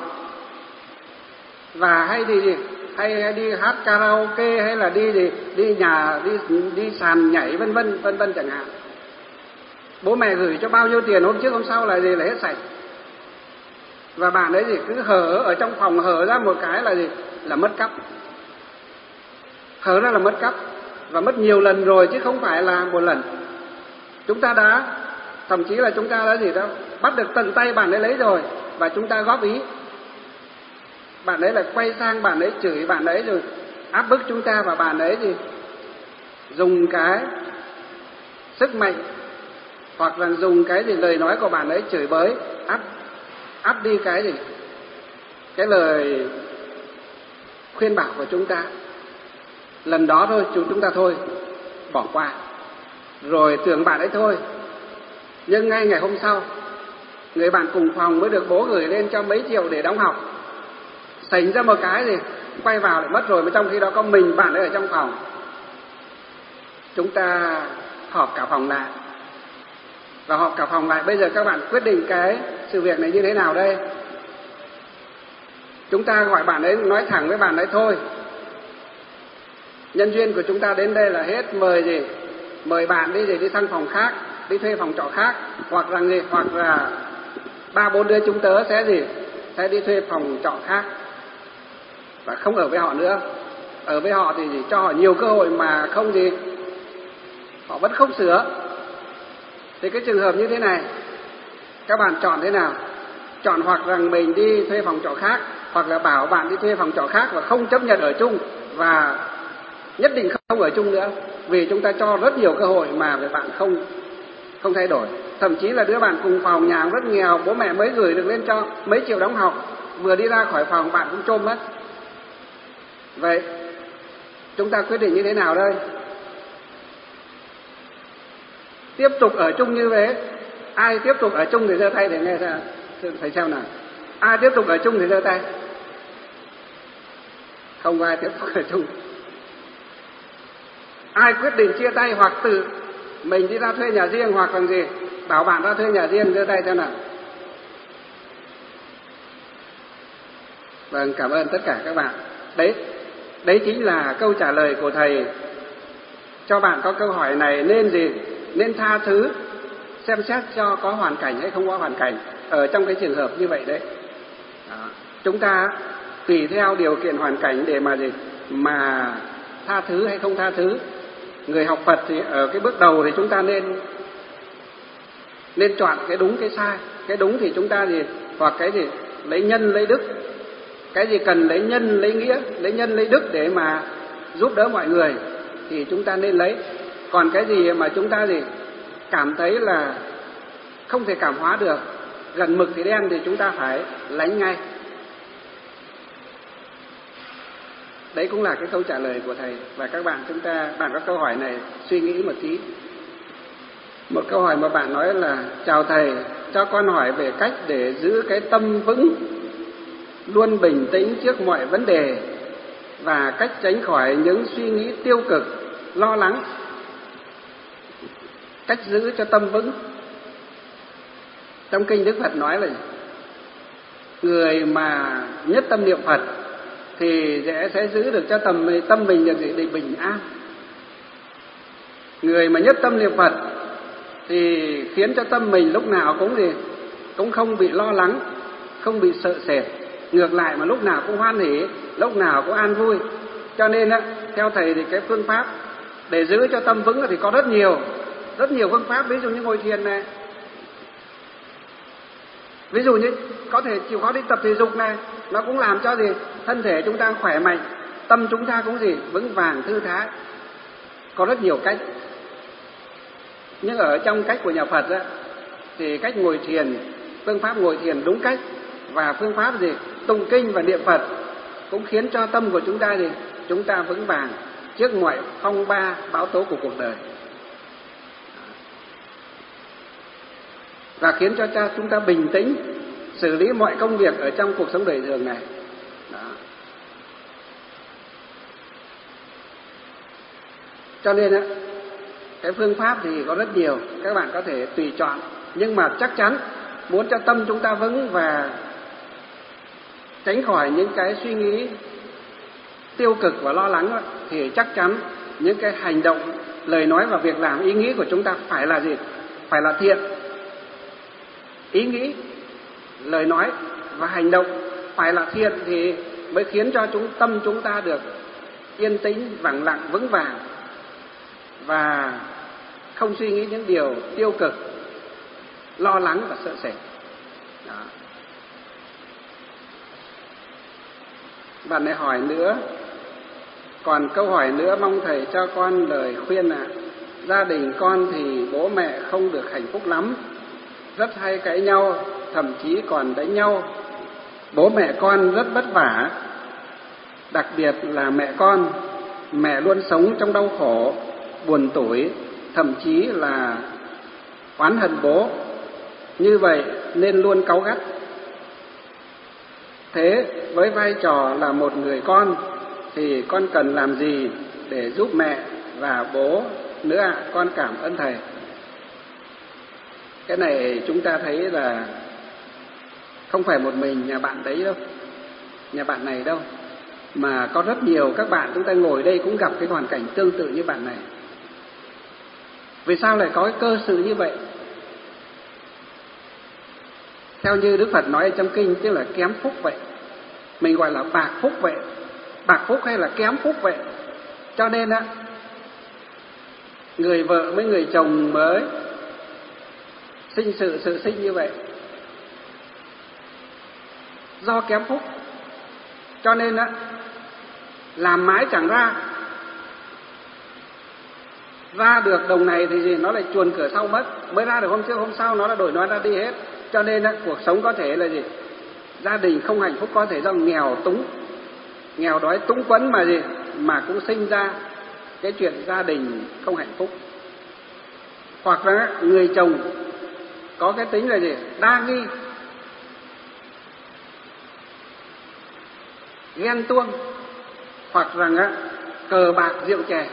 và hay hay đi hát karaoke, hay là đi sàn nhảy vân vân chẳng hạn. Bố mẹ gửi cho bao nhiêu tiền hôm trước hôm sau là hết sạch. Và bạn ấy cứ hở ở trong phòng, hở ra một cái là mất cắp. Hở ra là mất cắp, và mất nhiều lần rồi chứ không phải là một lần. Chúng ta thậm chí là chúng ta đã bắt được tận tay bạn ấy lấy rồi, và chúng ta góp ý. Bạn ấy lại quay sang, bạn ấy chửi bạn ấy rồi áp bức chúng ta, và bạn ấy dùng cái sức mạnh hoặc là dùng cái lời nói của bạn ấy chửi bới áp đi cái lời khuyên bảo của chúng ta. Lần đó thôi, chúng ta thôi bỏ qua, rồi tưởng bạn ấy thôi. Nhưng ngay ngày hôm sau, người bạn cùng phòng mới được bố gửi lên cho mấy triệu để đóng học, xảy ra một cái quay vào lại mất rồi, mà trong khi đó có mình bạn ấy ở trong phòng. Chúng ta họp cả phòng lại, và họp cả phòng lại, bây giờ các bạn quyết định cái sự việc này như thế nào đây? Chúng ta gọi bạn ấy, nói thẳng với bạn ấy thôi, nhân duyên của chúng ta đến đây là hết, mời bạn đi sang phòng khác, đi thuê phòng trọ khác, hoặc là 3-4 đứa chúng tớ sẽ đi thuê phòng trọ khác. và không ở với họ nữa. Ở với họ thì chỉ cho họ nhiều cơ hội mà không gì, họ vẫn không sửa. Thì cái trường hợp như thế này, các bạn chọn thế nào? Chọn hoặc rằng mình đi thuê phòng trọ khác, hoặc là bảo bạn đi thuê phòng trọ khác và không chấp nhận ở chung, và nhất định không ở chung nữa, vì chúng ta cho rất nhiều cơ hội mà về bạn không thay đổi. Thậm chí là đứa bạn cùng phòng nhà rất nghèo, bố mẹ mới gửi được lên cho mấy triệu đóng học, vừa đi ra khỏi phòng bạn cũng chôm mất. Vậy chúng ta quyết định như thế nào đây? Tiếp tục ở chung như thế. Ai tiếp tục ở chung thì giơ tay để nghe ra, thầy xem nào. Ai tiếp tục ở chung thì giơ tay. Không ai tiếp tục ở chung. Ai quyết định chia tay hoặc tự mình đi ra thuê nhà riêng, hoặc là gì bảo bạn ra thuê nhà riêng, giơ tay xem nào. Vâng, cảm ơn tất cả các bạn. Đấy chính là câu trả lời của thầy cho bạn có câu hỏi này. Nên gì? Nên tha thứ, xem xét cho có hoàn cảnh hay không có hoàn cảnh ở trong cái trường hợp như vậy đấy. Đó. Chúng ta tùy theo điều kiện hoàn cảnh để mà gì? Mà tha thứ hay không tha thứ. Người học Phật thì ở cái bước đầu thì chúng ta nên chọn cái đúng cái sai. Cái đúng thì chúng ta gì? Hoặc cái gì? Lấy nhân lấy đức. Cái gì cần lấy nhân lấy nghĩa, lấy nhân lấy đức để mà giúp đỡ mọi người thì chúng ta nên lấy. Còn cái gì mà chúng ta gì cảm thấy là không thể cảm hóa được, gần mực thì đen, thì chúng ta phải lánh ngay. Đấy cũng là cái câu trả lời của thầy. Và các bạn, bạn có câu hỏi này suy nghĩ một tí. Một câu hỏi mà bạn nói là: chào thầy, cho con hỏi về cách để giữ cái tâm vững, luôn bình tĩnh trước mọi vấn đề, và cách tránh khỏi những suy nghĩ tiêu cực, lo lắng. Cách giữ cho tâm vững. Trong kinh Đức Phật nói là người mà nhất tâm niệm Phật thì sẽ giữ được cho tâm mình được định bình an. Người mà nhất tâm niệm Phật thì khiến cho tâm mình lúc nào cũng không bị lo lắng, không bị sợ sệt, ngược lại mà lúc nào cũng hoan hỉ, lúc nào cũng an vui. Cho nên theo thầy thì cái phương pháp để giữ cho tâm vững thì có rất nhiều phương pháp. Ví dụ như ngồi thiền này, ví dụ như có thể chịu khó đi tập thể dục này, nó cũng làm cho thân thể chúng ta khỏe mạnh, tâm chúng ta cũng vững vàng thư thái. Có rất nhiều cách. Nhưng ở trong cách của nhà Phật thì cách ngồi thiền, phương pháp ngồi thiền đúng cách, và phương pháp tụng kinh và niệm Phật cũng khiến cho tâm của chúng ta chúng ta vững vàng trước mọi phong ba bão tố của cuộc đời, và khiến cho chúng ta bình tĩnh xử lý mọi công việc ở trong cuộc sống đời thường này. Đó. Cho nên cái phương pháp thì có rất nhiều, các bạn có thể tùy chọn, nhưng mà chắc chắn muốn cho tâm chúng ta vững và tránh khỏi những cái suy nghĩ tiêu cực và lo lắng thì chắc chắn những cái hành động, lời nói và việc làm, ý nghĩ của chúng ta phải là gì? Phải là thiện. Ý nghĩ, lời nói và hành động phải là thiện thì mới khiến cho tâm chúng ta được yên tĩnh, vắng lặng, vững vàng và không suy nghĩ những điều tiêu cực, lo lắng và sợ sệt. Đó. Bạn này hỏi nữa, còn câu hỏi nữa mong thầy cho con lời khuyên ạ. Gia đình con thì bố mẹ không được hạnh phúc lắm, rất hay cãi nhau, thậm chí còn đánh nhau. Bố mẹ con rất vất vả, đặc biệt là mẹ luôn sống trong đau khổ, buồn tủi, thậm chí là oán hận bố. Như vậy nên luôn cáu gắt. Thế với vai trò là một người con thì con cần làm gì để giúp mẹ và bố nữa ạ? Con cảm ơn thầy. Cái này chúng ta thấy là không phải một mình nhà bạn đấy đâu, nhà bạn này đâu, mà có rất nhiều các bạn chúng ta ngồi đây cũng gặp cái hoàn cảnh tương tự như bạn này. Vì sao lại có cái cơ sự như vậy? Theo như Đức Phật nói trong kinh, tức là kém phúc vậy. Mình gọi là bạc phúc vậy. bạc phúc hay là kém phúc vậy. Cho nên á, người vợ với người chồng mới sinh sự sinh như vậy do kém phúc. Cho nên á, làm mãi chẳng ra được đồng này thì gì, nó lại chuồn cửa sau mất, mới ra được hôm trước hôm sau nó đã đổi nó ra đi hết. Cho nên á, cuộc sống có thể là gì, gia đình không hạnh phúc có thể do nghèo đói túng quẫn mà gì, mà cũng sinh ra cái chuyện gia đình không hạnh phúc. Hoặc là người chồng có cái tính là gì, đa nghi, ghen tuông, hoặc rằng á, cờ bạc rượu chè,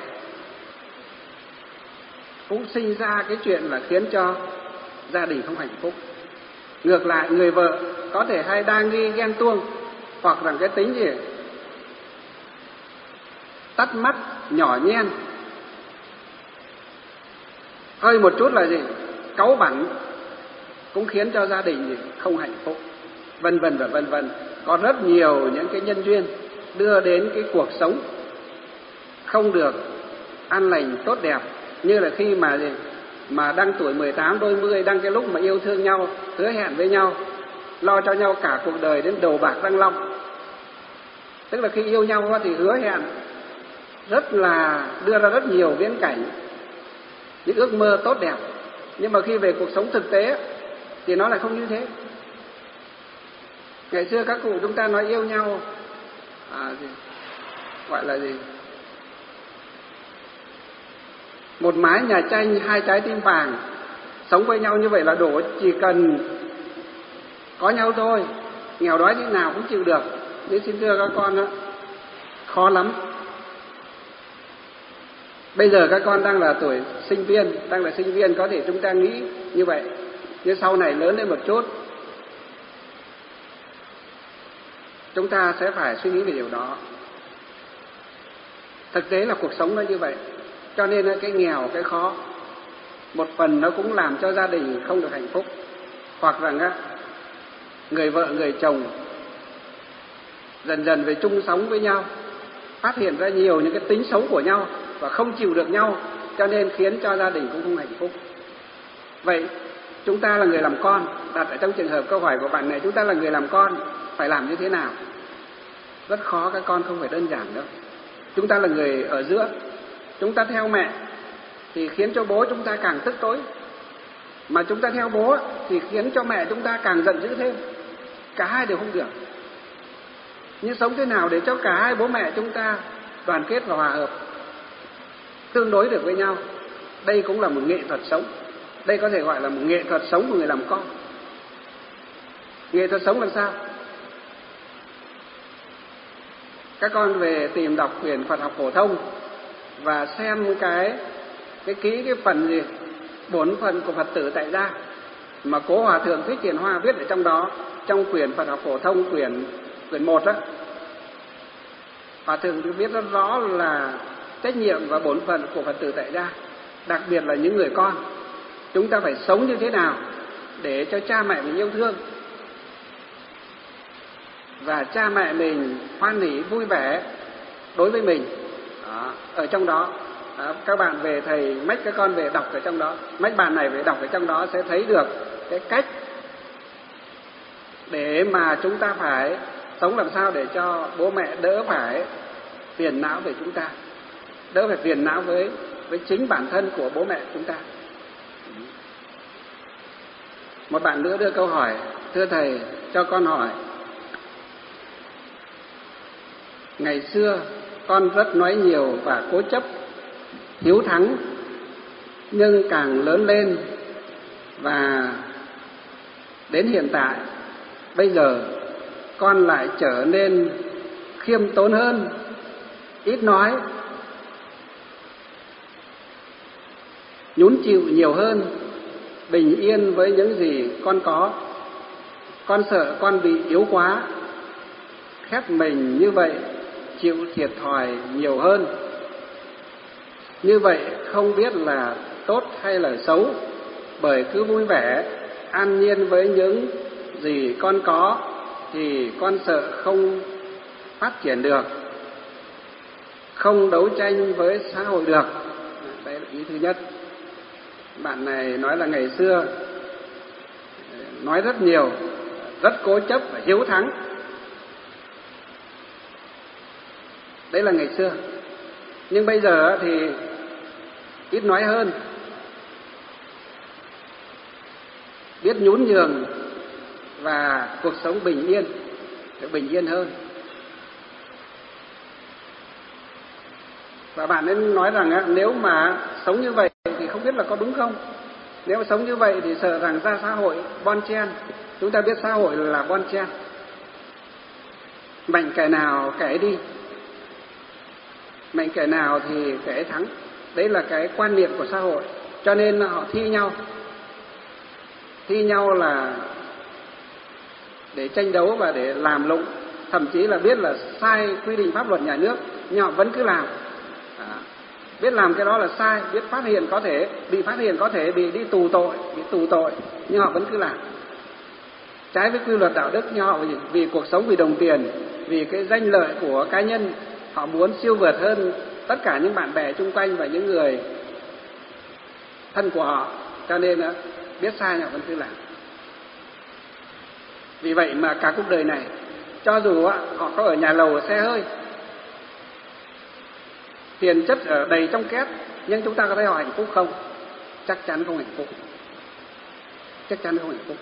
cũng sinh ra cái chuyện là khiến cho gia đình không hạnh phúc. Ngược lại, người vợ có thể hay đa nghi, ghen tuông, hoặc rằng cái tính gì, tắt mắt, nhỏ nhen, hơi một chút là gì, cáu bẳn, cũng khiến cho gia đình gì, không hạnh phúc, vân vân và vân vân. Có rất nhiều những cái nhân duyên đưa đến cái cuộc sống không được an lành tốt đẹp. Như là khi mà gì, mà đang tuổi 18 đôi mươi, đang cái lúc mà yêu thương nhau, hứa hẹn với nhau, lo cho nhau cả cuộc đời đến đầu bạc răng long. Tức là khi yêu nhau thì hứa hẹn rất là đưa ra rất nhiều viễn cảnh, những ước mơ tốt đẹp. Nhưng mà khi về cuộc sống thực tế thì nó lại không như thế. Ngày xưa các cụ chúng ta nói yêu nhau gọi là gì, một mái nhà tranh, hai trái tim vàng. Sống với nhau như vậy là đủ, chỉ cần có nhau thôi, nghèo đói thế nào cũng chịu được. Nhưng xin thưa các con đó, khó lắm. Bây giờ các con đang là tuổi sinh viên, có thể chúng ta nghĩ như vậy. Nhưng sau này lớn lên một chút, chúng ta sẽ phải suy nghĩ về điều đó. Thực tế là cuộc sống nó như vậy. Cho nên cái nghèo, cái khó, một phần nó cũng làm cho gia đình không được hạnh phúc. Hoặc rằng á, người vợ, người chồng dần dần về chung sống với nhau, phát hiện ra nhiều những cái tính xấu của nhau và không chịu được nhau, cho nên khiến cho gia đình cũng không hạnh phúc. Vậy chúng ta là người làm con, đặt ở trong trường hợp câu hỏi của bạn này, chúng ta là người làm con phải làm như thế nào? Rất khó các con, không phải đơn giản đâu. Chúng ta là người ở giữa, chúng ta theo mẹ thì khiến cho bố chúng ta càng tức tối, mà chúng ta theo bố thì khiến cho mẹ chúng ta càng giận dữ thêm. Cả hai đều không được. Nhưng sống thế nào để cho cả hai bố mẹ chúng ta đoàn kết và hòa hợp, tương đối được với nhau? Đây cũng là một nghệ thuật sống. Đây có thể gọi là một nghệ thuật sống của người làm con. Nghệ thuật sống làm sao? Các con về tìm đọc quyển Phật học phổ thông và xem cái kỹ cái phần gì, bổn phận của Phật tử tại gia mà Cố Hòa Thượng Thích Thiện Hoa viết ở trong đó, trong quyển Phật học phổ thông quyển 1 đó. Hòa Thượng viết rất rõ là trách nhiệm và bổn phận của Phật tử tại gia, đặc biệt là những người con. Chúng ta phải sống như thế nào để cho cha mẹ mình yêu thương, và cha mẹ mình hoan hỉ vui vẻ đối với mình. Ở trong đó các bạn về, thầy mách các con về đọc ở trong đó, mách bạn này về đọc ở trong đó sẽ thấy được cái cách để mà chúng ta phải sống làm sao để cho bố mẹ đỡ phải phiền não về chúng ta, đỡ phải phiền não với chính bản thân của bố mẹ chúng ta. Một bạn nữa đưa câu hỏi: thưa thầy, cho con hỏi, ngày xưa con rất nói nhiều và cố chấp, hiếu thắng, nhưng càng lớn lên và đến hiện tại bây giờ con lại trở nên khiêm tốn hơn, ít nói, nhún chịu nhiều hơn, bình yên với những gì con có. Con sợ con bị yếu quá, khép mình như vậy, chịu thiệt thòi nhiều hơn. Như vậy không biết là tốt hay là xấu, bởi cứ vui vẻ, an nhiên với những gì con có thì con sợ không phát triển được, không đấu tranh với xã hội được. Đây là ý thứ nhất. Bạn này nói là ngày xưa nói rất nhiều, rất cố chấp và hiếu thắng. Đấy là ngày xưa. Nhưng bây giờ thì ít nói hơn, biết nhún nhường và cuộc sống bình yên, được bình yên hơn. Và bạn ấy nói rằng nếu mà sống như vậy thì không biết là có đúng không. Nếu mà sống như vậy thì sợ rằng ra xã hội bon chen. Chúng ta biết xã hội là bon chen, mạnh kẻ nào kẻ đi, mạnh kẻ nào thì kẻ thắng. Đấy là cái quan niệm của xã hội. Cho nên họ thi nhau là để tranh đấu và để làm lụng, thậm chí là biết là sai quy định pháp luật nhà nước nhưng họ vẫn cứ làm. Biết làm cái đó là sai, biết phát hiện có thể bị đi tù tội, nhưng họ vẫn cứ làm. Trái với quy luật đạo đức, nhưng họ vì cuộc sống, vì đồng tiền, vì cái danh lợi của cá nhân, họ muốn siêu vượt hơn tất cả những bạn bè chung quanh và những người thân của họ. Cho nên biết sai họ vẫn cứ làm. Vì vậy mà cả cuộc đời này, cho dù họ có ở nhà lầu, ở xe hơi, tiền chất ở đầy trong két, nhưng chúng ta có thấy họ hạnh phúc không? Chắc chắn không hạnh phúc. Chắc chắn không hạnh phúc.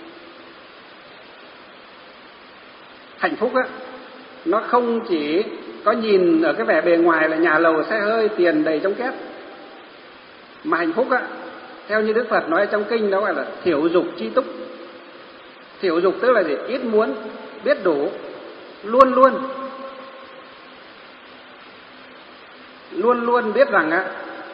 Hạnh phúc nó không chỉ có nhìn ở cái vẻ bề ngoài là nhà lầu, xe hơi, tiền đầy trong két, mà hạnh phúc theo như Đức Phật nói trong kinh, đó gọi là thiểu dục chi túc. Thiểu dục tức là gì? Ít muốn, biết đủ, luôn luôn biết rằng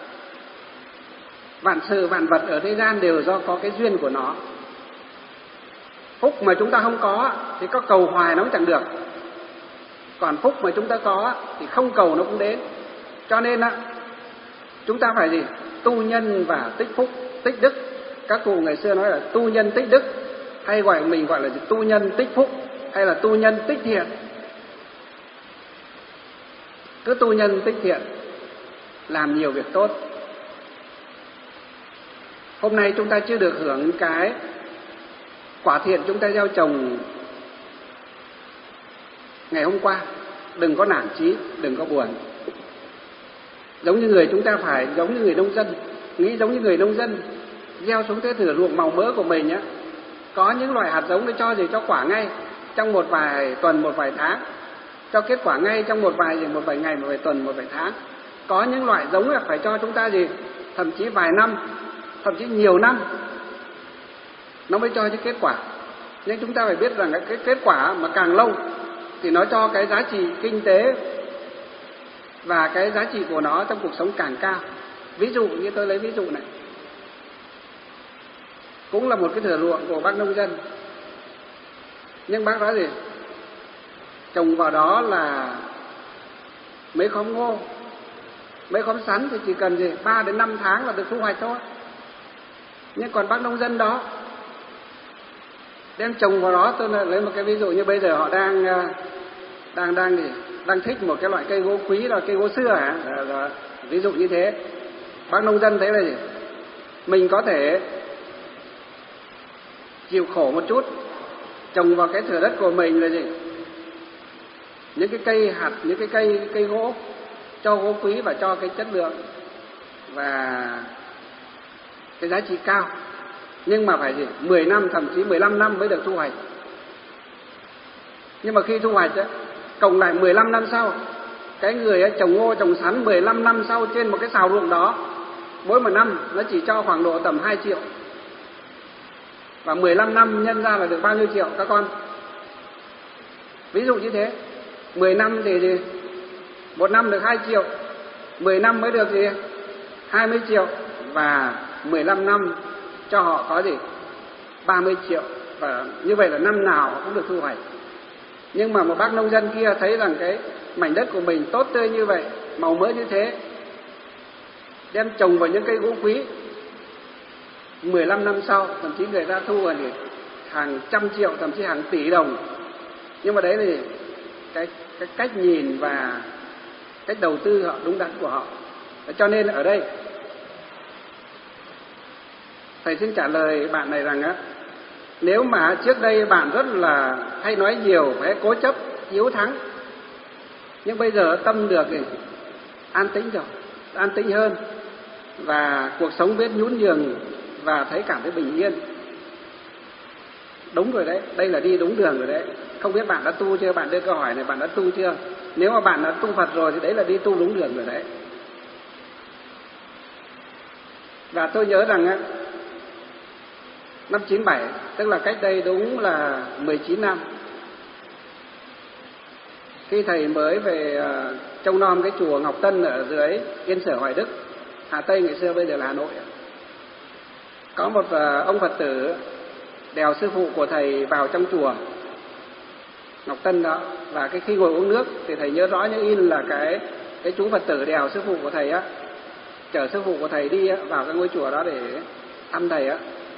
vạn sự vạn vật ở thế gian đều do có cái duyên của nó. Phúc mà chúng ta không có thì có cầu hoài nó cũng chẳng được. Còn phúc mà chúng ta có thì không cầu nó cũng đến. Cho nên chúng ta phải gì? Tu nhân và tích phúc, tích đức. Các cụ ngày xưa nói là tu nhân tích đức, hay mình gọi là tu nhân tích phúc, hay là tu nhân tích thiện. Cứ tu nhân tích thiện, làm nhiều việc tốt. Hôm nay chúng ta chưa được hưởng cái quả thiện chúng ta gieo trồng ngày hôm qua, đừng có nản chí, đừng có buồn. Giống như người chúng ta phải giống như người nông dân, nghĩ giống như người nông dân, gieo xuống cái thửa ruộng màu mỡ của mình có những loại hạt giống để cho quả ngay trong một vài tuần, một vài tháng, cho kết quả ngay trong một vài ngày, một vài tuần, một vài tháng. Có những loại giống là phải cho chúng ta thậm chí vài năm, thậm chí nhiều năm nó mới cho cái kết quả. Nhưng chúng ta phải biết rằng cái kết quả mà càng lâu thì nó cho cái giá trị kinh tế và cái giá trị của nó trong cuộc sống càng cao. Ví dụ như tôi lấy ví dụ này, cũng là một cái thửa ruộng của bác nông dân, nhưng bác nói trồng vào đó là mấy khóm ngô, mấy khóm sắn thì chỉ cần 3 đến 5 tháng là được thu hoạch thôi. Nhưng còn bác nông dân đó đem trồng vào đó, tôi lấy một cái ví dụ như bây giờ họ đang thích một cái loại cây gỗ quý là cây gỗ sưa ví dụ như thế. Bác nông dân thấy là mình có thể chịu khổ một chút, trồng vào cái thửa đất của mình là những cái cây hạt, những cái cây gỗ, cho gỗ quý và cho cái chất lượng và cái giá trị cao. Nhưng mà phải 10 năm, thậm chí 15 năm mới được thu hoạch. Nhưng mà khi thu hoạch cộng lại 15 năm sau, cái người trồng ngô, trồng sắn 15 năm sau trên một cái sào ruộng đó, mỗi một năm nó chỉ cho khoảng độ tầm 2 triệu. Và 15 năm nhân ra là được bao nhiêu triệu các con? Ví dụ như thế, 10 năm thì một năm được 2 triệu, 10 năm mới được 20 triệu, và 15 năm cho họ có 30 triệu. Và như vậy là năm nào họ cũng được thu hoạch. Nhưng mà một bác nông dân kia thấy rằng cái mảnh đất của mình tốt tươi như vậy, màu mỡ như thế, đem trồng vào những cây gỗ quý, 15 năm sau thậm chí người ta thu vào hàng trăm triệu, thậm chí hàng tỷ đồng. Nhưng mà đấy là cái cách nhìn và cách đầu tư họ đúng đắn của họ. Cho nên ở đây thầy xin trả lời bạn này rằng á, nếu mà trước đây bạn rất là hay nói nhiều, phải cố chấp, hiếu thắng, nhưng bây giờ tâm được thì an tĩnh rồi, an tĩnh hơn, và cuộc sống biết nhún nhường và thấy cảm thấy bình yên. Đúng rồi đấy, đây là đi đúng đường rồi đấy. Không biết bạn đã tu chưa? Bạn đưa câu hỏi này, bạn đã tu chưa? Nếu mà bạn đã tu Phật rồi thì đấy là đi tu đúng đường rồi đấy. Và tôi nhớ rằng á, năm 97, tức là cách đây đúng là 19 năm, khi thầy mới về trông nom cái chùa Ngọc Tân ở dưới Yên Sở Hoài Đức, Hà Tây ngày xưa bây giờ là Hà Nội, có một ông Phật tử đèo sư phụ của thầy vào trong chùa Ngọc Tân đó, và cái khi ngồi uống nước thì thầy nhớ rõ như in là cái chú Phật tử đèo sư phụ của thầy á, chở sư phụ của thầy đi á, vào cái ngôi chùa đó để thăm thầy á.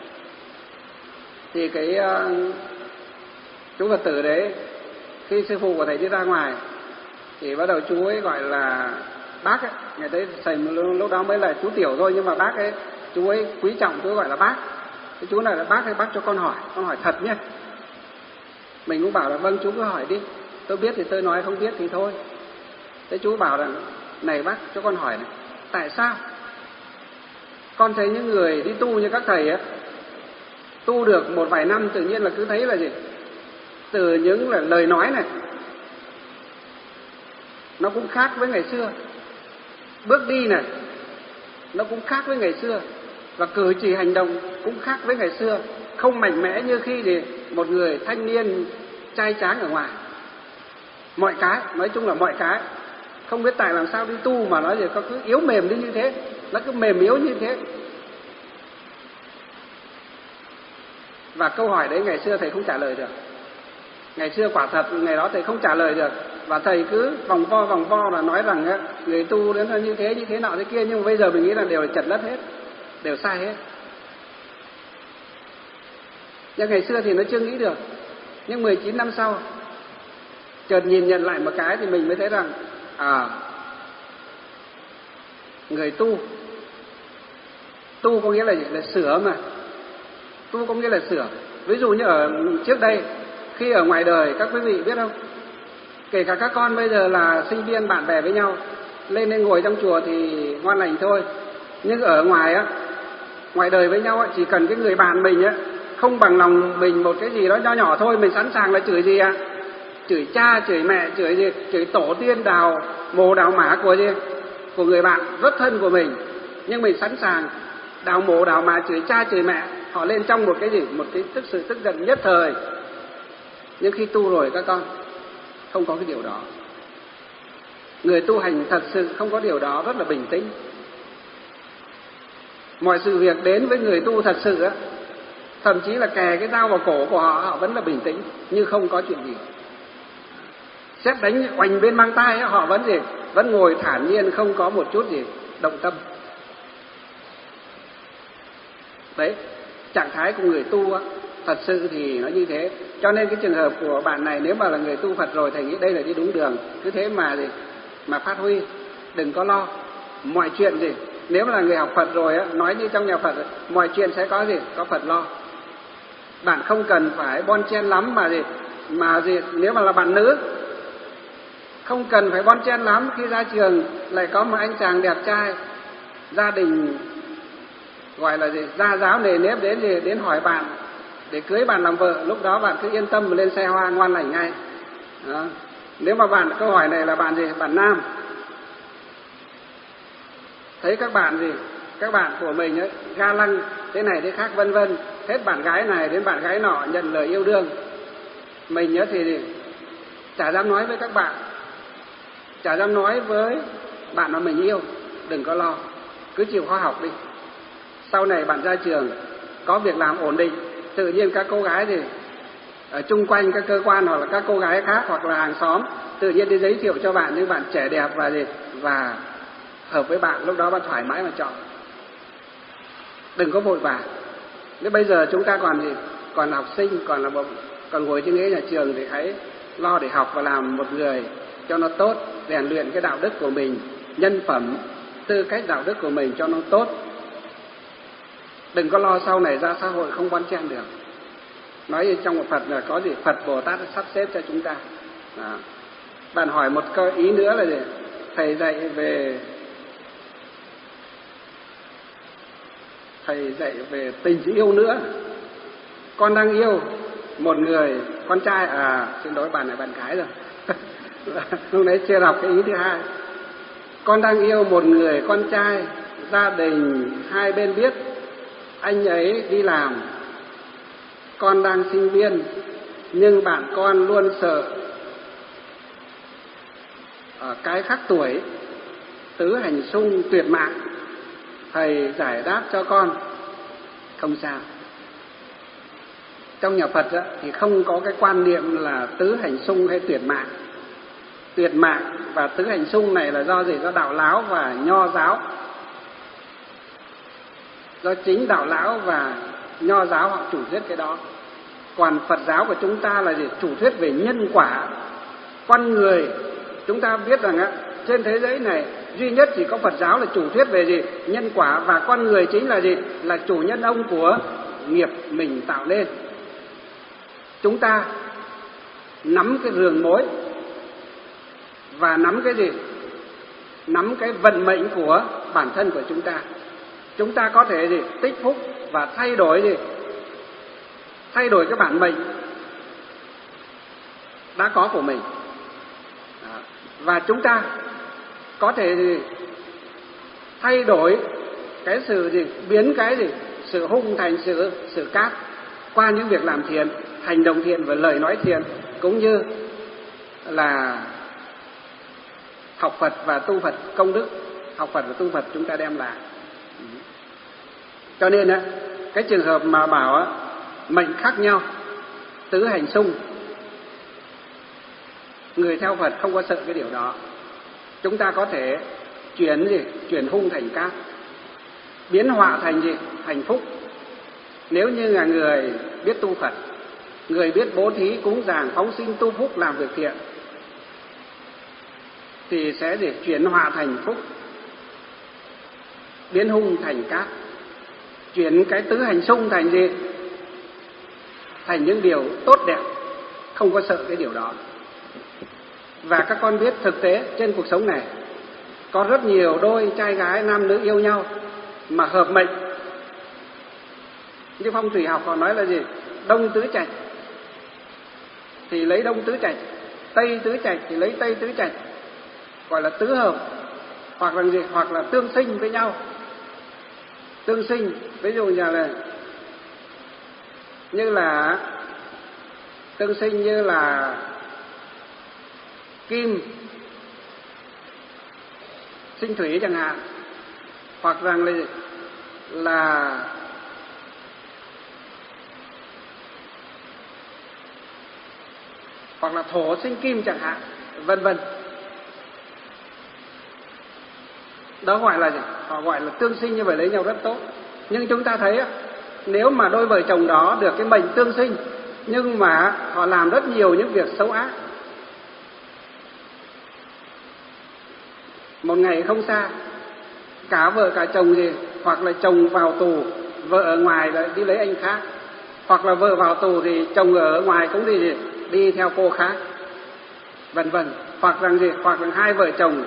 Thì cái chú Phật tử đấy, khi sư phụ của thầy đi ra ngoài thì bắt đầu chú ấy gọi là bác ấy, ngày đấy thầy lúc đó mới là chú tiểu thôi, nhưng mà bác ấy, chú ấy quý trọng, chú ấy gọi là bác. Cái chú này là bác ơi, bác cho con hỏi thật nhé. Mình cũng bảo là vâng chú cứ hỏi đi, tôi biết thì tôi nói, không biết thì thôi. Thế chú bảo rằng này bác cho con hỏi này, tại sao con thấy những người đi tu như các thầy á, tu được một vài năm tự nhiên là cứ thấy là gì, từ những là lời nói này nó cũng khác với ngày xưa, bước đi này nó cũng khác với ngày xưa, và cử chỉ hành động cũng khác với ngày xưa, không mạnh mẽ như khi thì một người thanh niên trai tráng ở ngoài. Mọi cái, nói chung là mọi cái, không biết tại làm sao đi tu mà nó có cứ yếu mềm đi như thế, nó cứ mềm yếu như thế. Và câu hỏi đấy ngày xưa thầy không trả lời được. Ngày xưa quả thật ngày đó thầy không trả lời được, và thầy cứ vòng vo là nói rằng á, người tu đến là như thế nọ thế kia, nhưng mà bây giờ mình nghĩ là đều là chật lất hết, đều sai hết. Nhưng ngày xưa thì nó chưa nghĩ được, nhưng 19 năm sau chợt nhìn nhận lại một cái thì mình mới thấy rằng người tu có nghĩa là gì? Là sửa mà. Tu có nghĩa là sửa. Ví dụ như ở trước đây, khi ở ngoài đời các quý vị biết không, kể cả các con bây giờ là sinh viên bạn bè với nhau, lên đây ngồi trong chùa thì ngoan lành thôi, nhưng ở ngoài á, ngoài đời với nhau á, chỉ cần cái người bạn mình á không bằng lòng mình một cái gì đó nho nhỏ thôi, mình sẵn sàng là chửi gì ạ? Chửi cha, chửi mẹ, chửi gì? Chửi tổ tiên đào mồ đào mả của gì? Của người bạn rất thân của mình, nhưng mình sẵn sàng đào mồ đào mả, chửi cha chửi mẹ họ lên trong một cái gì? Một cái sự tức giận nhất thời. Nhưng khi tu rồi các con không có cái điều đó. Người tu hành thật sự không có điều đó, rất là bình tĩnh. Mọi sự việc đến với người tu thật sự á, thậm chí là kè cái dao vào cổ của họ, họ vẫn là bình tĩnh như không có chuyện gì. Sét đánh oành bên mang tai á, họ vẫn gì? Vẫn ngồi thản nhiên, không có một chút gì động tâm. Đấy, trạng thái của người tu á, thật sự thì nó như thế. Cho nên cái trường hợp của bạn này, nếu mà là người tu Phật rồi, thầy nghĩ đây là đi đúng đường. Cứ thế mà gì? Mà phát huy, đừng có lo. Mọi chuyện gì? Nếu mà là người học Phật rồi á, nói như trong nhà Phật, mọi chuyện sẽ có gì? Có Phật lo. Bạn không cần phải bon chen lắm mà gì? Nếu mà là bạn nữ, không cần phải bon chen lắm, khi ra trường lại có một anh chàng đẹp trai, gia đình gọi là gì? Gia giáo nề nếp đến gì? Đến hỏi bạn để cưới bạn làm vợ, lúc đó bạn cứ yên tâm mà lên xe hoa ngoan lành ngay. Đó. Nếu mà bạn câu hỏi này là bạn gì? Bạn nam. Thấy các bạn gì? Các bạn của mình ấy, ga lăng thế này thế khác vân vân, hết bạn gái này đến bạn gái nọ nhận lời yêu đương. Mình nhớ thì chả dám nói với các bạn, chả dám nói với bạn mà mình yêu, đừng có lo, cứ chịu khó học đi. Sau này bạn ra trường có việc làm ổn định, tự nhiên các cô gái thì ở chung quanh các cơ quan hoặc là các cô gái khác hoặc là hàng xóm tự nhiên đi giới thiệu cho bạn những bạn trẻ đẹp và hợp với bạn, lúc đó bạn thoải mái mà chọn. Đừng có vội vàng. Nếu bây giờ chúng ta còn là học sinh, còn ngồi trên ghế nhà trường thì hãy lo để học và làm một người cho nó tốt, rèn luyện cái đạo đức của mình, nhân phẩm, tư cách đạo đức của mình cho nó tốt. Đừng có lo sau này ra xã hội không bon chen được. Nói trong Phật là có gì? Phật Bồ Tát sắp xếp cho chúng ta. Đó. Bạn hỏi một câu ý nữa là gì? Thầy dạy về tình yêu nữa. Con đang yêu một người con trai, xin lỗi bạn này bạn gái rồi. Lúc nãy chưa đọc cái ý thứ hai. Con đang yêu một người con trai, gia đình hai bên biết anh ấy đi làm, con đang sinh viên, nhưng bạn con luôn sợ cái khác tuổi, tứ hành xung tuyệt mạng. Thầy giải đáp cho con. Không sao. Trong nhà Phật thì không có cái quan niệm là tứ hành xung hay tuyệt mạng. Tuyệt mạng và tứ hành xung này là do gì? Do đạo lão và nho giáo. Do chính đạo lão và nho giáo họ chủ thuyết cái đó. Còn Phật giáo của chúng ta là gì? Chủ thuyết về nhân quả. Con người, chúng ta biết rằng trên thế giới này duy nhất chỉ có Phật giáo là chủ thuyết về gì? Nhân quả, và con người chính là gì? Là chủ nhân ông của nghiệp mình tạo nên. Chúng ta nắm cái rường mối và nắm cái gì? Nắm cái vận mệnh của bản thân của chúng ta. Chúng ta có thể gì? Tích phúc và thay đổi gì? Thay đổi cái bản mệnh đã có của mình. Và chúng ta có thể gì? Thay đổi cái sự gì? Biến cái gì? Sự hung thành sự cát qua những việc làm thiện, hành động thiện và lời nói thiện, cũng như là học Phật và tu Phật công đức, học Phật và tu Phật chúng ta đem lại. Cho nên cái trường hợp mà bảo mệnh khác nhau, tứ hành xung, người theo Phật không có sợ cái điều đó. Chúng ta có thể chuyển gì? Chuyển hung thành cát, biến họa thành gì? Thành phúc. Nếu như là người biết tu Phật, người biết bố thí, cúng dường, phóng sinh, tu phúc, làm việc thiện, thì sẽ để chuyển họa thành phúc, biến hung thành cát, chuyển cái tứ hành xung thành gì? Thành những điều tốt đẹp, không có sợ cái điều đó. Và các con biết thực tế trên cuộc sống này có rất nhiều đôi trai gái nam nữ yêu nhau mà hợp mệnh. Như phong thủy học họ nói là gì? Đông tứ trạch thì lấy đông tứ trạch, tây tứ trạch thì lấy tây tứ trạch, gọi là tứ hợp, hoặc là gì? Hoặc là tương sinh với nhau. Tương sinh, ví dụ như là tương sinh như là kim sinh thủy chẳng hạn, hoặc rằng là hoặc là thổ sinh kim chẳng hạn, vân vân. Đó gọi là gì? Họ gọi là tương sinh, như vậy lấy nhau rất tốt. Nhưng chúng ta thấy nếu mà đôi vợ chồng đó được cái mệnh tương sinh, nhưng mà họ làm rất nhiều những việc xấu ác, một ngày không xa, cả vợ cả chồng gì, hoặc là chồng vào tù, vợ ở ngoài lại đi lấy anh khác, hoặc là vợ vào tù thì chồng ở ngoài cũng đi theo cô khác, vân vân. Hoặc rằng gì? Hoặc là hai vợ chồng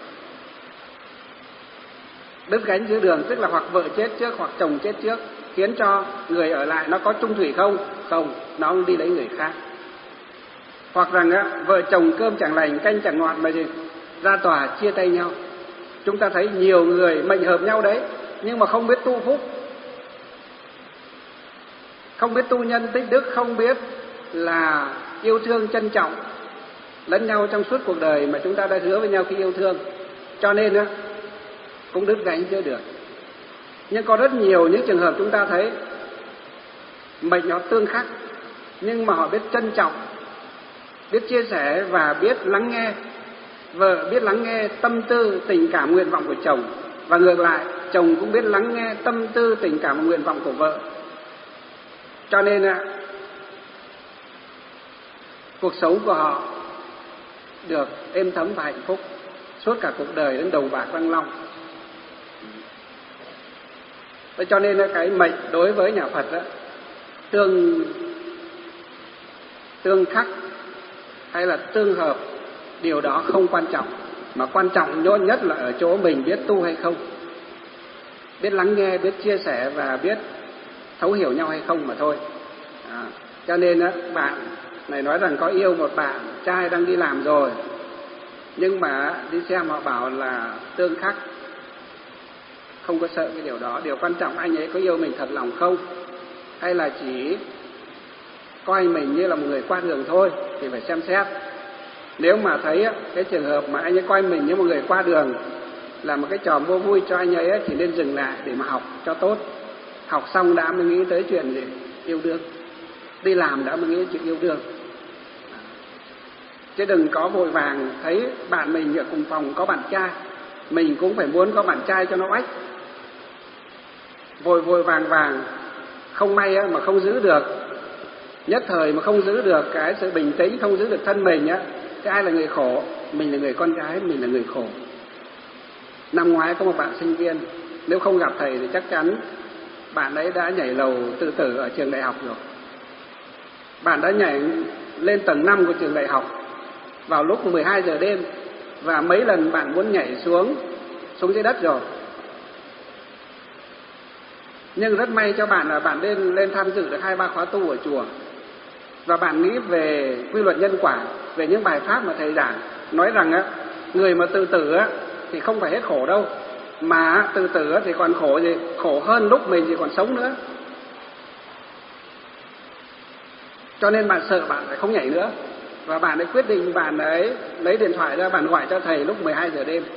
đứt gánh giữa đường, tức là hoặc vợ chết trước hoặc chồng chết trước, khiến cho người ở lại nó có chung thủy không? Không, nó đi lấy người khác. Hoặc rằng vợ chồng cơm chẳng lành canh chẳng ngọt mà gì? Ra tòa chia tay nhau. Chúng ta thấy nhiều người mệnh hợp nhau đấy, nhưng mà không biết tu phúc, không biết tu nhân tích đức, không biết là yêu thương trân trọng lẫn nhau trong suốt cuộc đời mà chúng ta đã hứa với nhau khi yêu thương. Cho nên cũng đứt gánh chưa được. Nhưng có rất nhiều những trường hợp chúng ta thấy mệnh họ tương khắc, nhưng mà họ biết trân trọng, biết chia sẻ và biết lắng nghe. Vợ biết lắng nghe tâm tư, tình cảm, nguyện vọng của chồng, và ngược lại, chồng cũng biết lắng nghe tâm tư, tình cảm và nguyện vọng của vợ. Cho nên cuộc sống của họ được êm thấm và hạnh phúc suốt cả cuộc đời đến đầu bạc răng long. Thế cho nên cái mệnh đối với nhà Phật đó, tương khắc hay là tương hợp, điều đó không quan trọng, mà quan trọng nhất là ở chỗ mình biết tu hay không, biết lắng nghe, biết chia sẻ và biết thấu hiểu nhau hay không mà thôi. Cho nên á, bạn này nói rằng có yêu một bạn trai đang đi làm rồi, nhưng mà đi xem họ bảo là tương khắc, không có sợ cái điều đó. Điều quan trọng anh ấy có yêu mình thật lòng không, hay là chỉ coi mình như là một người qua đường thôi, thì phải xem xét. Nếu mà thấy cái trường hợp mà anh ấy coi mình như một người qua đường, là một cái trò mua vui cho anh ấy, thì nên dừng lại để mà học cho tốt. Học xong đã mới nghĩ tới chuyện gì yêu đương, đi làm đã mới nghĩ chuyện yêu đương. Chứ đừng có vội vàng thấy bạn mình ở cùng phòng có bạn trai, mình cũng phải muốn có bạn trai cho nó oách. Vội vàng không may mà không giữ được, nhất thời mà không giữ được cái sự bình tĩnh, không giữ được thân mình á, thì ai là người khổ? Mình là người con gái, mình là người khổ. Năm ngoái có một bạn sinh viên, nếu không gặp thầy thì chắc chắn bạn ấy đã nhảy lầu tự tử ở trường đại học rồi. Bạn đã nhảy lên tầng 5 của trường đại học vào lúc 12 giờ đêm, và mấy lần bạn muốn nhảy xuống dưới đất rồi. Nhưng rất may cho bạn là bạn lên tham dự được 2-3 khóa tu ở chùa, và bạn nghĩ về quy luật nhân quả, về những bài pháp mà thầy giảng, nói rằng á, người mà tự tử á thì không phải hết khổ đâu, mà tự tử thì còn khổ gì? Khổ hơn lúc mình thì còn sống nữa. Cho nên bạn sợ, bạn phải không nhảy nữa. Và bạn ấy quyết định, bạn ấy lấy điện thoại ra, bạn gọi cho thầy lúc 12 giờ đêm.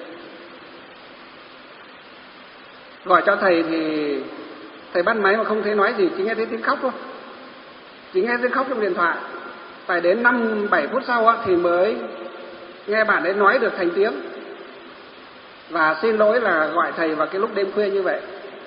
Gọi cho thầy thì thầy bắt máy mà không thấy nói gì, chỉ nghe thấy tiếng khóc thôi. Chỉ nghe tiếng khóc trong điện thoại. Phải đến 5-7 phút sau thì mới nghe bạn ấy nói được thành tiếng. Và xin lỗi là gọi thầy vào cái lúc đêm khuya như vậy.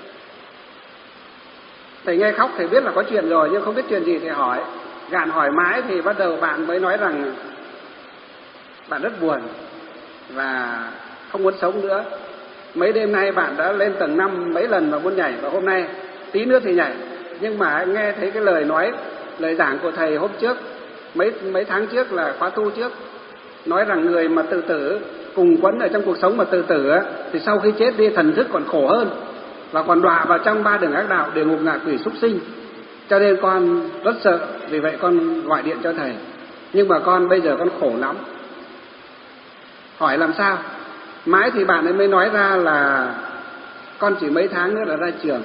Thầy nghe khóc, thầy biết là có chuyện rồi, nhưng không biết chuyện gì thì hỏi. Gạn hỏi mãi thì bắt đầu bạn mới nói rằng bạn rất buồn và không muốn sống nữa. Mấy đêm nay bạn đã lên tầng 5 mấy lần mà muốn nhảy, và hôm nay tí nữa thì nhảy. Nhưng mà nghe thấy cái lời giảng của thầy hôm trước, mấy tháng trước là khóa tu trước, nói rằng người mà tự tử, cùng quẫn ở trong cuộc sống mà tự tử thì sau khi chết đi thần thức còn khổ hơn, và còn đọa vào trong 3 đường ác đạo, địa ngục, ngạ quỷ, súc sinh. Cho nên con rất sợ, vì vậy con gọi điện cho thầy. Nhưng mà con bây giờ con khổ lắm. Hỏi làm sao? Mãi thì bạn ấy mới nói ra là con chỉ mấy tháng nữa là ra trường.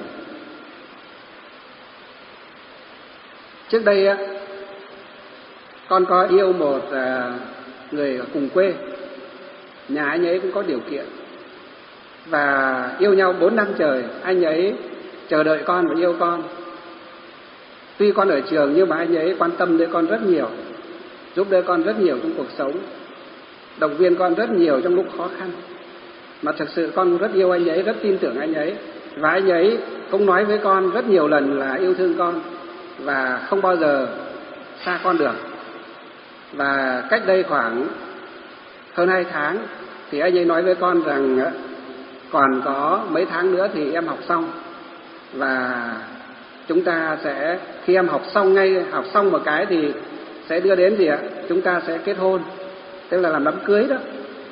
Trước đây con có yêu một người ở cùng quê, nhà anh ấy cũng có điều kiện, và yêu nhau 4 năm trời. Anh ấy chờ đợi con và yêu con. Tuy con ở trường nhưng mà anh ấy quan tâm đến con rất nhiều, giúp đỡ con rất nhiều trong cuộc sống, động viên con rất nhiều trong lúc khó khăn. Mà thực sự con rất yêu anh ấy, rất tin tưởng anh ấy. Và anh ấy cũng nói với con rất nhiều lần là yêu thương con và không bao giờ xa con được. Và cách đây khoảng hơn 2 tháng thì anh ấy nói với con rằng còn có mấy tháng nữa thì em học xong, và chúng ta sẽ, khi em học xong một cái thì sẽ đưa đến gì ạ? Chúng ta sẽ kết hôn, tức là làm đám cưới đó.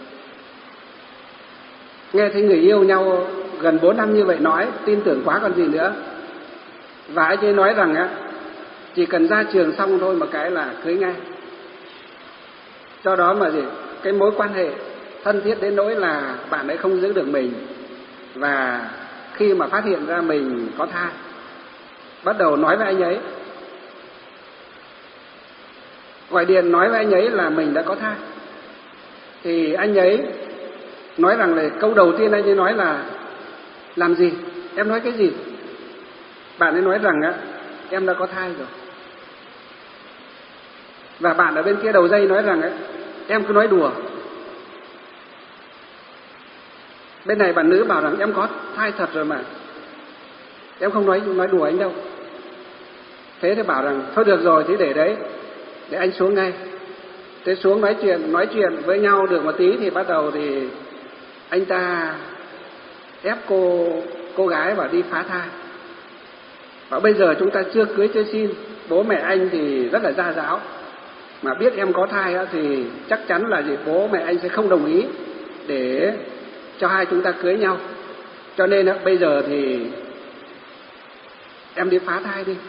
Nghe thấy người yêu nhau gần 4 năm như vậy nói, tin tưởng quá còn gì nữa. Và anh ấy nói rằng chỉ cần ra trường xong thôi một cái là cưới ngay. Do đó mà gì? Cái mối quan hệ thân thiết đến nỗi là bạn ấy không giữ được mình, và khi mà phát hiện ra mình có thai, bắt đầu nói với anh ấy, gọi điện nói với anh ấy là mình đã có thai. Thì anh ấy nói rằng là câu đầu tiên anh ấy nói là làm gì? Em nói cái gì? Bạn ấy nói rằng em đã có thai rồi. Và bạn ở bên kia đầu dây nói rằng em cứ nói đùa. Bên này bạn nữ bảo rằng em có thai thật rồi mà, em không nói đùa anh đâu. Thế thì bảo rằng thôi được rồi, thì để đấy, để anh xuống ngay. Thế xuống nói chuyện với nhau được một tí thì bắt đầu thì anh ta ép cô gái vào đi phá thai. Và bây giờ chúng ta chưa cưới chưa xin, bố mẹ anh thì rất là gia giáo, mà biết em có thai thì chắc chắn là bố mẹ anh sẽ không đồng ý để cho hai chúng ta cưới nhau. Cho nên bây giờ thì em đi phá thai đi,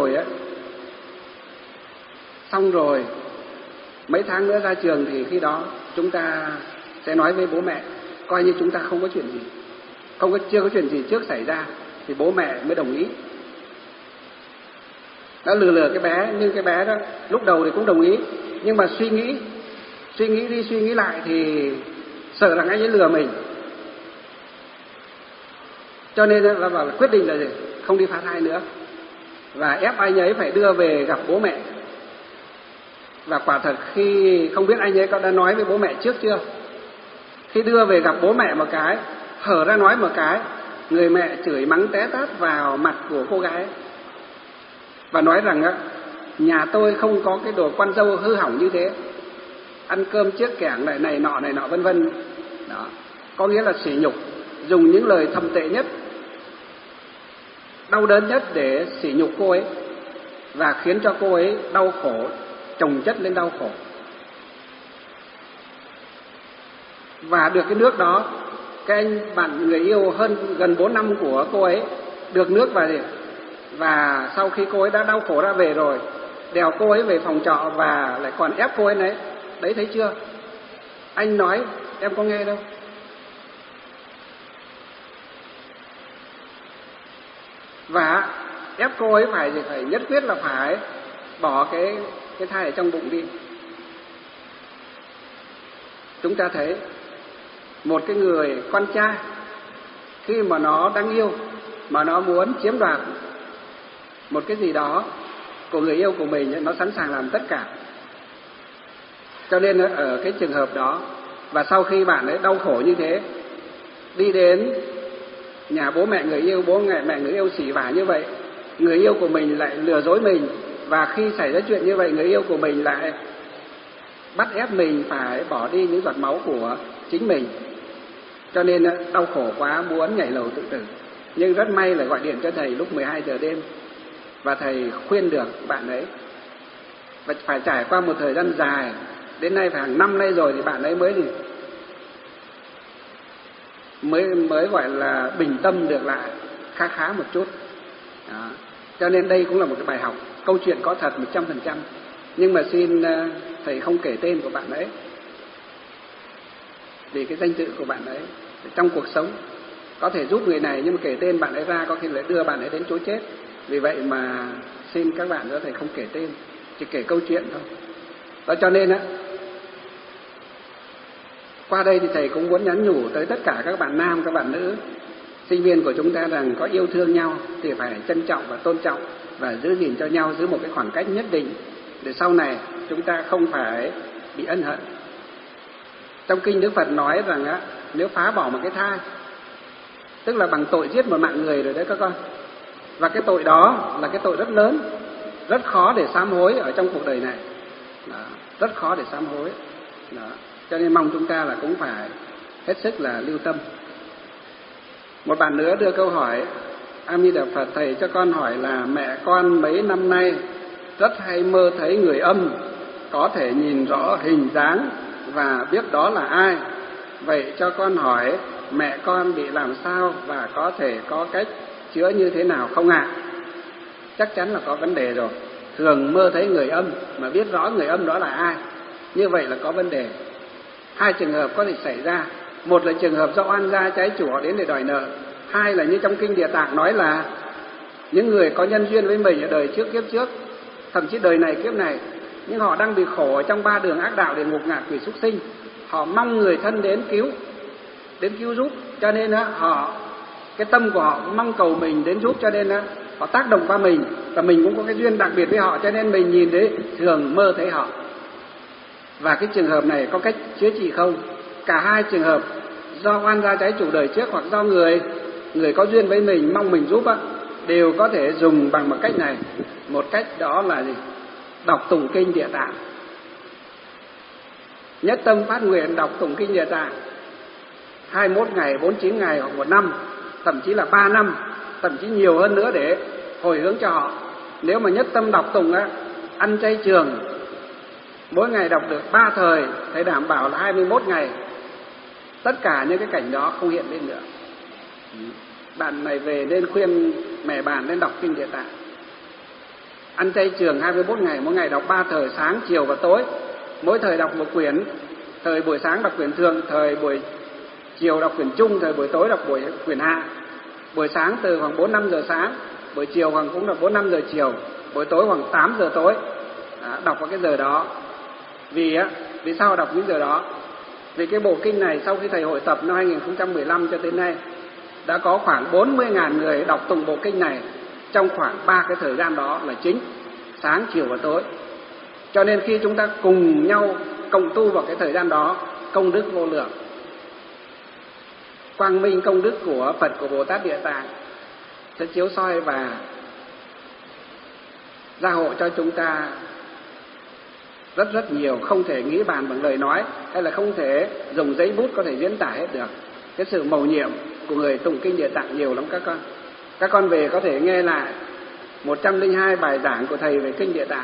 xong rồi mấy tháng nữa ra trường thì khi đó chúng ta sẽ nói với bố mẹ, coi như chúng ta không có chuyện gì, chưa có chuyện gì trước xảy ra thì bố mẹ mới đồng ý. Đã lừa cái bé, nhưng cái bé đó lúc đầu thì cũng đồng ý, nhưng mà suy nghĩ đi suy nghĩ lại thì sợ rằng anh ấy lừa mình, cho nên là quyết định là gì? Không đi phá thai nữa, và ép anh ấy phải đưa về gặp bố mẹ. Và quả thật khi không biết anh ấy có đã nói với bố mẹ trước chưa, khi đưa về gặp bố mẹ một cái, hở ra nói một cái, người mẹ chửi mắng té tát vào mặt của cô gái và nói rằng nhà tôi không có cái đồ con dâu hư hỏng như thế, ăn cơm chiếc kẻng này nọ vân vân. Đó, có nghĩa là sỉ nhục, dùng những lời thậm tệ nhất, đau đớn nhất để sỉ nhục cô ấy và khiến cho cô ấy đau khổ, chồng chất lên đau khổ. Và được cái nước đó, cái anh bạn người yêu gần 4 năm của cô ấy được nước và sau khi cô ấy đã đau khổ ra về rồi, đèo cô ấy về phòng trọ và lại còn ép cô ấy đấy, thấy chưa? Anh nói em có nghe đâu. Và ép cô ấy phải nhất quyết là phải bỏ cái thai ở trong bụng đi. Chúng ta thấy một cái người con trai khi mà nó đang yêu, mà nó muốn chiếm đoạt một cái gì đó của người yêu của mình, nó sẵn sàng làm tất cả. Cho nên ở cái trường hợp đó, và sau khi bạn ấy đau khổ như thế, đi đến nhà bố mẹ người yêu, bố mẹ người yêu xỉ vả như vậy, người yêu của mình lại lừa dối mình, và khi xảy ra chuyện như vậy, người yêu của mình lại bắt ép mình phải bỏ đi những giọt máu của chính mình. Cho nên đau khổ quá, muốn nhảy lầu tự tử. Nhưng rất may là gọi điện cho thầy lúc 12 giờ đêm, và thầy khuyên được bạn ấy. Và phải trải qua một thời gian dài, đến nay phải hàng năm nay rồi, thì bạn ấy mới gọi là bình tâm được lại khá một chút. Đó. Cho nên đây cũng là một cái bài học, câu chuyện có thật 100%, nhưng mà xin thầy không kể tên của bạn ấy, vì cái danh dự của bạn ấy trong cuộc sống có thể giúp người này, nhưng mà kể tên bạn ấy ra có khi lại đưa bạn ấy đến chỗ chết. Vì vậy mà xin các bạn có thể không kể tên, chỉ kể câu chuyện thôi. Đó, cho nên qua đây thì thầy cũng muốn nhắn nhủ tới tất cả các bạn nam, các bạn nữ, sinh viên của chúng ta rằng có yêu thương nhau thì phải trân trọng và tôn trọng và giữ gìn cho nhau, giữ một cái khoảng cách nhất định để sau này chúng ta không phải bị ân hận. Trong kinh Đức Phật nói rằng nếu phá bỏ một cái thai, tức là bằng tội giết một mạng người rồi đấy các con. Và cái tội đó là cái tội rất lớn, rất khó để sám hối ở trong cuộc đời này. Đó, rất khó để sám hối. Đó, cho nên mong chúng ta là cũng phải hết sức là lưu tâm. Một bạn nữa đưa câu hỏi: A Di Đà Phật, thầy cho con hỏi là mẹ con mấy năm nay rất hay mơ thấy người âm, có thể nhìn rõ hình dáng và biết đó là ai. Vậy cho con hỏi mẹ con bị làm sao và có thể có cách chữa như thế nào không ạ? Chắc chắn là có vấn đề rồi. Thường mơ thấy người âm mà biết rõ người âm đó là ai, như vậy là có vấn đề. Hai trường hợp có thể xảy ra: một là trường hợp do oan gia trái chủ họ đến để đòi nợ; hai là như trong kinh Địa Tạng nói là những người có nhân duyên với mình ở đời trước, kiếp trước, thậm chí đời này kiếp này, nhưng họ đang bị khổ ở trong 3 đường ác đạo, địa ngục, ngạ quỷ, súc sinh. Họ mong người thân đến cứu giúp, cho nên cái tâm của họ mong cầu mình đến giúp, cho nên họ tác động qua mình, và mình cũng có cái duyên đặc biệt với họ, cho nên mình nhìn thấy thường mơ thấy họ. Và cái trường hợp này có cách chữa trị không? Cả hai trường hợp, do oan gia trái chủ đời trước hoặc do người có duyên với mình mong mình giúp đều có thể dùng bằng một cách này. Một cách đó là gì? Đọc tụng kinh Địa Tạng. nhất tâm phát nguyện đọc tụng kinh Địa Tạng 21 ngày, 49 ngày hoặc 1 năm, thậm chí là 3 năm, thậm chí nhiều hơn nữa để hồi hướng cho họ. Nếu mà nhất tâm đọc tụng á, ăn chay trường, mỗi ngày đọc được 3 thời, thầy đảm bảo là 21 ngày tất cả những cái cảnh đó không hiện lên nữa. Bạn này về nên khuyên mẹ bạn nên đọc kinh Địa Tạng. Ăn chay trường 21 ngày, mỗi ngày đọc 3 thời, sáng, chiều và tối. Mỗi thời đọc một quyển, thời buổi sáng đọc quyển thường, thời buổi chiều đọc quyển trung, thời buổi tối đọc quyển hạ. Buổi sáng từ khoảng 4-5 giờ sáng, buổi chiều khoảng cũng là 4-5 giờ chiều, buổi tối khoảng 8 giờ tối. Đọc vào cái giờ đó. Vì sao đọc những giờ đó? Vì cái bộ kinh này sau khi thầy hội tập năm 2015 cho tới nay đã có khoảng 40.000 người đọc tụng bộ kinh này trong khoảng 3 cái thời gian đó là chính, sáng, chiều và tối. Cho nên khi chúng ta cùng nhau cộng tu vào cái thời gian đó, công đức vô lượng, quang minh công đức của Phật, của Bồ Tát Địa Tạng sẽ chiếu soi và gia hộ cho chúng ta rất nhiều, không thể nghĩ bàn bằng lời nói, hay là không thể dùng giấy bút có thể diễn tả hết được. Cái sự mầu nhiệm của người tụng kinh Địa Tạng nhiều lắm các con. Các con về có thể nghe lại 102 bài giảng của thầy về kinh Địa Tạng.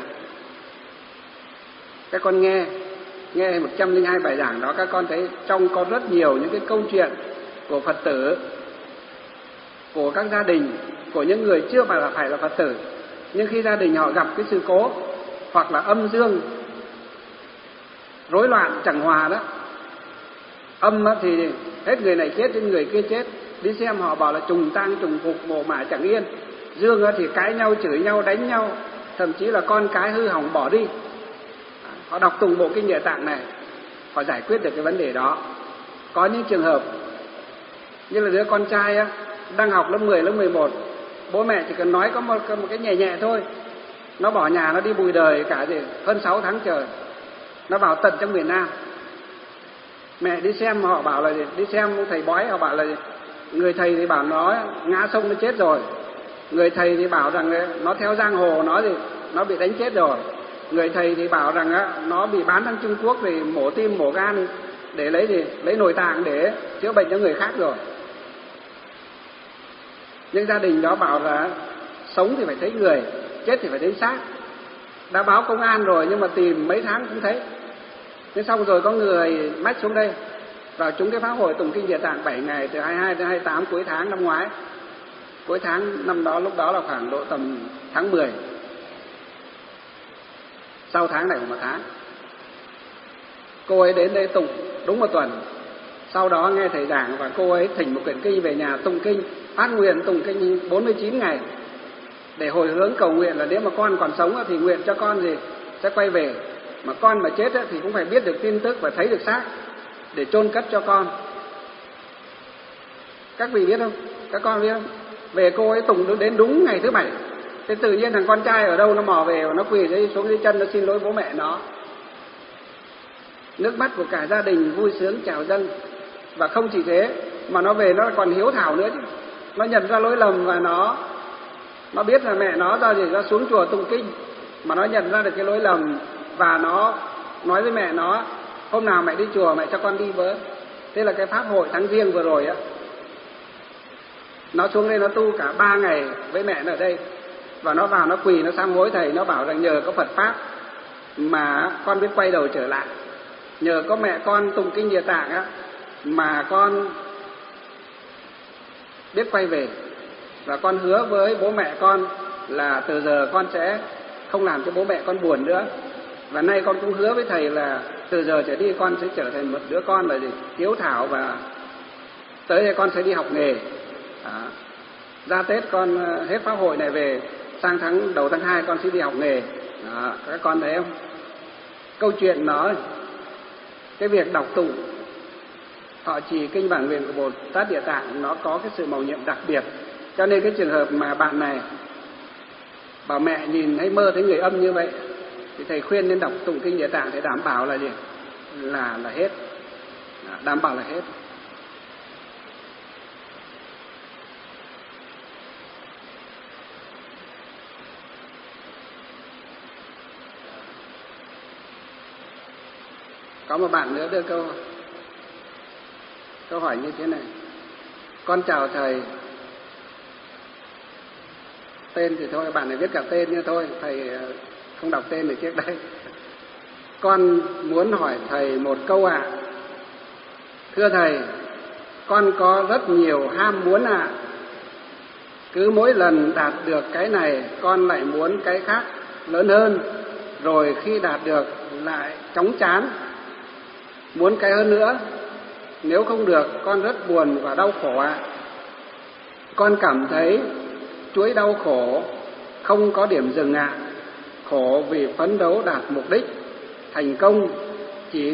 Các con nghe 102 bài giảng đó, các con thấy trong có rất nhiều những cái câu chuyện của Phật tử, của các gia đình, của những người chưa phải là Phật tử, nhưng khi gia đình họ gặp cái sự cố hoặc là âm dương rối loạn chẳng hòa đó, âm thì hết người này chết đến người kia chết, đi xem họ bảo là trùng tang trùng phục, mồ mả chẳng yên. Dương thì cãi nhau, chửi nhau, đánh nhau, thậm chí là con cái hư hỏng bỏ đi. Họ đọc tụng bộ kinh Địa Tạng này, họ giải quyết được cái vấn đề đó. Có những trường hợp như là đứa con trai đang học lớp 10, lớp 11, bố mẹ chỉ cần nói có một cái nhẹ nhẹ thôi, nó bỏ nhà nó đi bụi đời cả hơn 6 tháng trời. Nó vào tận trong miền Nam. Mẹ đi xem họ bảo là đi xem thầy bói, họ bảo là người thầy thì bảo nó ngã sông nó chết rồi, người thầy thì bảo rằng nó theo giang hồ nó bị đánh chết rồi, người thầy thì bảo rằng nó bị bán sang Trung Quốc thì mổ tim mổ gan để lấy nội tạng để chữa bệnh cho người khác rồi. Nhưng gia đình đó bảo là sống thì phải thấy người, chết thì phải thấy xác. Đã báo công an rồi nhưng mà tìm mấy tháng cũng thấy. Thế xong rồi có người mách xuống đây vào chúng cái pháp hội tụng kinh Địa Tạng 7 ngày từ 22 đến 28 cuối tháng năm ngoái. Cuối tháng năm đó, lúc đó là khoảng độ tầm tháng 10. Sau tháng này một tháng. Cô ấy đến đây tụng đúng 1 tuần. Sau đó nghe thầy giảng và cô ấy thỉnh một quyển kinh về nhà tụng kinh, phát nguyện tụng kinh 49 ngày để hồi hướng cầu nguyện là nếu mà con còn sống thì nguyện cho con gì sẽ quay về, mà con mà chết thì cũng phải biết được tin tức và thấy được xác để chôn cất cho con. Các vị biết không? Các con biết không? Về cô ấy tụng đến đúng ngày thứ 7. Thế tự nhiên thằng con trai ở đâu nó mò về và nó quỳ xuống dưới chân nó xin lỗi bố mẹ nó. Nước mắt của cả gia đình vui sướng trào dâng. Và không chỉ thế mà nó về nó còn hiếu thảo nữa chứ. Nó nhận ra lỗi lầm và nó biết là mẹ nó ra xuống chùa tụng kinh, mà nó nhận ra được cái lỗi lầm và nó nói với mẹ nó hôm nào mẹ đi chùa mẹ cho con đi với. Thế là cái pháp hội tháng Giêng vừa rồi nó xuống đây nó tu cả 3 ngày với mẹ nó ở đây, và nó vào nó quỳ nó sám hối thầy, nó bảo rằng nhờ có Phật pháp mà con biết quay đầu trở lại, nhờ có mẹ con tụng kinh Địa Tạng mà con biết quay về, và con hứa với bố mẹ con là từ giờ con sẽ không làm cho bố mẹ con buồn nữa. Và nay con cũng hứa với thầy là từ giờ trở đi con sẽ trở thành một đứa con là hiếu thảo, và tới đây con sẽ đi học nghề. Ra Tết con hết pháp hội này về, sang đầu tháng 2 con sẽ đi học nghề. Các con thấy không? Câu chuyện nó, cái việc đọc tụng họ trì kinh bản nguyện của Bồ Tát Địa Tạng nó có cái sự mầu nhiệm đặc biệt. Cho nên cái trường hợp mà bạn này bảo mẹ nhìn thấy mơ thấy người âm như vậy thì thầy khuyên nên đọc tụng kinh Địa Tạng để đảm bảo là gì? Là hết. Đảm bảo là hết. Có một bạn nữa đưa câu hỏi như thế này: con chào thầy. Tên thì thôi, bạn này viết cả tên nhưng thôi, thầy không đọc tên ở trước đây. Con muốn hỏi thầy một câu ạ. Thưa thầy, con có rất nhiều ham muốn ạ. Cứ mỗi lần đạt được cái này, con lại muốn cái khác lớn hơn. Rồi khi đạt được lại chóng chán, muốn cái hơn nữa. Nếu không được, con rất buồn và đau khổ ạ. Con cảm thấy chuỗi đau khổ không có điểm dừng ạ. Khổ vì phấn đấu đạt mục đích, thành công chỉ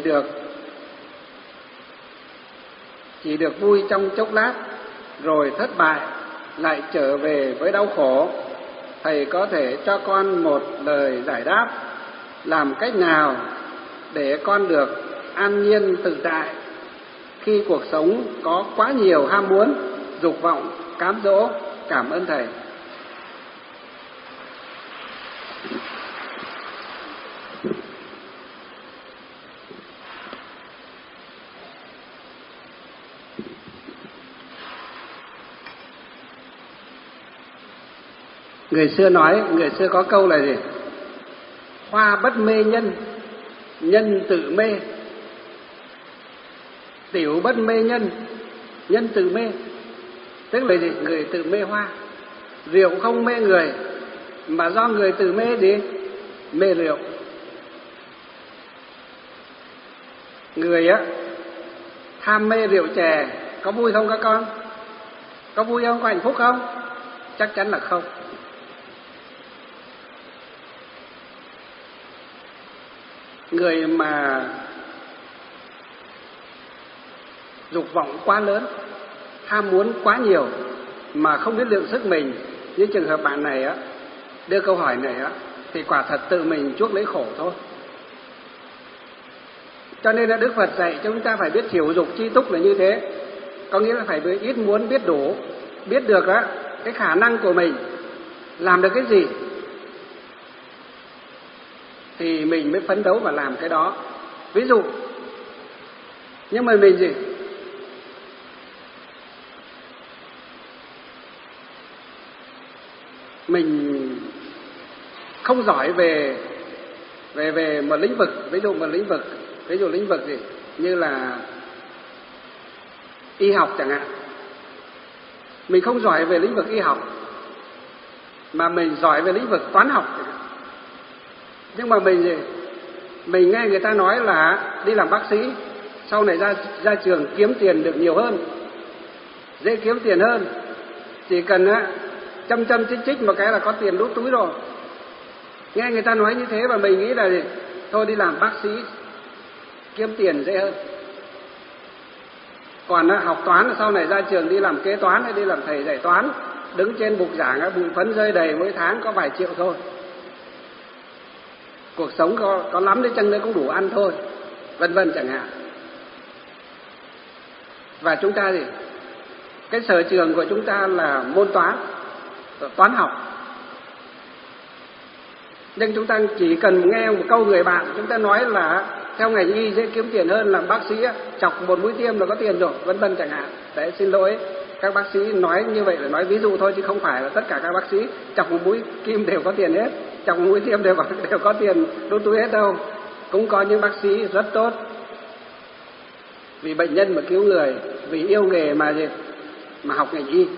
được vui trong chốc lát, rồi thất bại lại trở về với đau khổ. Thầy có thể cho con một lời giải đáp làm cách nào để con được an nhiên tự tại khi cuộc sống có quá nhiều ham muốn, dục vọng, cám dỗ? Cảm ơn thầy. Người xưa có câu là gì? Hoa bất mê nhân, nhân tự mê. Tiểu bất mê nhân, nhân tự mê. Tức là gì? Người tự mê hoa. Rượu không mê người, mà do người tự mê gì? Mê rượu. Người tham mê rượu chè có vui không các con? Có vui không? Có hạnh phúc không? Chắc chắn là không. Người mà dục vọng quá lớn, ham muốn quá nhiều mà không biết lượng sức mình, như trường hợp bạn này đưa câu hỏi này thì quả thật tự mình chuốc lấy khổ thôi. Cho nên là Đức Phật dạy cho chúng ta phải biết thiểu dục chi túc là như thế. Có nghĩa là phải biết ít muốn, biết đủ, biết được cái khả năng của mình làm được cái gì thì mình mới phấn đấu và làm cái đó. Ví dụ, nhưng mà mình gì? Mình không giỏi về một lĩnh vực, ví dụ lĩnh vực gì? Như là y học chẳng hạn. Mình không giỏi về lĩnh vực y học, mà mình giỏi về lĩnh vực toán học chẳng hạn. Nhưng mà mình nghe người ta nói là đi làm bác sĩ, sau này ra trường kiếm tiền được nhiều hơn, dễ kiếm tiền hơn, chỉ cần chăm chích một cái là có tiền đút túi rồi. Nghe người ta nói như thế và mình nghĩ là gì? Thôi đi làm bác sĩ kiếm tiền dễ hơn. Còn học toán sau này ra trường đi làm kế toán hay đi làm thầy dạy toán, đứng trên bục giảng bụi phấn rơi đầy, mỗi tháng có vài triệu thôi. Cuộc sống có lắm đến chăng nữa cũng đủ ăn thôi, vân vân chẳng hạn. Và chúng ta gì? Cái sở trường của chúng ta là môn toán học. Nhưng chúng ta chỉ cần nghe một câu người bạn chúng ta nói là theo ngành y dễ kiếm tiền hơn, làm bác sĩ chọc một mũi tiêm là có tiền rồi, vân vân chẳng hạn. Đấy, xin lỗi, các bác sĩ nói như vậy là nói ví dụ thôi, chứ không phải là tất cả các bác sĩ chọc một mũi kim đều có tiền hết, chọc một mũi tiêm đều có tiền đút túi hết đâu. Cũng có những bác sĩ rất tốt, vì bệnh nhân mà cứu người, vì yêu nghề mà học ngành y.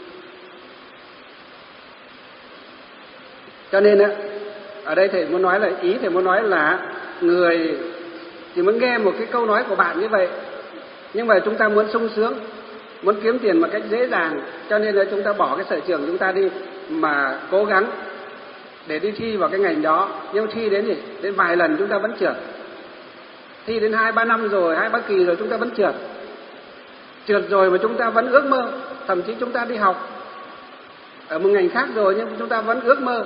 Cho nên ở đây thầy muốn nói là người chỉ muốn nghe một cái câu nói của bạn như vậy, nhưng mà chúng ta muốn sung sướng, muốn kiếm tiền một cách dễ dàng, cho nên là chúng ta bỏ cái sở trường chúng ta đi mà cố gắng để đi thi vào cái ngành đó. Nhưng thi đến vài lần chúng ta vẫn trượt, thi đến 2-3 năm rồi, 2-3 kỳ rồi chúng ta vẫn trượt rồi mà chúng ta vẫn ước mơ. Thậm chí chúng ta đi học ở một ngành khác rồi nhưng chúng ta vẫn ước mơ.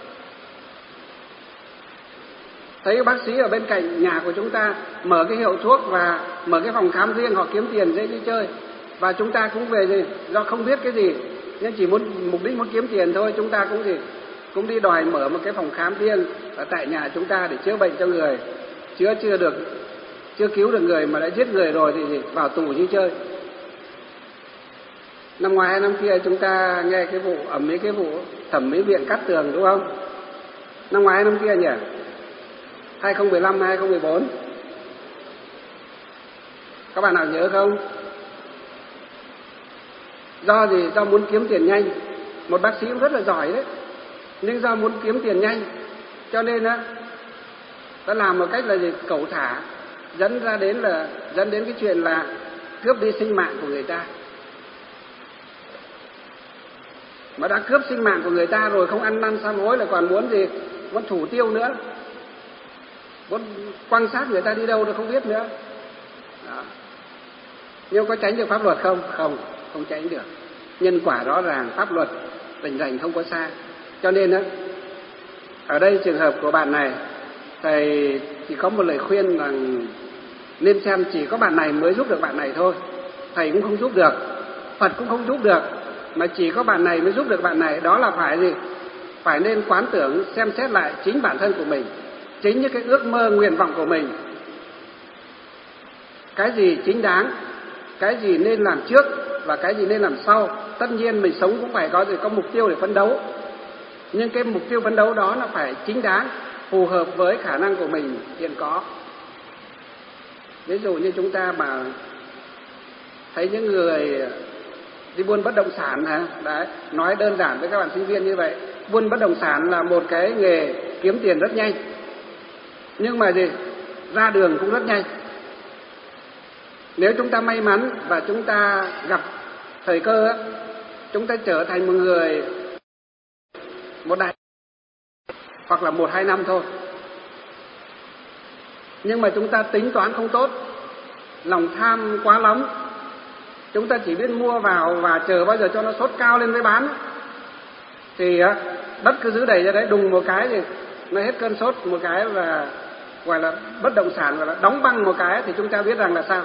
Thấy bác sĩ ở bên cạnh nhà của chúng ta mở cái hiệu thuốc và mở cái phòng khám riêng, họ kiếm tiền dễ như chơi. Và chúng ta cũng về do không biết cái gì, nhưng chỉ mục đích muốn kiếm tiền thôi, chúng ta cũng đi đòi mở một cái phòng khám riêng ở tại nhà chúng ta để chữa bệnh cho người, chữa chưa được chưa cứu được người mà đã giết người rồi thì vào tù như chơi. Năm ngoái hay năm kia chúng ta nghe cái vụ ầm ĩ, cái vụ thẩm mỹ viện Cát Tường đúng không? Năm ngoái hay năm kia nhỉ? 2015 hay 2014? Các bạn nào nhớ không? Do gì? Do muốn kiếm tiền nhanh. Một bác sĩ cũng rất là giỏi đấy, nhưng do muốn kiếm tiền nhanh cho nên á, đã làm một cách là gì? Cẩu thả, dẫn đến cái chuyện là cướp đi sinh mạng của người ta. Mà đã cướp sinh mạng của người ta rồi, không ăn năn sám hối, là còn muốn gì? Muốn thủ tiêu nữa, muốn quan sát người ta đi đâu rồi không biết nữa. Đó. Nhưng có tránh được pháp luật không? Không tránh được. Nhân quả rõ ràng, pháp luật rành rành không có sai. Cho nên đó, ở đây trường hợp của bạn này, thầy chỉ có một lời khuyên là nên xem chỉ có bạn này mới giúp được bạn này thôi. Thầy cũng không giúp được, Phật cũng không giúp được, mà chỉ có bạn này mới giúp được bạn này. Đó là phải gì? Phải nên quán tưởng, xem xét lại chính bản thân của mình, chính những cái ước mơ nguyện vọng của mình. Cái gì chính đáng, cái gì nên làm trước và cái gì nên làm sau. Tất nhiên mình sống cũng phải có mục tiêu để phấn đấu, nhưng cái mục tiêu phấn đấu đó nó phải chính đáng, phù hợp với khả năng của mình hiện có. Ví dụ như chúng ta mà thấy những người đi buôn bất động sản hả? Đấy, nói đơn giản với các bạn sinh viên như vậy, buôn bất động sản là một cái nghề kiếm tiền rất nhanh, nhưng mà gì? Ra đường cũng rất nhanh. Nếu chúng ta may mắn và chúng ta gặp thời cơ, chúng ta trở thành một người một đại hoặc là 1-2 năm thôi. Nhưng mà chúng ta tính toán không tốt, lòng tham quá lắm, chúng ta chỉ biết mua vào và chờ bao giờ cho nó sốt cao lên mới bán, thì đất cứ giữ đầy ra đấy, đùng một cái thì nó hết cơn sốt một cái, và gọi là bất động sản gọi là đóng băng một cái, thì chúng ta biết rằng là sao?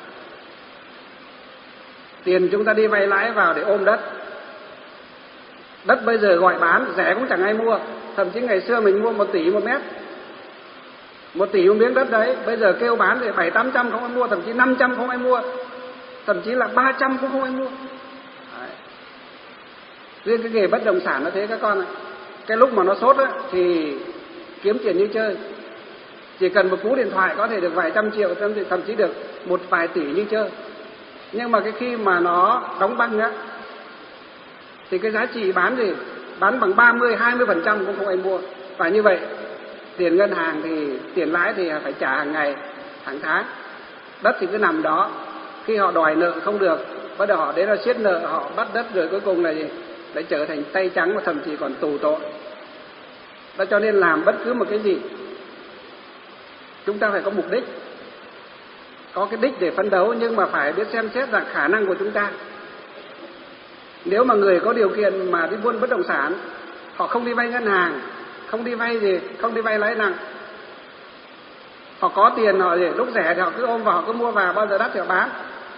Tiền chúng ta đi vay lãi vào để ôm đất. Đất bây giờ gọi bán rẻ cũng chẳng ai mua. Thậm chí ngày xưa mình mua 1 tỷ một mét, 1 tỷ một miếng đất đấy, bây giờ kêu bán thì 700-800 không ai mua, thậm chí 500 không ai mua, thậm chí là 300 cũng không ai mua. Đấy. Riêng cái nghề bất động sản nó thế các con ạ. Cái lúc mà nó sốt á, thì kiếm tiền như chơi. Chỉ cần một cú điện thoại có thể được vài trăm triệu, thậm chí được một vài tỷ như chơi. Nhưng mà cái khi mà nó đóng băng á, thì cái giá trị bán gì? Bán bằng 30-20% cũng không ai mua. Và như vậy, tiền ngân hàng thì tiền lãi thì phải trả hàng ngày, hàng tháng. Đất thì cứ nằm đó. Khi họ đòi nợ không được, bắt đầu họ đến là siết nợ, họ bắt đất rồi cuối cùng là gì? Lại trở thành tay trắng và thậm chí còn tù tội. Đó, cho nên làm bất cứ một cái gì, chúng ta phải có mục đích, có cái đích để phấn đấu, nhưng mà phải biết xem xét rằng khả năng của chúng ta. Nếu mà người có điều kiện mà đi buôn bất động sản, họ không đi vay ngân hàng, không đi vay gì, không đi vay lãi nặng, họ có tiền họ gì, lúc rẻ thì họ cứ ôm vào, họ cứ mua vào, bao giờ đắt thì họ bán,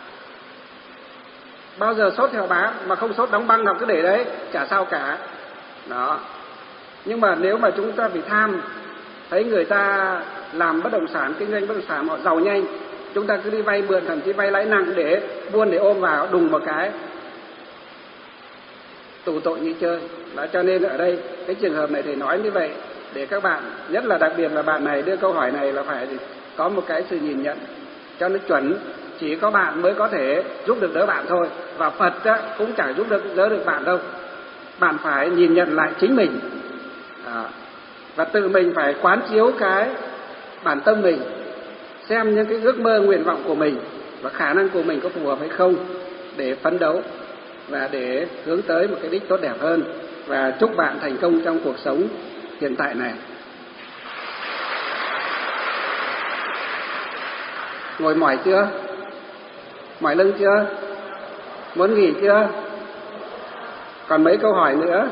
bao giờ sốt thì họ bán, mà không sốt đóng băng họ cứ để đấy, chả sao cả. Đó. Nhưng mà nếu mà chúng ta bị tham, thấy người ta làm bất động sản, kinh doanh bất động sản họ giàu nhanh, chúng ta cứ đi vay mượn, thậm chí vay lãi nặng để buôn, để ôm vào, đùng một cái tù tội như chơi. Đó, cho nên ở đây cái trường hợp này thì nói như vậy để các bạn, nhất là đặc biệt là bạn này đưa câu hỏi này, là phải có một cái sự nhìn nhận cho nó chuẩn. Chỉ có bạn mới có thể giúp được đỡ bạn thôi, và Phật cũng chẳng giúp đỡ được bạn đâu. Bạn phải nhìn nhận lại chính mình, và tự mình phải quán chiếu cái bản tâm mình, xem những cái ước mơ nguyện vọng của mình và khả năng của mình có phù hợp hay không, để phấn đấu và để hướng tới một cái đích tốt đẹp hơn. Và chúc bạn thành công trong cuộc sống hiện tại này. Ngồi mỏi chưa? Mỏi lưng chưa? Muốn nghỉ chưa? Còn mấy câu hỏi nữa?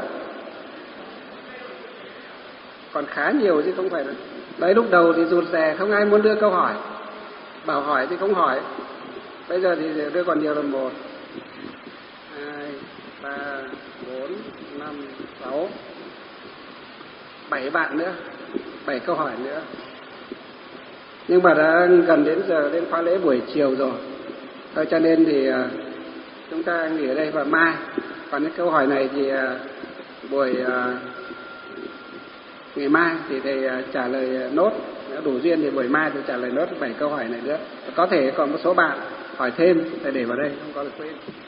Còn khá nhiều chứ không phải là... Đấy, lúc đầu thì rụt rè, không ai muốn đưa câu hỏi. Bảo hỏi thì không hỏi. Bây giờ thì đưa còn nhiều lần 1, 2, 3, 4, 5, 6, 7 bạn nữa, 7 câu hỏi nữa. Nhưng mà đã gần đến giờ đến khóa lễ buổi chiều rồi, thôi cho nên thì chúng ta nghỉ ở đây và mai. Còn những câu hỏi này thì buổi ngày mai thì thầy trả lời nốt, nếu đủ duyên thì buổi mai thì trả lời nốt 7 câu hỏi này nữa. Có thể còn một số bạn hỏi thêm, thầy để vào đây không có được quên.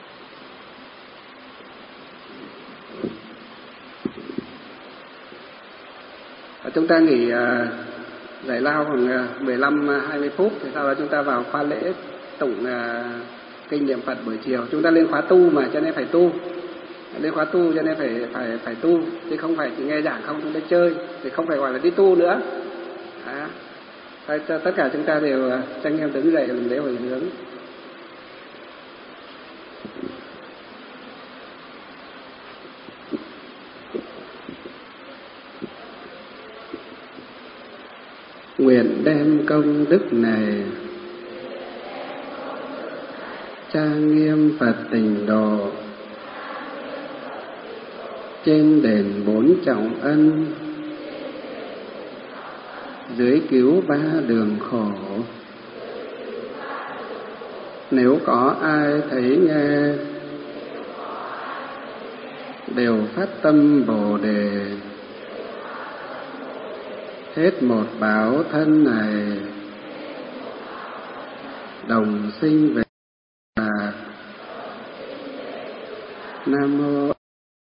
Chúng ta nghỉ giải lao khoảng 15-20 phút, thì sau đó chúng ta vào khóa lễ tụng kinh niệm Phật buổi chiều. Chúng ta lên khóa tu mà, cho nên phải tu. Lên khóa tu cho nên phải tu, chứ không phải chỉ nghe giảng không chúng ta chơi, thì không phải gọi là đi tu nữa. Tất cả chúng ta đều tranh em đứng dậy làm lễ hồi hướng. Nguyện đem công đức này trang nghiêm Phật Tịnh Độ, trên đền 4 trọng ân, dưới cứu 3 đường khổ. Nếu có ai thấy nghe, đều phát tâm Bồ Đề, hết một báo thân này, đồng sinh về Nam Mô